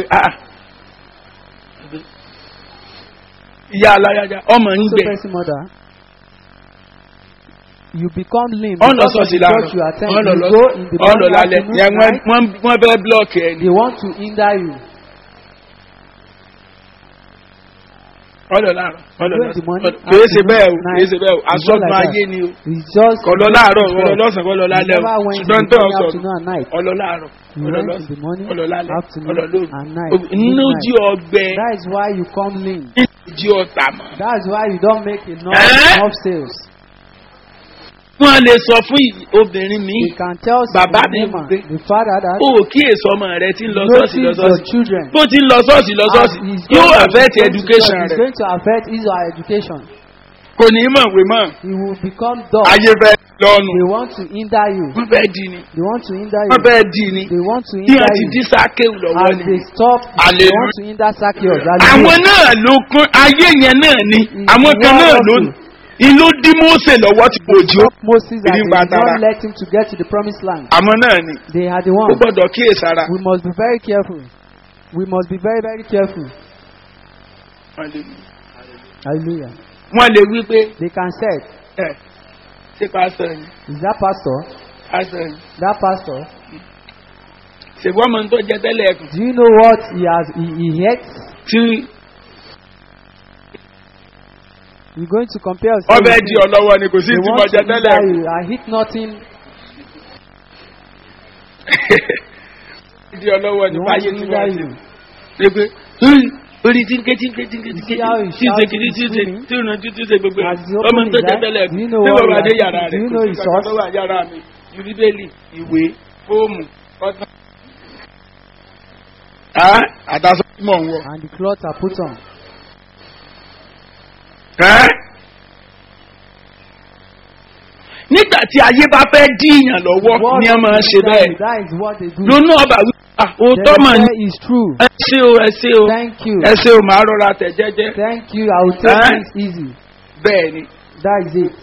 Speaker 4: ìyá aláyájá ọmọ ń
Speaker 3: So
Speaker 4: gbẹ
Speaker 3: person mother, you become lame
Speaker 4: ọ̀nà
Speaker 3: because of
Speaker 4: sọ́ọ̀sì
Speaker 3: the
Speaker 4: láàárọ̀
Speaker 3: church you attend.
Speaker 4: ọ̀nà
Speaker 3: You go in the morning,
Speaker 4: lálẹ́
Speaker 3: afternoon,
Speaker 4: yẹn
Speaker 3: night.
Speaker 4: wọ́n fẹ́ blọ́ọ̀kì ẹ̀ ni
Speaker 3: They want to hinder you.
Speaker 4: ọ̀nà láàárọ̀ ọ̀nà
Speaker 3: Go in the morning,
Speaker 4: lọ́sàn kìí ṣe bẹ́ẹ̀ o
Speaker 3: afternoon,
Speaker 4: kìí ṣe bẹ́ẹ̀ o
Speaker 3: night. It's
Speaker 4: asọ́gun
Speaker 3: not like
Speaker 4: ayé
Speaker 3: that.
Speaker 4: ni o
Speaker 3: It's just
Speaker 4: kọ̀lọ́ láàárọ̀
Speaker 3: it's
Speaker 4: kọ̀lọ́
Speaker 3: just-
Speaker 4: lọ́sàn kọ̀lọ́ lálẹ́
Speaker 3: You
Speaker 4: o
Speaker 3: never went in
Speaker 4: ṣùgbọ́n
Speaker 3: the
Speaker 4: tó ń
Speaker 3: morning,
Speaker 4: sọ
Speaker 3: afternoon, and night.
Speaker 4: ọ̀lọ́ láàárọ̀
Speaker 3: You
Speaker 4: ọ̀lọ́
Speaker 3: went in the morning,
Speaker 4: ọ̀lọ́ lálẹ́
Speaker 3: afternoon,
Speaker 4: ọ̀lọ́ lóru
Speaker 3: and night.
Speaker 4: inú
Speaker 3: midnight.
Speaker 4: jí ọgbẹ́
Speaker 3: That is why you come lame.
Speaker 4: jí ọ̀tà mọ́.
Speaker 3: That is why you don't make
Speaker 4: Eh?
Speaker 3: enough sales.
Speaker 4: wọ́n lè sọ fún obìnrin mi
Speaker 3: You can tell
Speaker 4: Bàbá
Speaker 3: the
Speaker 4: mi
Speaker 3: woman,
Speaker 4: pé,
Speaker 3: the father that
Speaker 4: o kíyèsí ọmọ rẹ tí ń lọ sọ́ọ̀sì lọ
Speaker 3: notice your
Speaker 4: sọ́ọ̀sì
Speaker 3: children.
Speaker 4: bó ti ń lọ sọ́ọ̀sì lọ sọ́ọ̀sì
Speaker 3: As he's
Speaker 4: yóò
Speaker 3: going to-
Speaker 4: affect
Speaker 3: he's going to
Speaker 4: education
Speaker 3: church,
Speaker 4: rẹ.
Speaker 3: It's going to affect his or her education.
Speaker 2: kò ní mọ̀ wé mọ̀.
Speaker 3: He will become dull.
Speaker 2: ayé fẹ́ lọ́nu.
Speaker 3: They want to hinder you.
Speaker 2: wọ́n fẹ́ di ni.
Speaker 3: They want to hinder
Speaker 2: wọ́n
Speaker 3: you.
Speaker 2: fẹ́ di ni.
Speaker 3: They want to
Speaker 2: bí
Speaker 3: hinder
Speaker 2: wọ́n ti
Speaker 3: you.
Speaker 2: dí sákéwù lọ́wọ́
Speaker 3: As
Speaker 2: ni.
Speaker 3: they stop, they
Speaker 2: Hallelujah.
Speaker 3: want to hinder Zacchaeus.
Speaker 2: àwọn náà ló kún ayé yẹn náà ni àwọn kan náà ló ìlú dí Mósè lọ́wọ́ tí kò jó.
Speaker 3: Moses and they did
Speaker 2: Ìrìnbàtàrà.
Speaker 3: not let him to get to the promised land.
Speaker 2: àwọn náà ni.
Speaker 3: They are the
Speaker 2: ó
Speaker 3: ones.
Speaker 2: gbọ́dọ̀ kíyèsára.
Speaker 3: We must be very careful. We must be very, very careful. Hallelujah.
Speaker 2: wọ́n lè wí pé
Speaker 3: They can say,
Speaker 2: ṣé pásítọ̀ ni
Speaker 3: is that pastor?
Speaker 2: pásítọ̀ ni
Speaker 3: That pastor?
Speaker 2: ṣègbọ́n mọ̀ tó jẹ tẹ́lẹ̀ ẹ̀kùn
Speaker 3: Do you know what he hates?
Speaker 2: tí
Speaker 3: You're going to compare yourself
Speaker 2: ọbẹ̀
Speaker 3: with
Speaker 2: di
Speaker 3: him.
Speaker 2: ọlọ́wọ́ ni kò sí
Speaker 3: They
Speaker 2: tí mo
Speaker 3: want
Speaker 2: jẹ
Speaker 3: to
Speaker 2: tẹ́lẹ̀
Speaker 3: hinder
Speaker 2: ẹ̀kùn.
Speaker 3: you. I hit nothing.
Speaker 2: di ọlọ́wọ́
Speaker 3: They
Speaker 2: ni
Speaker 3: want
Speaker 2: báyé
Speaker 3: to
Speaker 2: tí
Speaker 3: hinder
Speaker 2: wọ́n
Speaker 3: you.
Speaker 2: ṣe. pé orí tí ń ké tí ń ké tí ń ké tí ń ké
Speaker 3: You see how he
Speaker 2: tí ń ṣe
Speaker 3: shouts,
Speaker 2: kìíní tí ń
Speaker 3: he's
Speaker 2: ṣe
Speaker 3: screaming?
Speaker 2: tí ń rántí tí ń ṣe gbogbo ẹ̀
Speaker 3: As he
Speaker 2: ọmọ
Speaker 3: opened
Speaker 2: tó
Speaker 3: his
Speaker 2: jẹ
Speaker 3: eyes,
Speaker 2: tẹ́lẹ̀
Speaker 3: do
Speaker 2: ẹ̀kùn
Speaker 3: you know
Speaker 2: tí
Speaker 3: what
Speaker 2: bàbá
Speaker 3: he
Speaker 2: dé
Speaker 3: has
Speaker 2: yàrá
Speaker 3: to do?
Speaker 2: rẹ̀
Speaker 3: Do you
Speaker 2: kò
Speaker 3: know
Speaker 2: sí
Speaker 3: his
Speaker 2: kankan
Speaker 3: source?
Speaker 2: tó wà yàrá mi bíbélì ìwé fóòmù ọ̀tàn. àtàsọ tí mò ń wọ.
Speaker 3: And the clothes are put on.
Speaker 2: nígbà tí ayé bá fẹ́ díyàn lọ́wọ́ ni ẹ máa ṣe bẹ́ẹ̀
Speaker 3: That is what they do.
Speaker 2: lónú ọba wí òótọ́ mà ní.
Speaker 3: Is true.
Speaker 2: ẹ ṣé o ẹ ṣé o
Speaker 3: Thank you.
Speaker 2: ẹ ṣé o màá rọra tẹ̀ jẹ́jẹ́.
Speaker 3: Thank you. I will take things easy.
Speaker 2: bẹ́ẹ̀ ni
Speaker 3: That is it.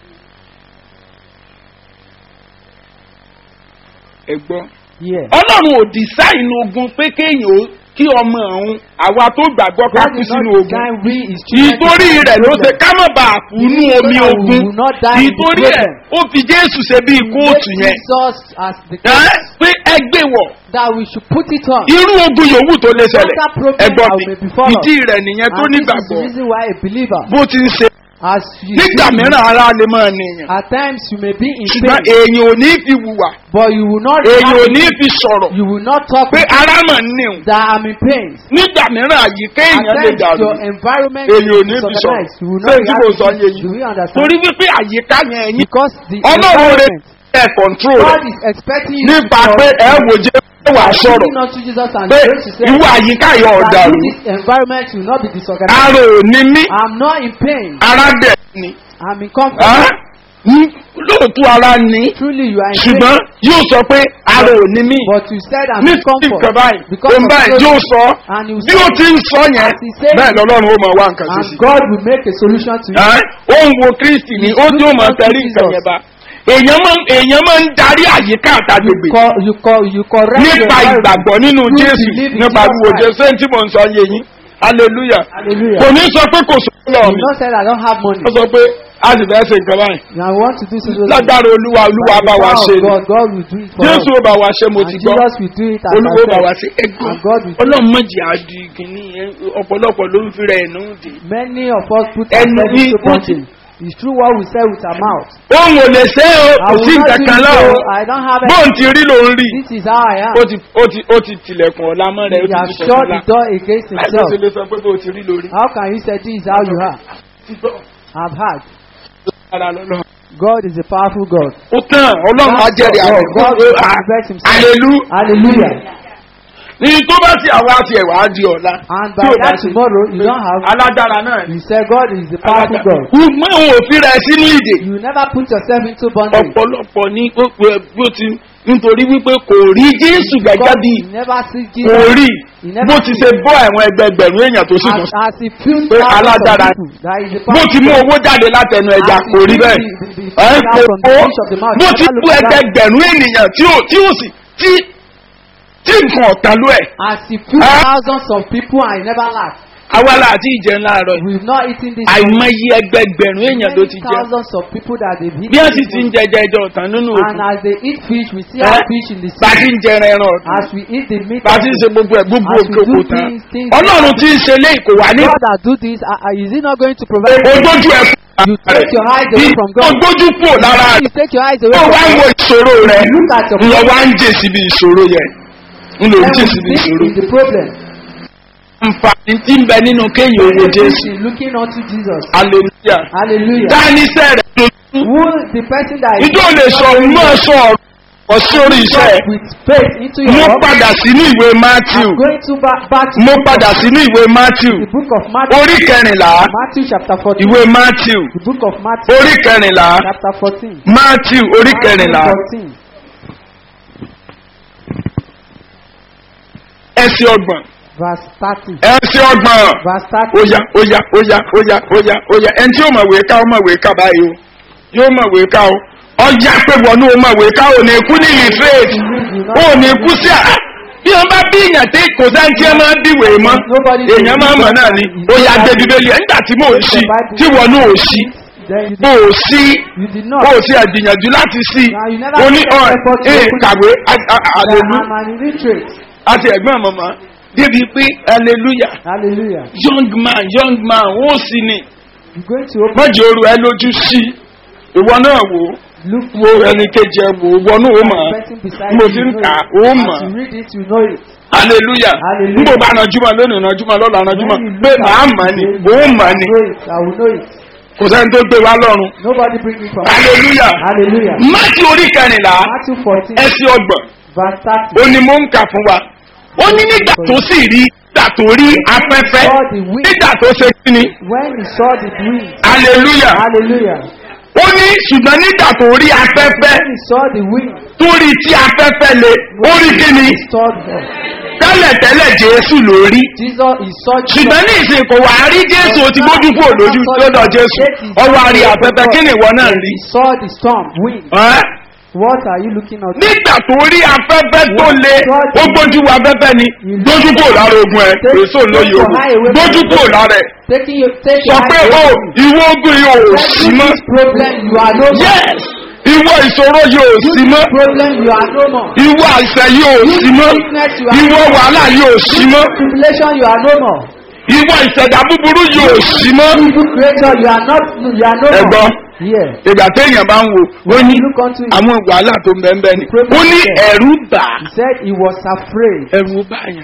Speaker 2: ẹ gbọ́.
Speaker 3: Yeah.
Speaker 2: ọlọ́run ò dísáìnì ogun pé kéèyàn ó kí ọmọ ọ̀hún àwa tó gbàgbọ́ ká
Speaker 3: That
Speaker 2: kú
Speaker 3: is
Speaker 2: sínú
Speaker 3: not
Speaker 2: ogun.
Speaker 3: design we is children.
Speaker 2: ìtorí rẹ̀ ló ṣe ká má bàa kú nú omi
Speaker 3: So that we
Speaker 2: ogun.
Speaker 3: will not die in the
Speaker 2: ìtorí ẹ̀
Speaker 3: problem.
Speaker 2: ó fi Jésù ṣe bíi kóòtù yẹn.
Speaker 3: Jesus as the
Speaker 2: Ẹ́,
Speaker 3: coach,
Speaker 2: pé ẹ gbé wọ̀
Speaker 3: that we should put it on.
Speaker 2: irú ogun yòówù tó lè ṣẹlẹ̀
Speaker 3: After problem
Speaker 2: ẹgbọ́n
Speaker 3: that
Speaker 2: mi
Speaker 3: may befall us.
Speaker 2: ìdí rẹ̀ nìyẹn tó
Speaker 3: And this is the
Speaker 2: nígbàgbọ́
Speaker 3: reason why a believer,
Speaker 2: bó ti ń ṣe
Speaker 3: as you
Speaker 2: nígbà
Speaker 3: see,
Speaker 2: mìíràn ara lè máa nìyàn
Speaker 3: at times you may be in
Speaker 2: ṣùgbọ́n
Speaker 3: pain,
Speaker 2: èèyàn ò ní fi wùwà
Speaker 3: but you will not
Speaker 2: èèyàn ò ní
Speaker 3: react,
Speaker 2: fi sọ̀rọ̀
Speaker 3: you will not talk
Speaker 2: pé ara mọ̀ níhùn
Speaker 3: that I'm in pain.
Speaker 2: nígbà mìíràn àyíká
Speaker 3: At
Speaker 2: èèyàn lè
Speaker 3: times
Speaker 2: dàrú
Speaker 3: your environment
Speaker 2: èèyàn ò
Speaker 3: is
Speaker 2: ní fi sọ̀rọ̀
Speaker 3: disorganized. You will
Speaker 2: ṣé
Speaker 3: not
Speaker 2: tí mo sọ
Speaker 3: react.
Speaker 2: yé yín
Speaker 3: Do we understand?
Speaker 2: torí wípé àyíká yẹn ẹ̀yìn
Speaker 3: Because the
Speaker 2: ọlọ́run rẹ̀
Speaker 3: environment,
Speaker 2: ẹ̀ kọ̀ǹtrol
Speaker 3: God
Speaker 2: rẹ̀
Speaker 3: is expecting you
Speaker 2: nípa
Speaker 3: to
Speaker 2: pé ẹ wò jẹ́ wà sọ̀rọ̀
Speaker 3: looking unto Jesus and
Speaker 2: pé
Speaker 3: going to say
Speaker 2: irú àyíká yẹn
Speaker 3: that
Speaker 2: ọ̀dàrú
Speaker 3: this environment will not be disorganized.
Speaker 2: ara ò ní mí
Speaker 3: I'm not in pain.
Speaker 2: ara dẹ̀ ni.
Speaker 3: I'm in comfort.
Speaker 2: lóòótọ́ ara ní
Speaker 3: Truly you are in
Speaker 2: ṣùgbọ́n
Speaker 3: pain.
Speaker 2: yóò sọ pé ara ò ní mí
Speaker 3: But you said I'm
Speaker 2: ní
Speaker 3: in comfort.
Speaker 2: nǹkan báyìí
Speaker 3: Because
Speaker 2: òun
Speaker 3: of
Speaker 2: báyìí
Speaker 3: faith.
Speaker 2: yóò sọ
Speaker 3: And you
Speaker 2: bí ó
Speaker 3: say
Speaker 2: ti ń sọ yẹn
Speaker 3: as he said
Speaker 2: bẹ́ẹ̀ lọ́lọ́run ó mọ̀ wá nǹkan ṣe
Speaker 3: and
Speaker 2: sí.
Speaker 3: God will make a solution to you.
Speaker 2: ó ń wo Kristi ní ó tí ó mọ̀ tẹ̀lé nǹkan yẹn bá èèyàn máa ń darí àyíká àtàgbègbè
Speaker 3: You correct
Speaker 2: nípa
Speaker 3: your environment.
Speaker 2: ìgbàgbọ́ nínú
Speaker 3: You
Speaker 2: Jésù
Speaker 3: believe in
Speaker 2: nípa
Speaker 3: Jesus
Speaker 2: wíwo
Speaker 3: Christ.
Speaker 2: Jésù ẹni tí mò ń sọ yé yín hallelujah
Speaker 3: Hallelujah.
Speaker 2: kò ní sọ pé kò sọ lọ
Speaker 3: You
Speaker 2: mi
Speaker 3: not say I don't have money.
Speaker 2: ó sọ pé a sì fẹ́ ṣe nǹkan báyìí
Speaker 3: I want to do something.
Speaker 2: lágbára Olúwa bá wa ṣe ni.
Speaker 3: God will do it for
Speaker 2: Jésù
Speaker 3: us.
Speaker 2: ó bá wa ṣe mo
Speaker 3: And
Speaker 2: ti gbọ́
Speaker 3: Jesus will do it as
Speaker 2: Olúwa ó bá wa
Speaker 3: I
Speaker 2: ṣe
Speaker 3: said.
Speaker 2: ẹgbọ́n
Speaker 3: And God will do it.
Speaker 2: Ọlọ́run mọ̀jì àdì kìíní ọ̀pọ̀lọpọ̀ ló ń fi rẹ̀ ẹ̀nù dè.
Speaker 3: Many of us put
Speaker 2: Ẹnu
Speaker 3: ourselves
Speaker 2: ní
Speaker 3: into
Speaker 2: ó ti-
Speaker 3: bondage. It's true what we say with our mouth.
Speaker 2: Òun ò lè ṣe é o
Speaker 3: I
Speaker 2: kò
Speaker 3: will
Speaker 2: sí
Speaker 3: not
Speaker 2: nǹkan
Speaker 3: do
Speaker 2: kan
Speaker 3: it,
Speaker 2: náà o
Speaker 3: so I don't have
Speaker 2: bóun
Speaker 3: it.
Speaker 2: ti rí lòun rí
Speaker 3: This is how I am.
Speaker 2: ó ti tilẹ̀kùn ọ̀la mọ́ rẹ̀ ó
Speaker 3: He
Speaker 2: ti
Speaker 3: has
Speaker 2: ti
Speaker 3: shut
Speaker 2: sọ̀tún
Speaker 3: the
Speaker 2: la
Speaker 3: door against
Speaker 2: láìpẹ́
Speaker 3: himself.
Speaker 2: ṣe lè sọ pé bó ti rí lórí.
Speaker 3: How can you say this is how you are? I've heard.
Speaker 2: Ara lọ́lọ́.
Speaker 3: God is a powerful God.
Speaker 2: ó tán Ọlọ́run á jẹ́rìí
Speaker 3: God will
Speaker 2: àbẹ̀kú
Speaker 3: manifest himself.
Speaker 2: hallelujah
Speaker 3: Hallelujah.
Speaker 2: ní tó bá ti àwọn àti ẹ̀wà á di ọ̀la
Speaker 3: And
Speaker 2: tí
Speaker 3: by
Speaker 2: ò bá
Speaker 3: that
Speaker 2: ṣe
Speaker 3: tomorrow, you don't have.
Speaker 2: alágbára náà ni
Speaker 3: You say God is a powerful God.
Speaker 2: ṣùgbọ́n òun ò fi rẹ̀ sínú ìdè
Speaker 3: You never put yourself into bondage.
Speaker 2: ọ̀pọ̀lọpọ̀ ní bó ti nítorí wípé kò rí Jésù gẹ́gẹ́
Speaker 3: God
Speaker 2: bí
Speaker 3: never see
Speaker 2: kò
Speaker 3: Jesus.
Speaker 2: rí
Speaker 3: He never
Speaker 2: bó ti ṣe bọ́ àwọn ẹgbẹgbẹ̀rún èèyàn tó sì tún
Speaker 3: as he filled
Speaker 2: pé
Speaker 3: out of
Speaker 2: alágbára
Speaker 3: people. That is a
Speaker 2: bó ti mú
Speaker 3: powerful
Speaker 2: owó jáde látẹnu ẹja
Speaker 3: As he
Speaker 2: kò rí
Speaker 3: took
Speaker 2: bẹ́ẹ̀
Speaker 3: the
Speaker 2: ẹ̀
Speaker 3: out from the
Speaker 2: kò
Speaker 3: fish of the mouth.
Speaker 2: bó ti
Speaker 3: Never
Speaker 2: kú
Speaker 3: look back.
Speaker 2: ẹgbẹgbẹ̀rún ènìyàn tí ó sì tí nǹkan ọ̀tá ló ẹ̀
Speaker 3: As he filled thousands of people and he never laughed.
Speaker 2: awala àti ìjẹun láàárọ̀ yìí
Speaker 3: We've not eaten this.
Speaker 2: àìmọye ẹgbẹgbẹ̀rún èèyàn ló ti
Speaker 3: Many
Speaker 2: jẹun
Speaker 3: thousands of people that they've eaten.
Speaker 2: bí wọ́n sì ti ń jẹjẹ ẹjọ́ ọ̀tán nínú
Speaker 3: And
Speaker 2: òkun
Speaker 3: as they eat fish, we see our fish in the
Speaker 2: bá a ti
Speaker 3: sea.
Speaker 2: ń jẹrẹ ẹran ọ̀tán
Speaker 3: As we eat the meat
Speaker 2: bá a
Speaker 3: of
Speaker 2: ti ń
Speaker 3: it.
Speaker 2: ṣe gbogbo ẹ̀ gbogbo
Speaker 3: As we
Speaker 2: òkè
Speaker 3: do
Speaker 2: òkò tán
Speaker 3: things
Speaker 2: ọlọ́run tí ń ṣe lé ìkò wà ní
Speaker 3: God that do this, is he not going to provide?
Speaker 2: ogójú ẹ̀
Speaker 3: You take your eyes away from God.
Speaker 2: ogójú kúrò lára
Speaker 3: You
Speaker 2: rẹ̀
Speaker 3: take your eyes away
Speaker 2: ó
Speaker 3: from
Speaker 2: wá ń wo
Speaker 3: God.
Speaker 2: ìṣòro rẹ̀
Speaker 3: Look at your
Speaker 2: ńlọ wá ń jè síbi ìṣòro yẹn ńlọ ń jè
Speaker 3: Then
Speaker 2: síbi
Speaker 3: we
Speaker 2: ìṣòro
Speaker 3: think is the problem.
Speaker 2: nfààní tí ń bẹ nínú kéèyàn owó Jésù
Speaker 3: Is looking unto Jesus.
Speaker 2: hallelujah
Speaker 3: Hallelujah.
Speaker 2: dánísẹ́ rẹ̀ lójú
Speaker 3: Who the person that is
Speaker 2: ìjọ lè sọ òun náà sọ ọ̀rọ̀
Speaker 4: ìgbàgbọ́ sórí iṣẹ́.
Speaker 3: with faith into
Speaker 4: Mo
Speaker 3: your work.
Speaker 4: padà sínú ìwé Matthew.
Speaker 3: I'm going to back to
Speaker 4: Mo padà sínú ìwé Matthew.
Speaker 3: the book of Matthew.
Speaker 4: Orí kẹrìnlá.
Speaker 3: Matthew chapter 14.
Speaker 4: Ìwé Matthew.
Speaker 3: The book of Matthew
Speaker 4: Orí kẹrìnlá.
Speaker 3: chapter 14.
Speaker 4: Matthew orí kẹrìnlá.
Speaker 3: 14.
Speaker 4: Ẹsẹ̀ ọgbọ̀n.
Speaker 3: Verse 30.
Speaker 4: Ẹsẹ̀ ọgbọ̀n.
Speaker 3: Verse 30.
Speaker 4: Oya oya oya oya oya oya ẹni tí yóò mọ̀wé ká ó mọ̀wé ká báyìí o. Yóò mọ̀wé ká o. Ọjà pé wọnú o mọ̀wé ká ò ní kú ní ìfẹ́ẹ̀tì. O ní kú sí à. Bí wọ́n bá bí èèyàn tí kò sáà tí ẹ máa ń dìwèé mọ́. Èèyàn máa ń mọ̀ náà ni. Oya gbé bíbélì ẹ̀ nígbà tí mò ń ṣí tí wọnú ò ṣí.
Speaker 3: Then you
Speaker 4: Bó o sí
Speaker 3: you did not.
Speaker 4: bó o sí àgbìyànjú láti sí.
Speaker 3: Now you never
Speaker 4: O ní
Speaker 3: take
Speaker 4: ọ̀
Speaker 3: effort to open
Speaker 4: kàwé
Speaker 3: that
Speaker 4: àlèlú
Speaker 3: I'm an illiterate.
Speaker 4: àti ẹ̀gbọ́n mọ̀mọ́ débi pé hallelujah.
Speaker 3: Hallelujah.
Speaker 4: young man ó sì ní.
Speaker 3: You're going to open.
Speaker 4: Mọ̀jẹ̀ oru ẹ lójú sí ìwọ náà wò ó.
Speaker 3: Look
Speaker 4: Wo ẹni kejì ẹ wò ó wọnú ó mọ̀
Speaker 3: the person beside
Speaker 4: mo
Speaker 3: you.
Speaker 4: ti ń
Speaker 3: You
Speaker 4: kà
Speaker 3: know
Speaker 4: ó
Speaker 3: it.
Speaker 4: mọ̀.
Speaker 3: As you read it, you know it.
Speaker 4: hallelujah.
Speaker 3: Hallelujah.
Speaker 4: Nbó bá nàjúmọ̀ lónìí nàjúmọ̀ lọ́la nàjúmọ̀
Speaker 3: When you
Speaker 4: pé
Speaker 3: look
Speaker 4: màá
Speaker 3: at
Speaker 4: mọ̀ ni
Speaker 3: it,
Speaker 4: ó mọ̀ ni
Speaker 3: I know it. I will know it.
Speaker 4: kò sẹ́ni tó gbé wa lọ́rùn.
Speaker 3: Nobody bring me from.
Speaker 4: hallelujah.
Speaker 3: Hallelujah.
Speaker 4: Máàtì orí kẹrìnlá
Speaker 3: Matthew 14.
Speaker 4: ẹsẹ̀ ọgbọ̀n
Speaker 3: Verse 30.
Speaker 4: ó ní mò ń kà fún wa. Ó ní nígbà tó sì rí nígbà tó rí afẹ́fẹ́ nígbà tó ṣe kí ni.
Speaker 3: When he saw the wind.
Speaker 4: hallelujah.
Speaker 3: Hallelujah.
Speaker 4: Ó ní ṣùgbọ́n nígbà tó rí afẹ́fẹ́
Speaker 3: When he saw the wind.
Speaker 4: tó rí tí afẹ́fẹ́ le ó rí kí ni.
Speaker 3: He saw the
Speaker 4: tẹ́lẹ̀tẹ́lẹ̀ Jésù ló rí.
Speaker 3: Jesus. He saw Jesus.
Speaker 4: ṣùgbọ́n ní ìsìn kò wá rí Jésù ó ti gbójú kúrò lójú lọ́dọ̀ Jésù ọwọ́ àrí afẹ́fẹ́ kí ni ìwọ náà rí.
Speaker 3: He saw the storm, wind.
Speaker 4: Ẹ́?
Speaker 3: What are you looking at?
Speaker 4: nígbà tó rí afẹ́fẹ́ tó le ó gbójú wo afẹ́fẹ́ ni gbójú kúrò lára ogun ẹ̀ èso lóye ogun gbójú kúrò lára ẹ̀
Speaker 3: Taking you, take
Speaker 4: sọ pé o ìwọ ogun yìí ò sí mọ́.
Speaker 3: this problem, you are no more.
Speaker 4: yes ìwọ ìṣòro yìí ò sí mọ́.
Speaker 3: This problem, you are no more.
Speaker 4: ìwọ àìsàn yìí ò sí mọ́.
Speaker 3: Sickness, you are
Speaker 4: ìwọ wàhálà yìí ò sí mọ́.
Speaker 3: tribulation, you are no more.
Speaker 4: ìwọ ìṣẹ̀dá búburú yìí ò sí mọ́.
Speaker 3: Evil creator, you are not. You are no
Speaker 4: ẹ gbọ́
Speaker 3: more. Yeah.
Speaker 4: ìgbà téèyàn bá ń wo ó ní
Speaker 3: Look unto him.
Speaker 4: àwọn wàhálà tó ń bẹ́ẹ̀ ni ó ní ẹ̀rù bà á.
Speaker 3: He said he was afraid.
Speaker 4: ẹ̀rù bà yàn.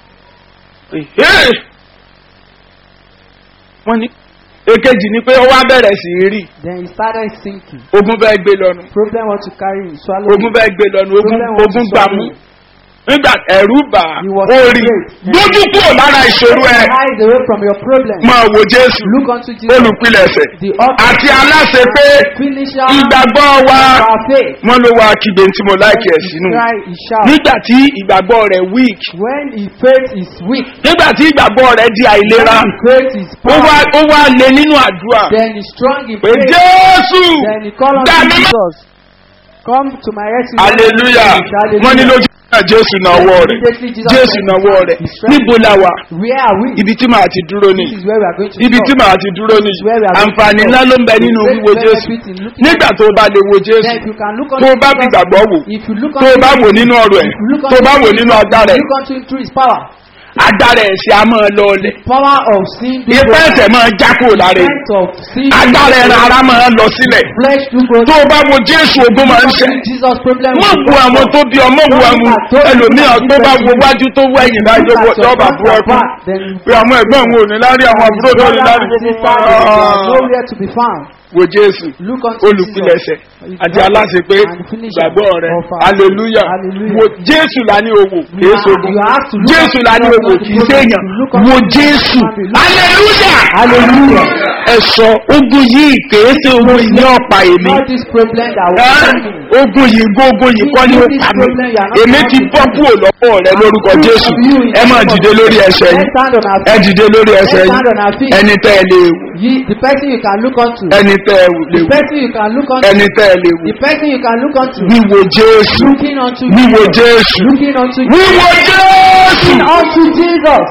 Speaker 4: wọ́n ní èkejì ni pé ó wá bẹ̀rẹ̀ sí í rí
Speaker 3: Then he started sinking.
Speaker 4: ogun bẹ́ẹ̀ gbé lọ́nu
Speaker 3: Problem want to carry him, swallow
Speaker 4: ogun
Speaker 3: him.
Speaker 4: bẹ́ẹ̀ gbé lọ́nu ogun gbà mú nígbà ẹ̀rù bà á
Speaker 3: He was
Speaker 4: ó rí
Speaker 3: afraid.
Speaker 4: gbójú kúrò lára ìṣòro ẹ̀
Speaker 3: Hide away from your problem.
Speaker 4: máa wo Jésù
Speaker 3: Look unto Jesus.
Speaker 4: olùpilẹ̀ṣẹ̀
Speaker 3: The author,
Speaker 4: àti aláṣẹ pé
Speaker 3: finisher
Speaker 4: ìgbàgbọ́ wa
Speaker 3: of our faith.
Speaker 4: wọ́n ló wá kígbe tí mo láìkí ẹ̀
Speaker 3: He
Speaker 4: sínú
Speaker 3: cry, he shout.
Speaker 4: nígbà tí ìgbàgbọ́ rẹ̀ weak
Speaker 3: When his faith is weak,
Speaker 4: nígbà tí ìgbàgbọ́ rẹ̀ di àìlera
Speaker 3: when his faith is
Speaker 4: ó
Speaker 3: power,
Speaker 4: wá lé nínú àdúrà
Speaker 3: then he's strong in
Speaker 4: pé
Speaker 3: faith.
Speaker 4: Jésù
Speaker 3: Then he call on
Speaker 4: gbà mí mọ́.
Speaker 3: Jesus. Come to my rescue.
Speaker 4: hallelujah wọ́n ní lójú náà Jésù náwó rẹ̀ Jésù náwó rẹ̀ níbo la wà
Speaker 3: Where are we?
Speaker 4: ibi tí màá ti dúró ní
Speaker 3: This is where we are going to
Speaker 4: ibi tí
Speaker 3: stop.
Speaker 4: màá ti dúró ní àǹfààní ńlá ló ń bẹ nínú wíwo Jésù nígbà tó o bá lè wo Jésù
Speaker 3: Then if you can look
Speaker 4: tó o
Speaker 3: unto
Speaker 4: bá fi
Speaker 3: Jesus,
Speaker 4: gbàgbọ́ wò
Speaker 3: if you look
Speaker 4: tó o
Speaker 3: unto
Speaker 4: bá
Speaker 3: him,
Speaker 4: wò nínú ọ̀rọ̀ ẹ̀
Speaker 3: if you look
Speaker 4: tó o
Speaker 3: unto
Speaker 4: bá
Speaker 3: him,
Speaker 4: wò nínú agbára ẹ̀
Speaker 3: look unto him through his power.
Speaker 4: agbára ẹ̀ sì á máa lọ ọlẹ̀
Speaker 3: Power of sin do
Speaker 4: ìfẹ́ ẹ̀sẹ̀ máa já kúrò lára ẹ̀
Speaker 3: Strength of sin.
Speaker 4: agbára ẹ̀ràn ara máa lọ sílẹ̀
Speaker 3: Flesh do go.
Speaker 4: tó o bá wo Jésù ogun máa ń ṣẹ́
Speaker 3: Jesus problem.
Speaker 4: mọ̀ wo àwọn tó bí ọmọ wo àwọn ẹlòmíràn tó bá wo wájú tó wọ ẹ̀yìn lájọ lọ́ba fún ẹkún pé àwọn ẹ̀gbọ́n òun ò ní lárí àwọn àbúrò tó ní lárí gbogbo
Speaker 3: Nowhere to be found.
Speaker 4: wo Jésù
Speaker 3: Look unto
Speaker 4: olùpilẹ̀ṣẹ̀
Speaker 3: Jesus.
Speaker 4: àti aláṣẹ pé gbàgbọ́ rẹ̀ hallelujah wo Jésù la ní owó kìí ṣogun Jésù la ní owó kìí ṣèyàn wo Jésù hallelujah
Speaker 3: Hallelujah.
Speaker 4: ẹ̀sọ́ ogun yìí kìí ṣe ogun yìí ní ọ̀pá èmi
Speaker 3: Not this problem that will kill me.
Speaker 4: ogun yìí ogun yìí kọ́ ní ó pa mí èmi ti bọ́ kúrò lọ́pọ̀ rẹ lórúkọ Jésù ẹ máa dìde lórí ẹsẹ̀
Speaker 3: Let's
Speaker 4: yìí
Speaker 3: stand on our
Speaker 4: ẹ
Speaker 3: feet.
Speaker 4: dìde lórí ẹsẹ̀
Speaker 3: Let's
Speaker 4: yìí
Speaker 3: stand on our feet.
Speaker 4: ẹni tẹ́ ẹ lè wò
Speaker 3: The person you can look unto.
Speaker 4: ẹni tẹ́ ẹ lè
Speaker 3: The
Speaker 4: wò
Speaker 3: person you can look unto.
Speaker 4: ẹni tẹ́ ẹ lè wò
Speaker 3: The person you can look unto.
Speaker 4: wíwo Jésù
Speaker 3: Looking unto
Speaker 4: wíwo
Speaker 3: Jesus.
Speaker 4: Jésù
Speaker 3: Looking unto
Speaker 4: wíwo Jésù
Speaker 3: Looking unto Jesus.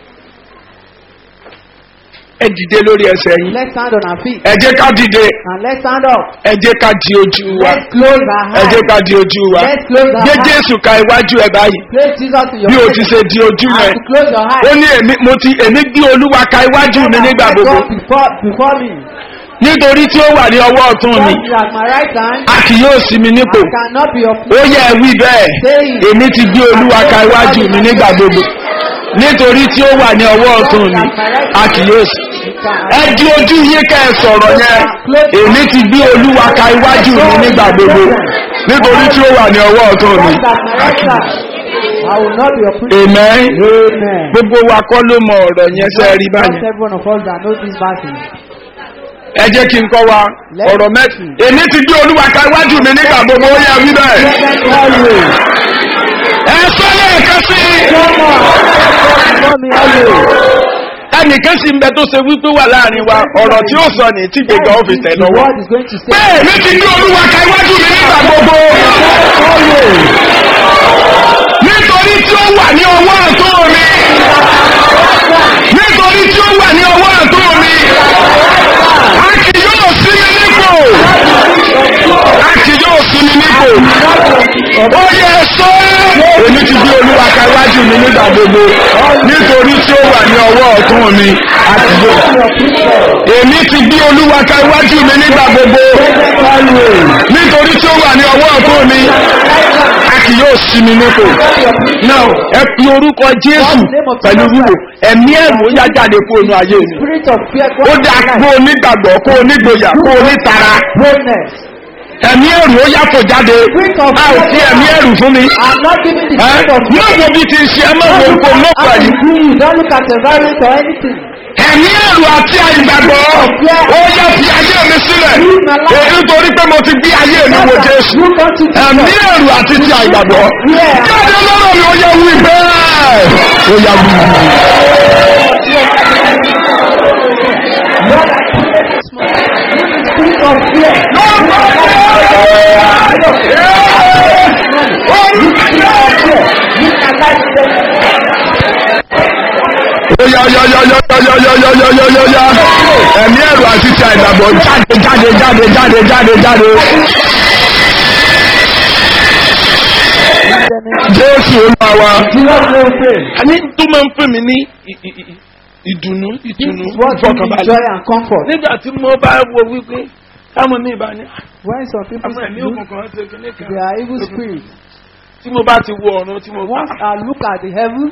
Speaker 4: ẹ dìde lórí ẹsẹ̀ yìí
Speaker 3: Let's stand on our feet.
Speaker 4: ẹ jẹ́ ká dìde
Speaker 3: And let's stand up.
Speaker 4: ẹ jẹ́ ká di ojú wa
Speaker 3: Let's close our
Speaker 4: ẹ jẹ́
Speaker 3: eyes.
Speaker 4: ká di ojú wa
Speaker 3: Let's close our
Speaker 4: gbé
Speaker 3: eyes.
Speaker 4: Jésù ka iwájú ẹ báyìí
Speaker 3: Place Jesus in your
Speaker 4: bí o ti
Speaker 3: face.
Speaker 4: ṣe di ojú rẹ
Speaker 3: And to close your eyes.
Speaker 4: ó ní èmi gbé Olúwa ka iwájú mi nígbà
Speaker 3: Let
Speaker 4: gbogbo
Speaker 3: God before me.
Speaker 4: nítorí tí ó wà ní ọwọ́ ọ̀tún mi
Speaker 3: God is at my right hand.
Speaker 4: a kì yóò sí mi nípò
Speaker 3: I cannot be of
Speaker 4: ó yẹ wí bẹ́ẹ̀ èmi ti gbé Olúwa ka iwájú mi nígbà gbogbo nítorí tí ó wà ní ọwọ́ ọ̀tún mi a kì yóò sí ẹ di ojú yín ká ẹ sọ̀rọ̀ yẹn èmi ti gbé Olúwa ka iwájú mi nígbà gbogbo nítorí tí ó wà ní ọwọ́ ọ̀tún mi.
Speaker 3: I will not be a prisoner.
Speaker 4: Amen.
Speaker 3: Amen.
Speaker 4: Gbogbo wa kọ́ ló mọ ọ̀rọ̀ yẹn ṣe rí báyìí.
Speaker 3: Not every one of us that knows this verse.
Speaker 4: Ẹ jẹ́ kí n kọ́ wa ọ̀rọ̀ mẹ́sìn. Èmi ti gbé Olúwa ka iwájú mi nígbà gbogbo ó yẹ wí bẹ́ẹ̀. Ẹ sọ lẹ́ẹ̀kan sí i. Ẹnìkan sì ń bẹ tó ṣe wípé wà láàrin wa ọ̀rọ̀ tí ó sọ ní tí gbègbè ọ́fíìsì ẹ̀ lọ́wọ́. Bẹ́ẹ̀ mi ti gbé Olúwa ka iwájú mi nígbà gbogbo. Nítorí tí ó wà ní ọwọ́ ọ̀tún mi. Nítorí tí ó wà ní ọwọ́ ọ̀tún mi. A kì yóò sí mi nípò. A kì yóò sí mi nípò. Ó yẹ sọ èmi ti gbé Olúwa ka iwájú mi nígbà gbogbo. Nítorí tí ó wà ní ọwọ́ ọ̀tún mi. A kì yóò. Èmi ti gbé Olúwa ka iwájú mi nígbà gbogbo. Nítorí tí ó wà ní ọwọ́ ọ̀tún mi. A kì yóò sí mi nípò. Now, ẹ fi orúkọ Jésù pẹ̀lú wíwò ẹ̀mí ẹ̀rù ó yá jáde kó inú ayé mi. Ó dáa kó o nígbàgbọ́, kó o nígboyà, kó o nítara. Ẹ̀mí ẹ̀rù ó yàtọ̀ jáde. A ò fi ẹ̀mí ẹ̀rù fún mi. Má wo bí ti ṣe ẹ má wo nǹkan mọ́pọ̀ yìí. Ẹ̀mí ẹ̀rù àti àìgbàgbọ́ ó yá fi ayé mi sílẹ̀. Nítorí pé mo ti gbé ayé mi wo Jésù. Ẹ̀mí ẹ̀rù àti ti àìgbàgbọ́. Jáde lọ́rọ̀ mi ó yẹ wí bẹ́ẹ̀. Ó yá wí. Oya ẹ̀mí ẹ̀rù àti ti àìgbàgbọ́ jáde. Jésù Olúwa wa. Àní tó máa ń pè mí ní ìdùnnú ìfọkànbalẹ̀. Nígbà tí mo bá wo wípé táwọn mi bá ní.
Speaker 3: When some people they are evil spirits.
Speaker 4: Tí mo bá ti wo ọ̀run tí mo bá.
Speaker 3: Once I look at the heaven.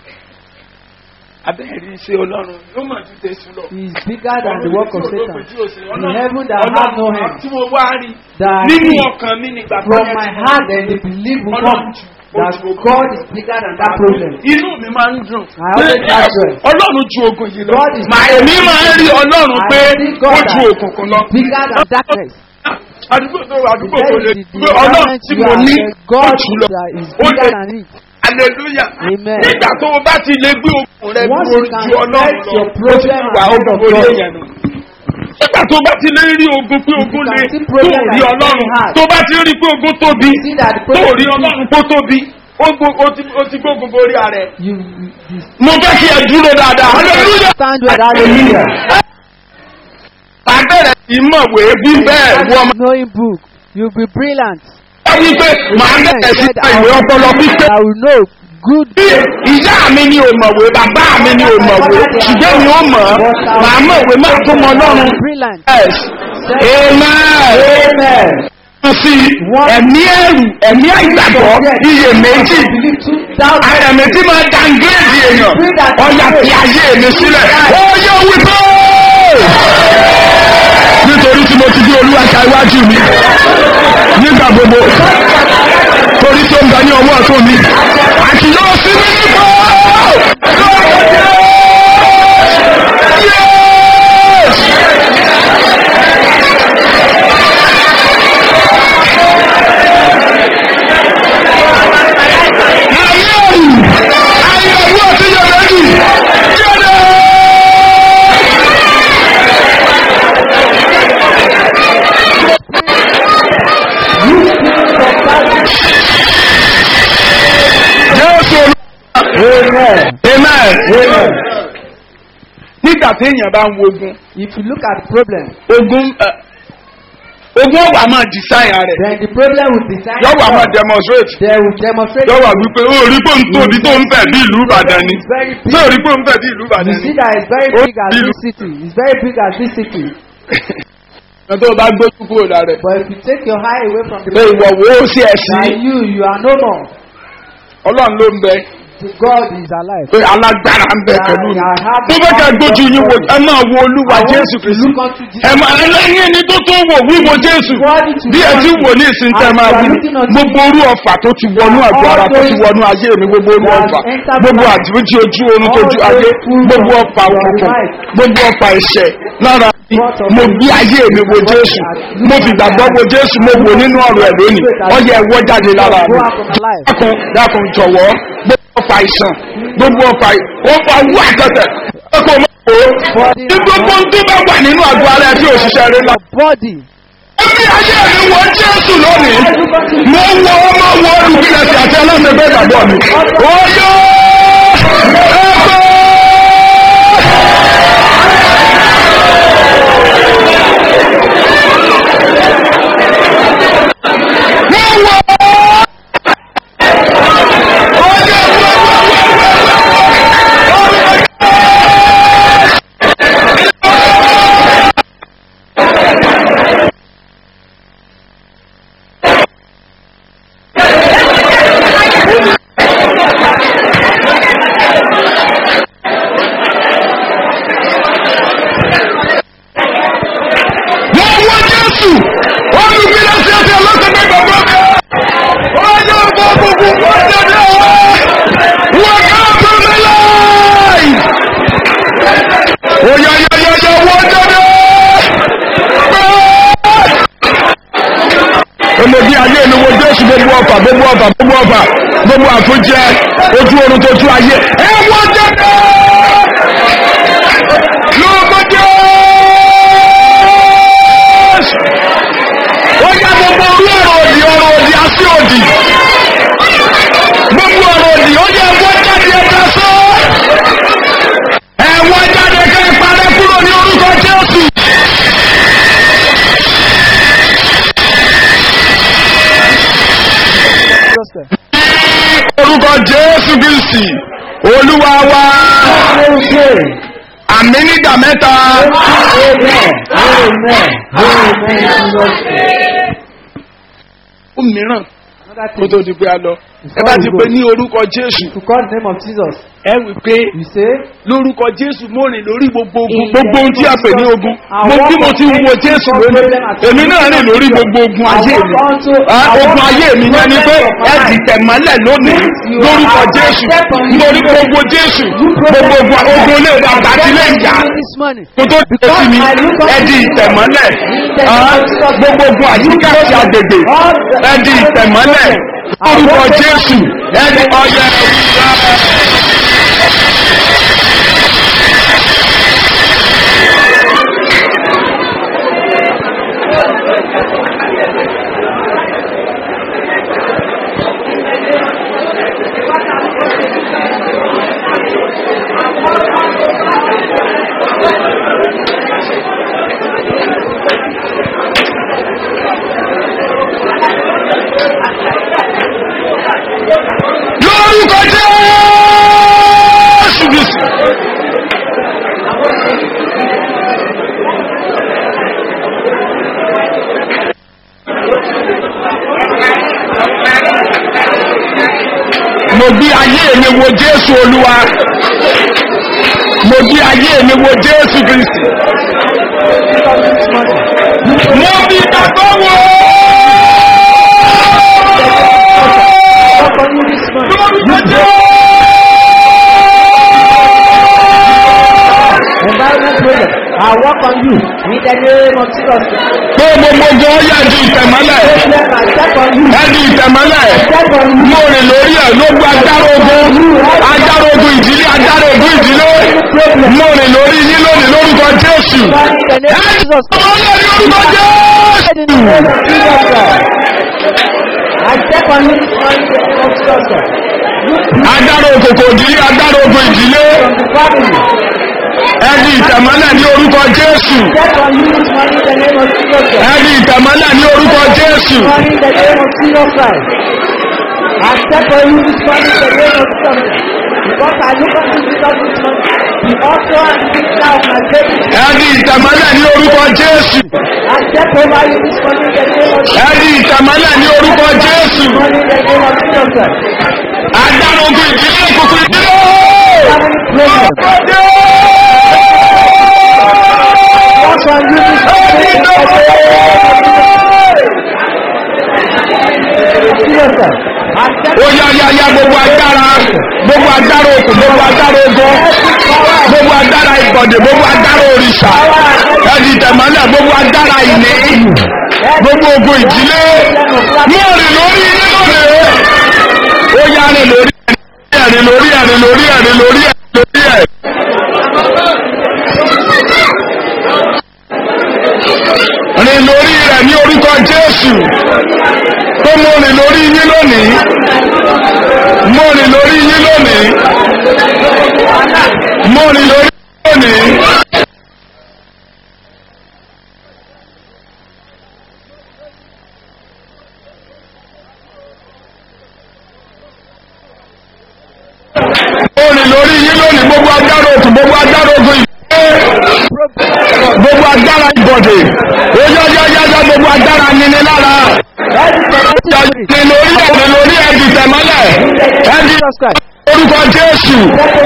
Speaker 4: Abẹ́rẹ́ iṣẹ́ Ọlọ́run yóò máa ti tẹ̀ sí lọ.
Speaker 3: He is bigger than the work of Satan. The heaven that has no hand.
Speaker 4: Tí mo wá rí nínú ọkàn mi nígbà tó
Speaker 3: from my heart and the belief will come that God is bigger than that problem.
Speaker 4: Inú mi máa ń dùn.
Speaker 3: I always have joy.
Speaker 4: Ọlọ́run ju ogun yìí lọ.
Speaker 3: God is
Speaker 4: èmi máa ń rí Ọlọ́run pé ó ju òkùnkùn lọ.
Speaker 3: Bigger than darkness.
Speaker 4: Àdúgbò kò lè gbé Ọlọ́run tí mo ní ó jù lọ.
Speaker 3: Ó lè.
Speaker 4: Hallelujah.
Speaker 3: Amen.
Speaker 4: Nígbà tó o bá ti lè gbé ogun rẹ
Speaker 3: Once
Speaker 4: ju
Speaker 3: you can
Speaker 4: Ọlọ́run
Speaker 3: let your
Speaker 4: lọ,
Speaker 3: problem
Speaker 4: wà
Speaker 3: out
Speaker 4: ogun
Speaker 3: of
Speaker 4: orí
Speaker 3: God.
Speaker 4: èèyàn nù. Nígbà tó o bá ti lè rí ogun pé ogun lè
Speaker 3: see
Speaker 4: tó
Speaker 3: problem
Speaker 4: rí
Speaker 3: that is
Speaker 4: Ọlọ́run
Speaker 3: very hard.
Speaker 4: tó bá ti rí pé ogun tóbi
Speaker 3: See that the
Speaker 4: tó
Speaker 3: problem
Speaker 4: rí Ọlọ́run kó tóbi ó ti gbógun borí ààrẹ.
Speaker 3: You
Speaker 4: Mo fẹ́ kí ẹ dúró dáadáa. Hallelujah.
Speaker 3: stand with hallelujah.
Speaker 4: Abẹ́rẹ́ ìmọ̀wé bí bẹ́ẹ̀ wọ́n máa.
Speaker 3: Knowing book, you'll be brilliant.
Speaker 4: Ẹ wí pé màá bẹ̀rẹ̀ sí ìwé ọpọlọ pípé.
Speaker 3: I will know good.
Speaker 4: Bí ìyá mi ni ò mọ̀wé, bàbá mi ni ò mọ̀wé, ṣùgbọ́n mi ò mọ̀, màá mọ̀wé máa tó mọ Ọlọ́run.
Speaker 3: Brilliant.
Speaker 4: Yes. Amen. Sí ẹ̀mí ẹ̀rù, ẹ̀mí àìgbàgbọ́, iyèméjì, àyẹ̀mẹ̀tí máa dangéèdì èèyàn, ọ̀yà fi ayé mi sílẹ̀. Ó yẹ wípé nítorí tí mo ti gbé Olúwa ka iwájú mi nígbà gbogbo torí tó ń bẹ ní ọwọ́ ọ̀tún mi àti yóò sí mi nípò. Amen. Nígbà tí èèyàn bá ń wo ogun.
Speaker 3: If you look at the problem.
Speaker 4: Ogun ọgbà máa design rẹ̀.
Speaker 3: Then the problem will design.
Speaker 4: Yọ̀wọ̀ a máa demonstrate.
Speaker 3: They will demonstrate.
Speaker 4: Yọ̀wọ̀ wípé ó rí pé ń tóbi tó ń fẹ̀ bí ìlú Ìbàdàn ni. Ṣé ò rí pé ń fẹ̀ bí ìlú Ìbàdàn ni?
Speaker 3: You see that it's very big as this city. It's very big as this city.
Speaker 4: Ẹ̀tọ́ o bá gbójú kúrò lára ẹ̀.
Speaker 3: But if you take your eye away from the
Speaker 4: Pé ìwọ̀ wo ó sí ẹ̀sìn.
Speaker 3: By you are no more.
Speaker 4: Ọlọ́run ló ń bẹ.
Speaker 3: God is alive.
Speaker 4: pé alágbára ń bẹ pẹ̀lú mi. mo fẹ́ kẹ́ gbójú yín wo ẹ máa wo olúwa jésù kristu. ẹ máa ẹlẹ́yìn ẹni tó tó wò wíwo jésù. bí ẹ ti wò ní ìsìn tẹ́ máa wí. gbogbo orú ọ̀fà tó ti wọnú àgọ́ ara tó ti wọnú ayé mi gbogbo orú ọ̀fà. gbogbo àtúntí ojú oorun tó ju ayé. gbogbo ọ̀fà òkùnkùn. gbogbo ọ̀fà ẹ̀ṣẹ̀ lára mo gbé ayé mi wo jésù. mo fi gbàgbọ́ wo jésù mo wò nínú ọ̀rọ̀ ẹ̀ lónìí. ọyẹ ẹ̀wọ́ jáde lára mi. dákun jọ̀wọ́ ọfà ìsàn gbogbo ọfà wú àtẹ̀tẹ̀ ẹ̀kọ́ mọ́ o ní gbogbo tó bá wà nínú àgọ́ ara tí òṣìṣẹ́ rẹ̀ la. ẹbí ayé mi wọ jésù lónìí mo wọ ọmọ wọ olùgbìyànjú àti aláṣẹgbẹ́ ìgbàgbọ́ mi. ó yọ ẹgbẹ́. Gbogbo àfúnjẹ ojú oorun tó tú ayé ẹ wọ́n jẹ́dẹ̀ lọ́gbọ́dẹ́ ó yá gbogbo orú ọ̀rọ̀ òdì así òdì gbogbo ọ̀rọ̀ òdì ó yẹ ẹ̀wọ́n jáde ẹ̀dá sọ ẹ̀wọ́n jáde kẹ́ parẹ́ kúrò ní orúkọ jésù. Orúkọ Jésù Kristi, Olúwa wa, àmì nígbà mẹ́ta. Ó mìíràn kó tó di pé a lọ. Ẹ bá ti pè ní orúkọ Jésù.
Speaker 3: To call the name of Jesus.
Speaker 4: Ẹ wí pé lórúkọ Jésù mo rìn lórí gbogbo ogun. Gbogbo ohun tí a pè ní ogun. Bí mo ti wo Jésù lónìí. Èmi náà rìn lórí gbogbo ogun ayé mi. Ogun ayé mi yẹn ni pé ẹ dìtẹ̀ mọ́lẹ̀ lónìí lórúkọ Jésù. Nítorí gbogbo Jésù. Gbogbo ogun ilé bàbá ti lè yá. Kó tó di èsì mi, ẹ di ìtẹ̀mọ́lẹ̀. Gbogbo ogun àyíká àti agbègbè. Ẹ di ìtẹ̀mọ́lẹ̀. Orúkọ Jésù ẹni ọyẹ lórúkọ Jésù. Mo gbé ayé mi wo Jésù Olúwa. Mo gbé ayé mi wo Jésù Kristi. Mo bí ìgbàgbọ́ wo.
Speaker 3: I work on you in the name of Jesus.
Speaker 4: Gbogbo gbogbo ọyá di ìtẹ̀mọ́lẹ̀. Ẹni ìtẹ̀mọ́lẹ̀. Mo rìn lórí ẹ̀ ló gba ajáro ogun ìdílé. Mo rìn lórí yín lónìí lórúkọ Jésù. Ẹni ìtẹ̀mọ́lẹ̀ ní orúkọ Jésù. Ajáro òkòkò ìdílé, ajáro ogun ìdílé. Ẹni ìtẹ̀mọ́lẹ̀ ní orúkọ Jésù. Ẹni ìtẹ̀mọ́lẹ̀ ní orúkọ Jésù. Ẹni ìtẹ̀mọ́lẹ̀ ní orúkọ Jésù. Ẹni ìtẹ̀mọ́lẹ̀ ní orúkọ Jésù. Adára jáde ogun ìdílé òkùnkùn ìdílé. Ó yá gbogbo agbára òkú, gbogbo agbára ogun, gbogbo agbára ìbọ̀dé, gbogbo agbára òrìṣà, ẹ̀dì tẹ̀mọ́lẹ̀, gbogbo agbára ìní, gbogbo ogun ìdílé, mú rìn lórí nínú rẹ̀. Ó yá rìn lórí ẹ̀. Rìn lórí rẹ̀ ní orúkọ Jésù. Tó mo rìn lórí yín lónìí. Mo rìn lórí yín lónìí. Mo rìn lórí yín lónìí. Mo rìn lórí yín lónìí. Gbogbo agbára òkú, gbogbo agbára ogun gbogbo agbára ìbọ̀dé, ó yá gbogbo agbára nini lára. Ní lórí ẹ̀dì tẹ̀mọ́lẹ̀, ẹ̀dì orúkọ Jésù.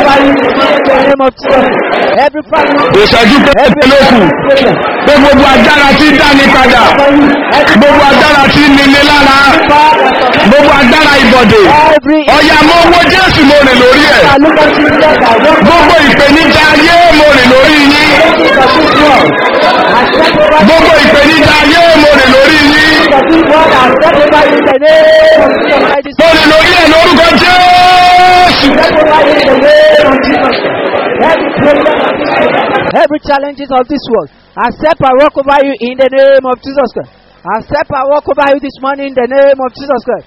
Speaker 4: Ìṣẹ́jú pé lókù, pé gbogbo agbára tí dání padà, gbogbo agbára tí nini lára, gbogbo agbára ìbọ̀dé. Ọ̀yà mo wo Jésù mo rìn lórí ẹ̀. Gbogbo ìpèníjà ayé mo rìn lórí yín. Gbogbo ìpèníjà ayé mo rìn lórí yín. Mo rìn lórí ẹ̀ lórúkọ Jésù.
Speaker 3: Every challenges of this world, accept I walk over you in the name of Jesus Christ. Accept I walk over you this morning in the name of Jesus Christ.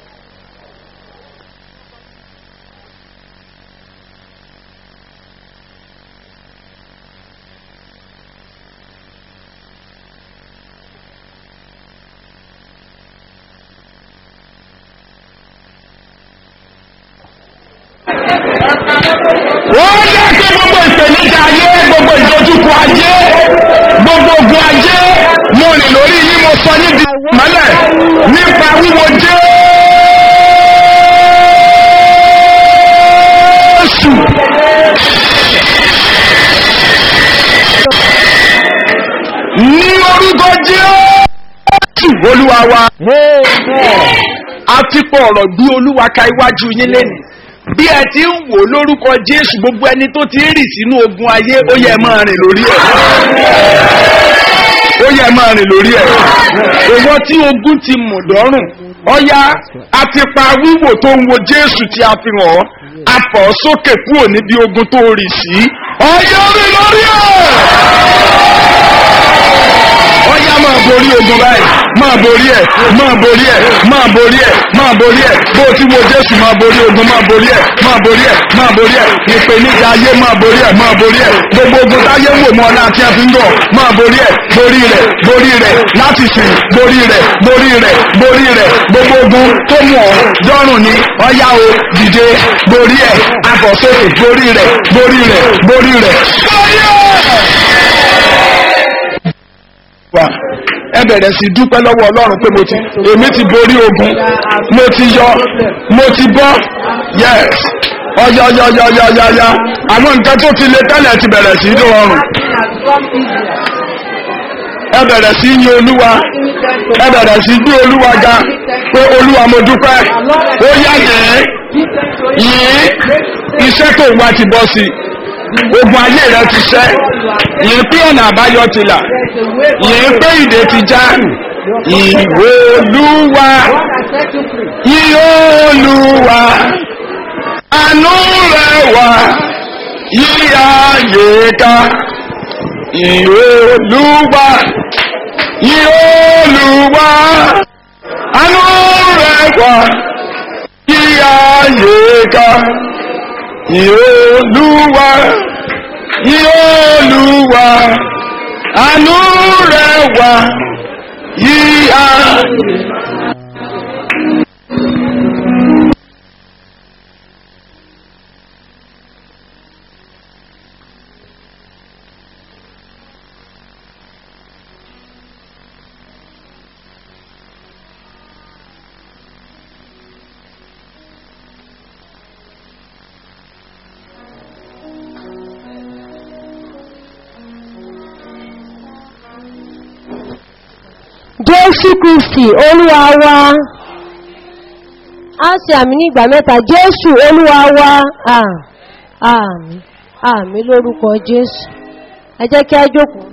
Speaker 4: Wọ́n jẹ́ kí gbogbo ìpèníjà ayé, gbogbo ìdojúkọ ayé, gbogbo ogun ayé, mo rìn lórí yín, mo sọ níbi ìmọ́lẹ̀ nípa wíwo Jésù. Ní orúkọ Jésù Olúwa wa. A ti pọ̀ ọ̀rọ̀ bí Olúwa ka iwájú yín lénìí. Bí ẹ ti ń wò lórúkọ Jésù, gbogbo ẹni tó ti ń rì sínú ogun ayé, ó yẹ máa rìn lórí ẹ̀. Ó yẹ máa rìn lórí ẹ̀. Ìwọ tí ogun ti mù dọ́rùn, ọ̀yá a ti pa wíwò tó ń wo Jésù tí a fi hàn ọ́. A fọ̀ ọ́ sókè kúrò níbi ogun tó rì sí. Ọ̀yá rìn lórí ẹ̀. Ọ̀yá máa borí ogun báyìí, máa borí ẹ̀, máa borí ẹ̀, máa borí ẹ̀, máa borí ẹ̀. Bó o ti wo Jésù máa borí ogun, máa borí ẹ̀, máa borí ẹ̀, máa borí ẹ̀. Ìpèníjà ayé máa borí ẹ̀, máa borí ẹ̀. Gbogbo ogun táyé ń wò mọ́ ọ̀la tí a fi ń gọ̀, máa borí ẹ̀, borí rẹ̀, láti sìn, borí rẹ̀. Gbogbo ogun tó mú ọ dọ́rùn ní ọ̀yá o, dìde, borí ẹ̀, àfọ̀sókè, borí rẹ̀. Ẹ bẹ̀rẹ̀ sí dúpẹ́ lọ́wọ́ Ọlọ́run pé èmi ti borí ogun, mo ti yọ, mo ti bọ́, yes, ọ̀yọ̀yọ̀yọ̀yọ̀yọ̀, àwọn nǹkan tó ti le tẹ́lẹ̀ ti bẹ̀rẹ̀ sí rọrùn. Ẹ bẹ̀rẹ̀ sí yìn Olúwa, ẹ bẹ̀rẹ̀ sí gbé Olúwa ga, pé Olúwa mo dúpẹ́, ó yá yìí, iṣẹ́ tó wá ti bọ́ sí. Ogun ayé rẹ ti ṣẹ́, yìí pé ọ̀nà àbáyọ ti là, yìí pé ìdè ti já, Olúwa, Olúwa, àánú rẹ̀ wá, yí ayé ká, Olúwa, Olúwa, àánú rẹ̀ wá, yí ayé ká. Olúwa, Olúwa, àánú rẹ̀ wá, yí ayé.
Speaker 1: Jésù Kristi Olúwa wa. A ṣe àmì ní ìgbà mẹ́ta. Jésù Olúwa wa. Àmín. Àmín lórúkọ Jésù. Ẹ jẹ́ kí a jókòó.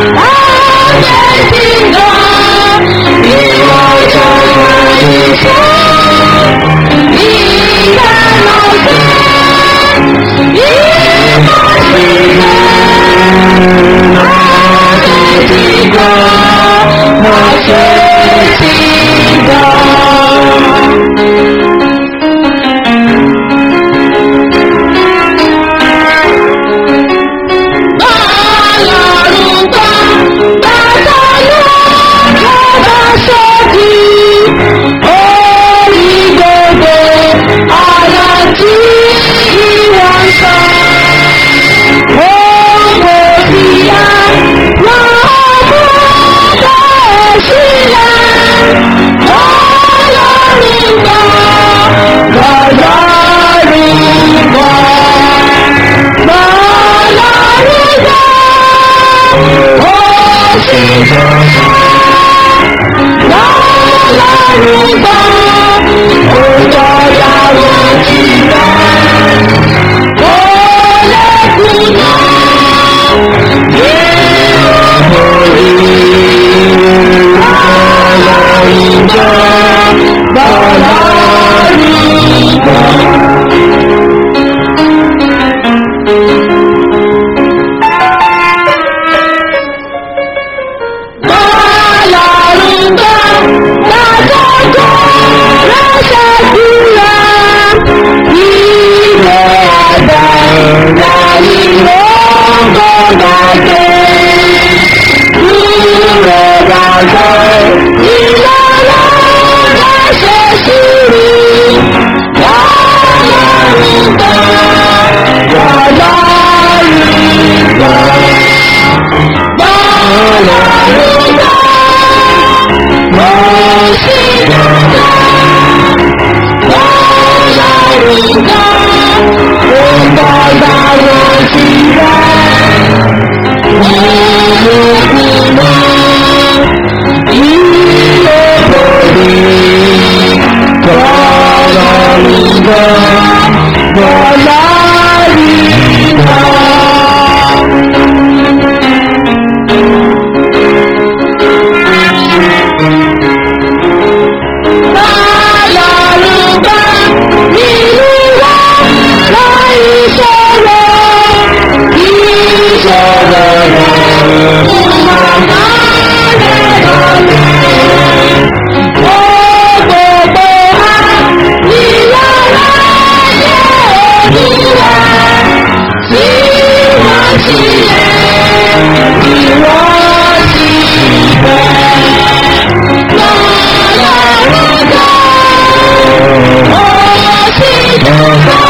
Speaker 5: Before
Speaker 1: bá nínú wa láì ṣòro ìṣòro rẹ̀ kò màmá rẹ̀ lọ́lẹ̀. Gbogbo ha ìlọ́ra yẹ olúwa tí wọ́n sílẹ̀ ìwọ́n sí ibẹ̀. Lọ́lọ́run dá ó sì dúró.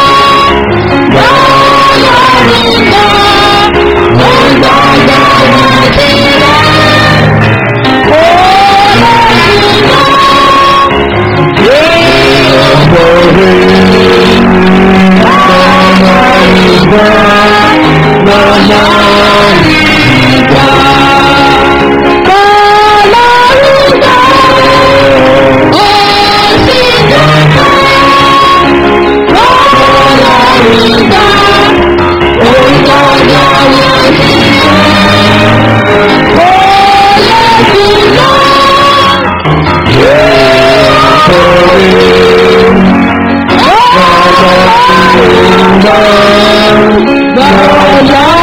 Speaker 1: Lọ́lọ́run dá ó gbọ́dọ̀ wọ́n ti rẹ̀. Ó lọ́run dá Bye.